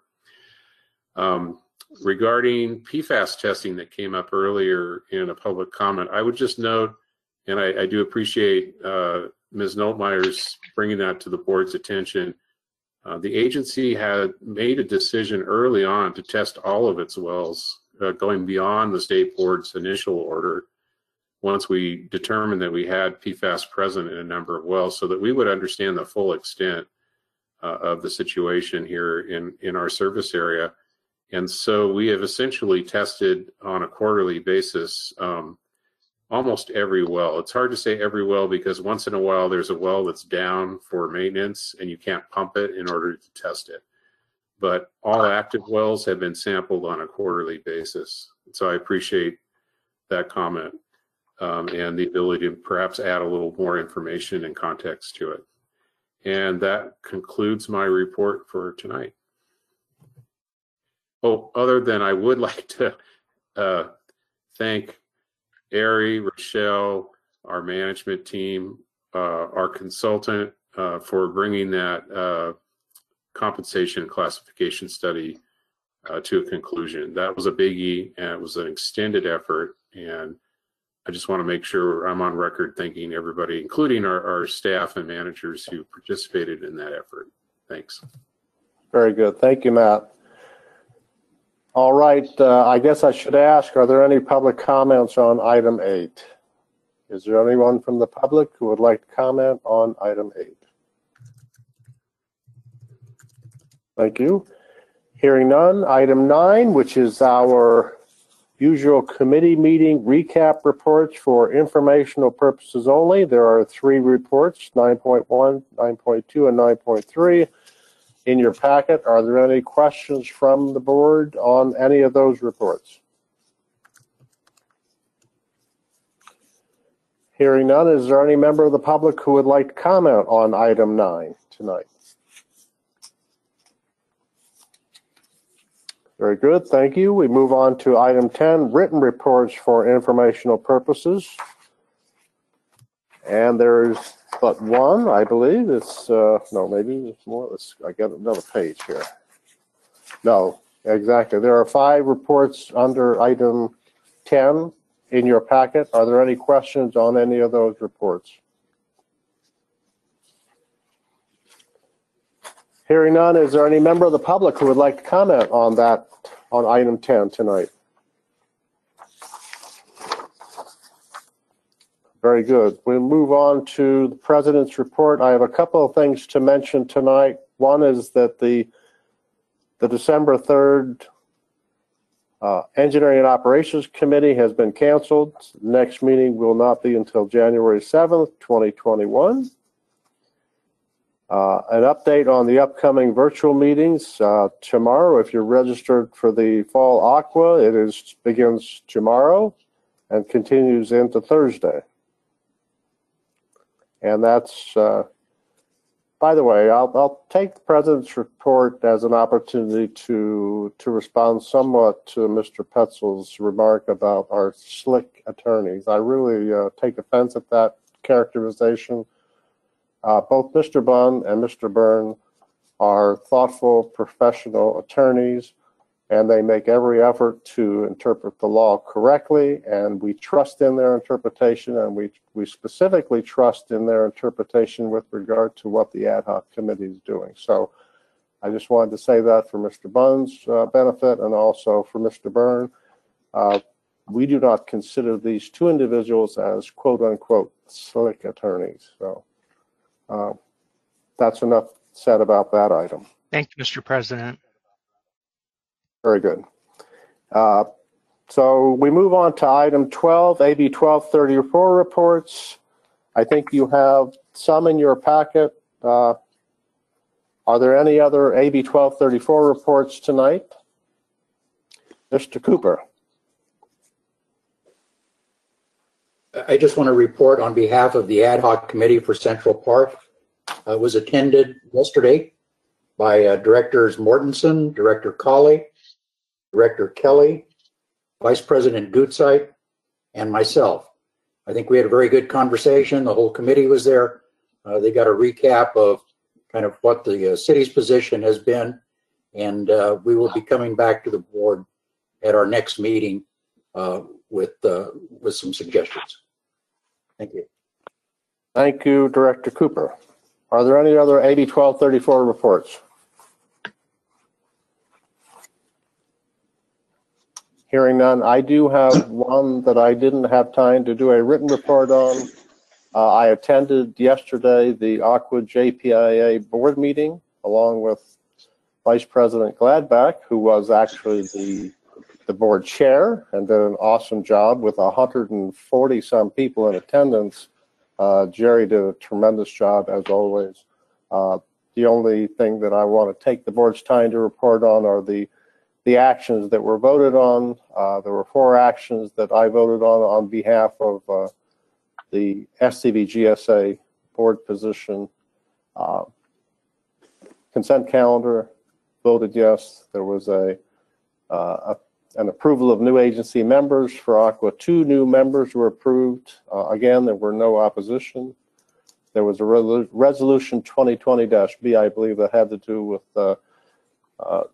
Um, regarding P FAS testing that came up earlier in a public comment, I would just note And I, I do appreciate uh, Miz Noltmeyer's bringing that to the board's attention. Uh, the agency had made a decision early on to test all of its wells, uh, going beyond the state board's initial order, once we determined that we had P FAS present in a number of wells, so that we would understand the full extent uh, of the situation here in, in our service area. And so we have essentially tested on a quarterly basis um, almost every well. It's hard to say every well because once in a while there's a well that's down for maintenance and you can't pump it in order to test it. But all active wells have been sampled on a quarterly basis. So I appreciate that comment um, and the ability to perhaps add a little more information and context to it. And that concludes my report for tonight. Oh, other than I would like to uh, thank Ari, Rochelle, our management team, uh, our consultant uh, for bringing that uh, compensation classification study uh, to a conclusion. That was a biggie and it was an extended effort. And I just want to make sure I'm on record thanking everybody, including our, our staff and managers who participated in that effort. Thanks. Very good. Thank you, Matt. All right, uh, I guess I should ask, are there any public comments on item eight? Is there anyone from the public who would like to comment on item eight? Thank you. Hearing none, item nine, which is our usual committee meeting recap reports for informational purposes only. There are three reports, nine point one, nine point two, and nine point three. In your packet, are there any questions from the board on any of those reports? Hearing none, is there any member of the public who would like to comment on item nine tonight? Very good, thank you. We move on to item ten, written reports for informational purposes. And there's but one, I believe. It's, uh, no, maybe it's more. Let's, I got another page here. No, exactly. There are five reports under item ten in your packet. Are there any questions on any of those reports? Hearing none, is there any member of the public who would like to comment on that, on item ten tonight? Very good. We'll move on to the President's report. I have a couple of things to mention tonight. One is that the the December third uh, Engineering and Operations Committee has been canceled. The next meeting will not be until January seventh, twenty twenty-one. Uh, an update on the upcoming virtual meetings uh, tomorrow. If you're registered for the Fall Aqua, it is begins tomorrow and continues into Thursday. And that's, uh, by the way, I'll, I'll take the President's report as an opportunity to to respond somewhat to Mister Petzel's remark about our slick attorneys. I really uh, take offense at that characterization. Uh, both Mister Bunn and Mister Byrne are thoughtful, professional attorneys, and they make every effort to interpret the law correctly, and we trust in their interpretation, and we, we specifically trust in their interpretation with regard to what the ad hoc committee is doing. So I just wanted to say that for Mister Bunn's uh, benefit and also for Mister Byrne. Uh, we do not consider these two individuals as quote-unquote slick attorneys. So uh, that's enough said about that item. Thank you, Mister President. Very good. Uh, so we move on to item twelve, A B twelve thirty-four reports. I think you have some in your packet. Uh, are there any other A B twelve thirty-four reports tonight? Mister Cooper. I just want to report on behalf of the Ad hoc Committee for Central Park. I was attended yesterday by uh, Directors Mortensen, Director Colley, Director Kelly, Vice President Gutzeit, and myself. I think we had a very good conversation. The whole committee was there. Uh, they got a recap of kind of what the uh, city's position has been, and uh, we will be coming back to the board at our next meeting uh, with uh, with some suggestions. Thank you. Thank you, Director Cooper. Are there any other A B twelve thirty-four reports? Hearing none, I do have one that I didn't have time to do a written report on. Uh, I attended yesterday the Aqua J P I A board meeting along with Vice President Gladback, who was actually the, the board chair and did an awesome job with one hundred forty some people in attendance. Uh, Jerry did a tremendous job as always. Uh, the only thing that I want to take the board's time to report on are the the actions that were voted on. Uh, there were four actions that I voted on on behalf of uh, the S C V G S A board position. Uh, consent calendar, voted yes. There was a, uh, a an approval of new agency members for Aqua. Two new members were approved. Uh, again, there were no opposition. There was a re resolution twenty twenty dash B, I believe, that had to do with uh, uh,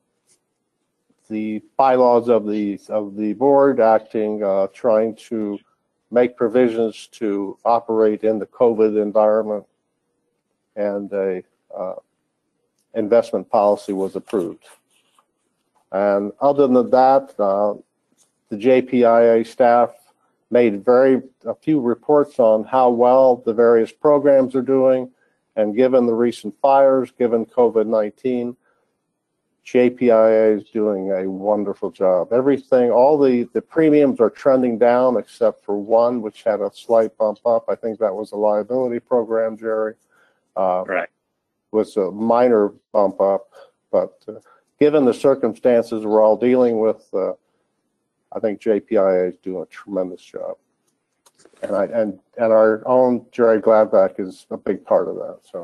the bylaws of the of the board acting, uh, trying to make provisions to operate in the COVID environment, and a uh, investment policy was approved. And other than that, uh, the J P I A staff made very a few reports on how well the various programs are doing, and given the recent fires, given COVID nineteen, J P I A is doing a wonderful job. Everything, all the, the premiums are trending down except for one, which had a slight bump up. I think that was a liability program, Jerry. Uh, right. Was a minor bump up, but uh, given the circumstances we're all dealing with, uh, I think J P I A is doing a tremendous job. And, I, and, and our own Jerry Gladback is a big part of that. So.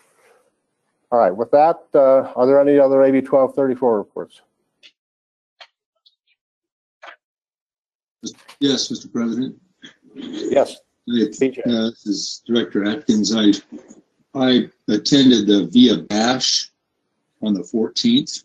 All right, with that, uh, are there any other A B twelve thirty-four reports? Yes, Mister President. Yes. It, uh, this is Director Atkins. I I attended the Via Bash on the fourteenth.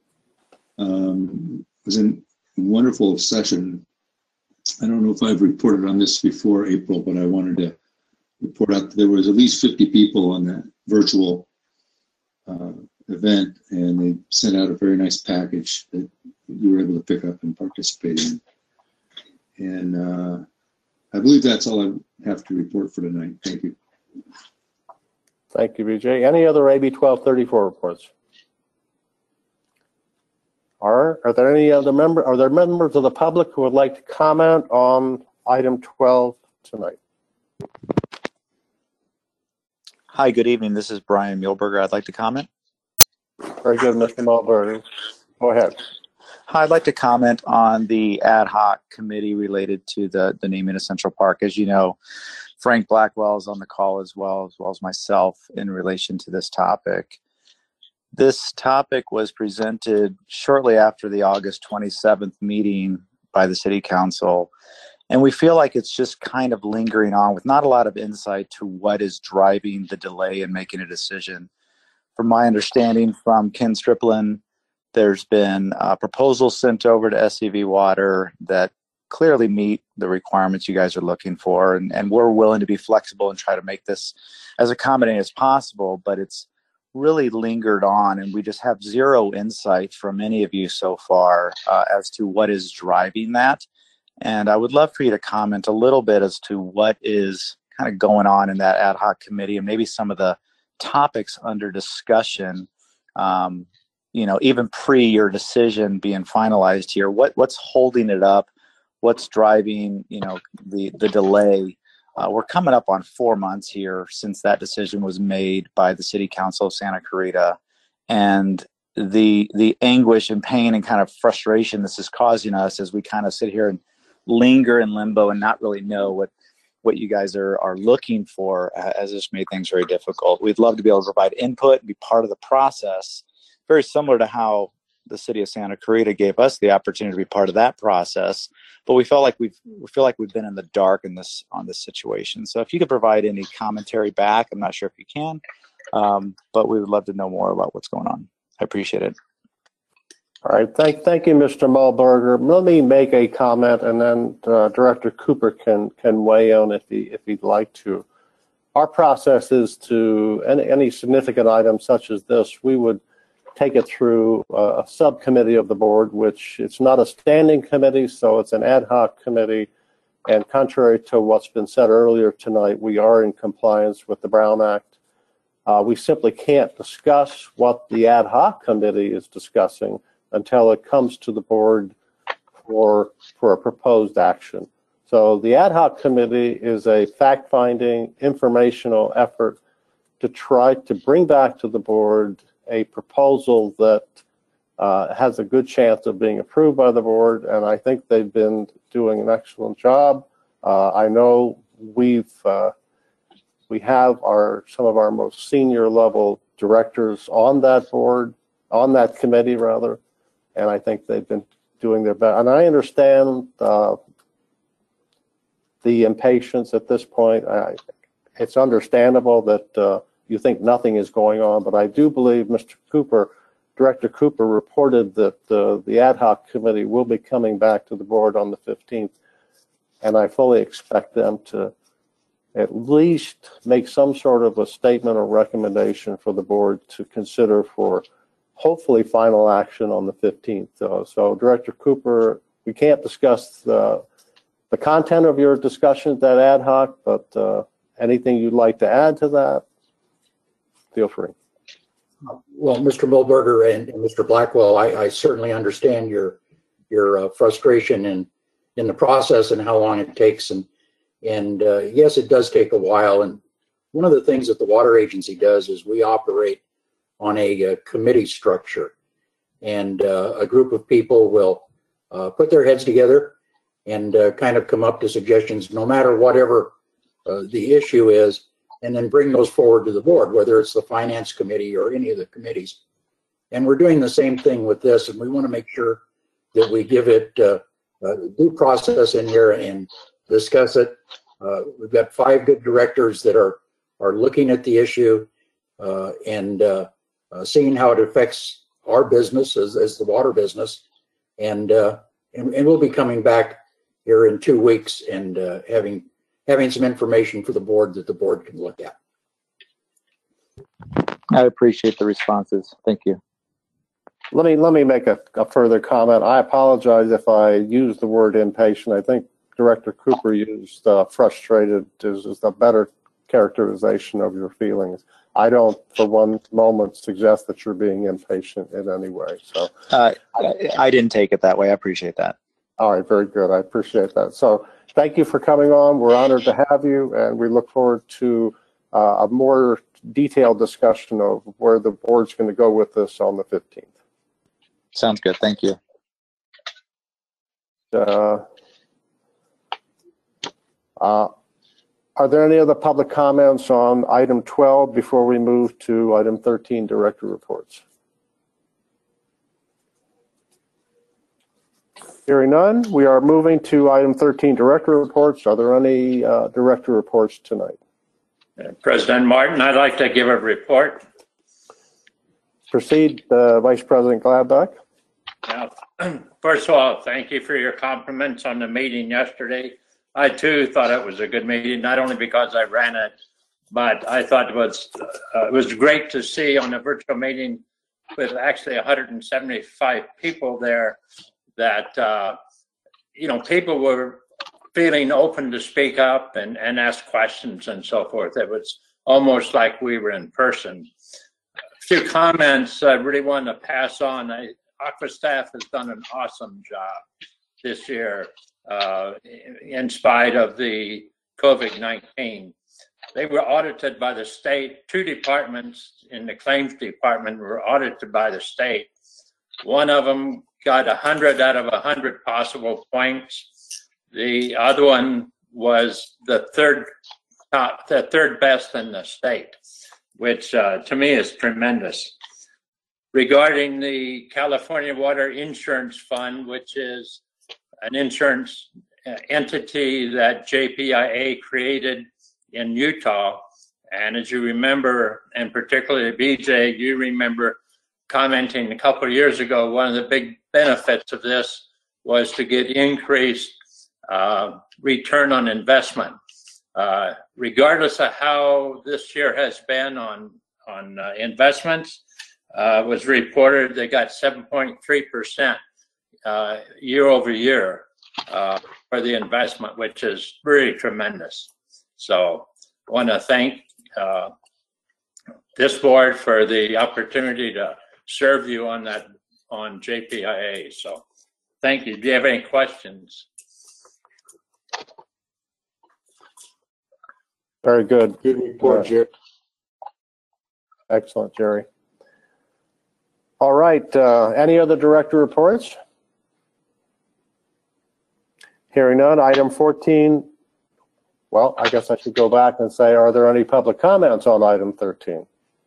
Um, it was a wonderful session. I don't know if I've reported on this before April, but I wanted to report out that there was at least fifty people on that virtual Uh, event, and they sent out a very nice package that you were able to pick up and participate in. And uh, I believe that's all I have to report for tonight. Thank you. Thank you, B J. Any other A B twelve thirty-four reports? Are, are there any other member? Are there members of the public who would like to comment on item twelve tonight? Hi, good evening. This is Brian Muehlberger. I'd like to comment. Very good, Mister Muehlberger. Go ahead. Hi, I'd like to comment on the ad hoc committee related to the, the naming of Central Park. As you know, Frank Blackwell is on the call as well, as well as myself in relation to this topic. This topic was presented shortly after the August twenty-seventh meeting by the City Council. And we feel like it's just kind of lingering on with not a lot of insight to what is driving the delay in making a decision. From my understanding from Ken Striplin, there's been a proposal sent over to S C V Water that clearly meet the requirements you guys are looking for. And, and we're willing to be flexible and try to make this as accommodating as possible, but it's really lingered on, and we just have zero insight from any of you so far uh, as to what is driving that. And I would love for you to comment a little bit as to what is kind of going on in that ad hoc committee, and maybe some of the topics under discussion, um, you know, even pre your decision being finalized here. What what's holding it up? What's driving, you know, the the delay? Uh, we're coming up on four months here since that decision was made by the City Council of Santa Clarita, and the the anguish and pain and kind of frustration this is causing us as we kind of sit here and linger in limbo and not really know what what you guys are are looking for, uh, has just made things very difficult. We'd love to be able to provide input and be part of the process, very similar to how the City of Santa Clarita gave us the opportunity to be part of that process. But we felt like we've we feel like we've been in the dark in this on this situation. So if you could provide any commentary back, I'm not sure if you can, um, but we would love to know more about what's going on. I appreciate it. All right, thank, thank you, Mister Mulberger. Let me make a comment, and then uh, Director Cooper can can weigh in if he if he'd like to. Our process is to any any significant item such as this, we would take it through a subcommittee of the board, which it's not a standing committee, so it's an ad hoc committee. And contrary to what's been said earlier tonight, we are in compliance with the Brown Act. Uh, we simply can't discuss what the ad hoc committee is discussing until it comes to the board for, for a proposed action. So the ad hoc committee is a fact-finding, informational effort to try to bring back to the board a proposal that uh, has a good chance of being approved by the board, and I think they've been doing an excellent job. Uh, I know we've uh, we have our some of our most senior level directors on that board, on that committee rather, and I think they've been doing their best. And I understand uh, the impatience at this point. I, it's understandable that uh, you think nothing is going on, but I do believe Mister Cooper, Director Cooper reported that uh, the ad hoc committee will be coming back to the board on the fifteenth, and I fully expect them to at least make some sort of a statement or recommendation for the board to consider for hopefully final action on the fifteenth. Uh, so Director Cooper, we can't discuss the, the content of your discussions at ad hoc, but uh, anything you'd like to add to that, feel free. Well, Mister Mulberger and, and Mister Blackwell, I, I certainly understand your your uh, frustration in in the process and how long it takes. And and uh, yes, it does take a while. And one of the things that the water agency does is we operate on a, uh committee structure, and uh, a group of people will uh, put their heads together and uh, kind of come up to suggestions, no matter whatever uh, the issue is, and then bring those forward to the board, whether it's the finance committee or any of the committees. And we're doing the same thing with this, and we want to make sure that we give it uh, uh, due process in here and discuss it. Uh, we've got five good directors that are are looking at the issue uh, and uh, uh, seeing how it affects our business as, as the water business. And, uh, and and we'll be coming back here in two weeks and uh, having having some information for the board that the board can look at. I appreciate the responses. Thank you. Let me let me make a, a further comment. I apologize if I used the word impatient. I think Director Cooper used uh, frustrated is, is a better characterization of your feelings. I don't for one moment suggest that you're being impatient in any way. So uh, I, I didn't take it that way. I appreciate that. All right, very good. I appreciate that. So thank you for coming on. We're honored to have you, and we look forward to uh, a more detailed discussion of where the board's going to go with this on the fifteenth. Sounds good. Thank you. Uh, uh, are there any other public comments on item twelve before we move to item thirteen, director reports? Hearing none, we are moving to item thirteen, director reports. Are there any uh, director reports tonight? Uh, President Martin, I'd like to give a report. Proceed, uh, Vice President Gladbeck. Now, first of all, thank you for your compliments on the meeting yesterday. I too thought it was a good meeting, not only because I ran it, but I thought it was uh, it was great to see on a virtual meeting with actually one hundred seventy-five people there that uh, you know, people were feeling open to speak up and, and ask questions and so forth. It was almost like we were in person. A few comments I really want to pass on. I, Aqua staff has done an awesome job this year uh, in spite of the COVID nineteen. They were audited by the state. Two departments in the claims department were audited by the state. One of them got one hundred out of one hundred possible points. The other one was the third top, the third best in the state, which uh, to me is tremendous. Regarding the California Water Insurance Fund, which is an insurance entity that J P I A created in Utah, and as you remember, and particularly B J, you remember commenting a couple of years ago, one of the big benefits of this was to get increased uh, return on investment. Uh, regardless of how this year has been on, on uh, investments, uh, was reported they got seven point three percent uh, year over year uh, for the investment, which is really tremendous. So I want to thank uh, this board for the opportunity to serve you on that, on J P I A. So thank you. Do you have any questions? Very good. Good report, Jerry. Excellent, Jerry. All right, uh, any other director reports? Hearing none, item fourteen. Well, I guess I should go back and say, are there any public comments on item thirteen?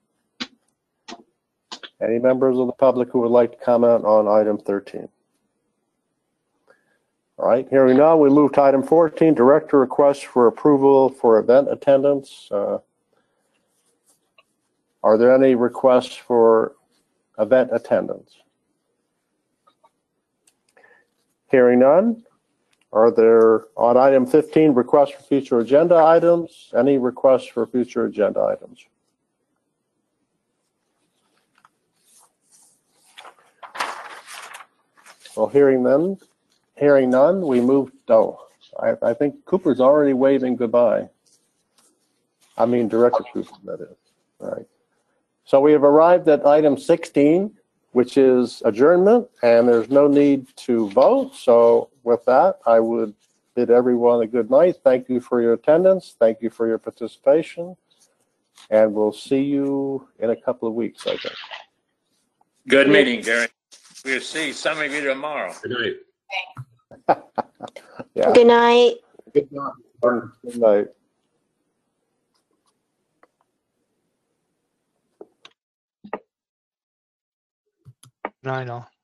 Any members of the public who would like to comment on item thirteen? All right, hearing none, we move to item fourteen, director request for approval for event attendance. Uh, are there any requests for event attendance? Hearing none, are there, on item fifteen, requests for future agenda items? Any requests for future agenda items? Well, hearing none, hearing none, we move, oh, I, I think Cooper's already waving goodbye. I mean, Director Cooper, that is. All right. So we have arrived at item sixteen, which is adjournment, and there's no need to vote. So with that, I would bid everyone a good night. Thank you for your attendance. Thank you for your participation. And we'll see you in a couple of weeks, I think. Good meeting, Gary. We'll see some of you tomorrow. Good night. Yeah. Good night. Good night. Good night. Good night, all.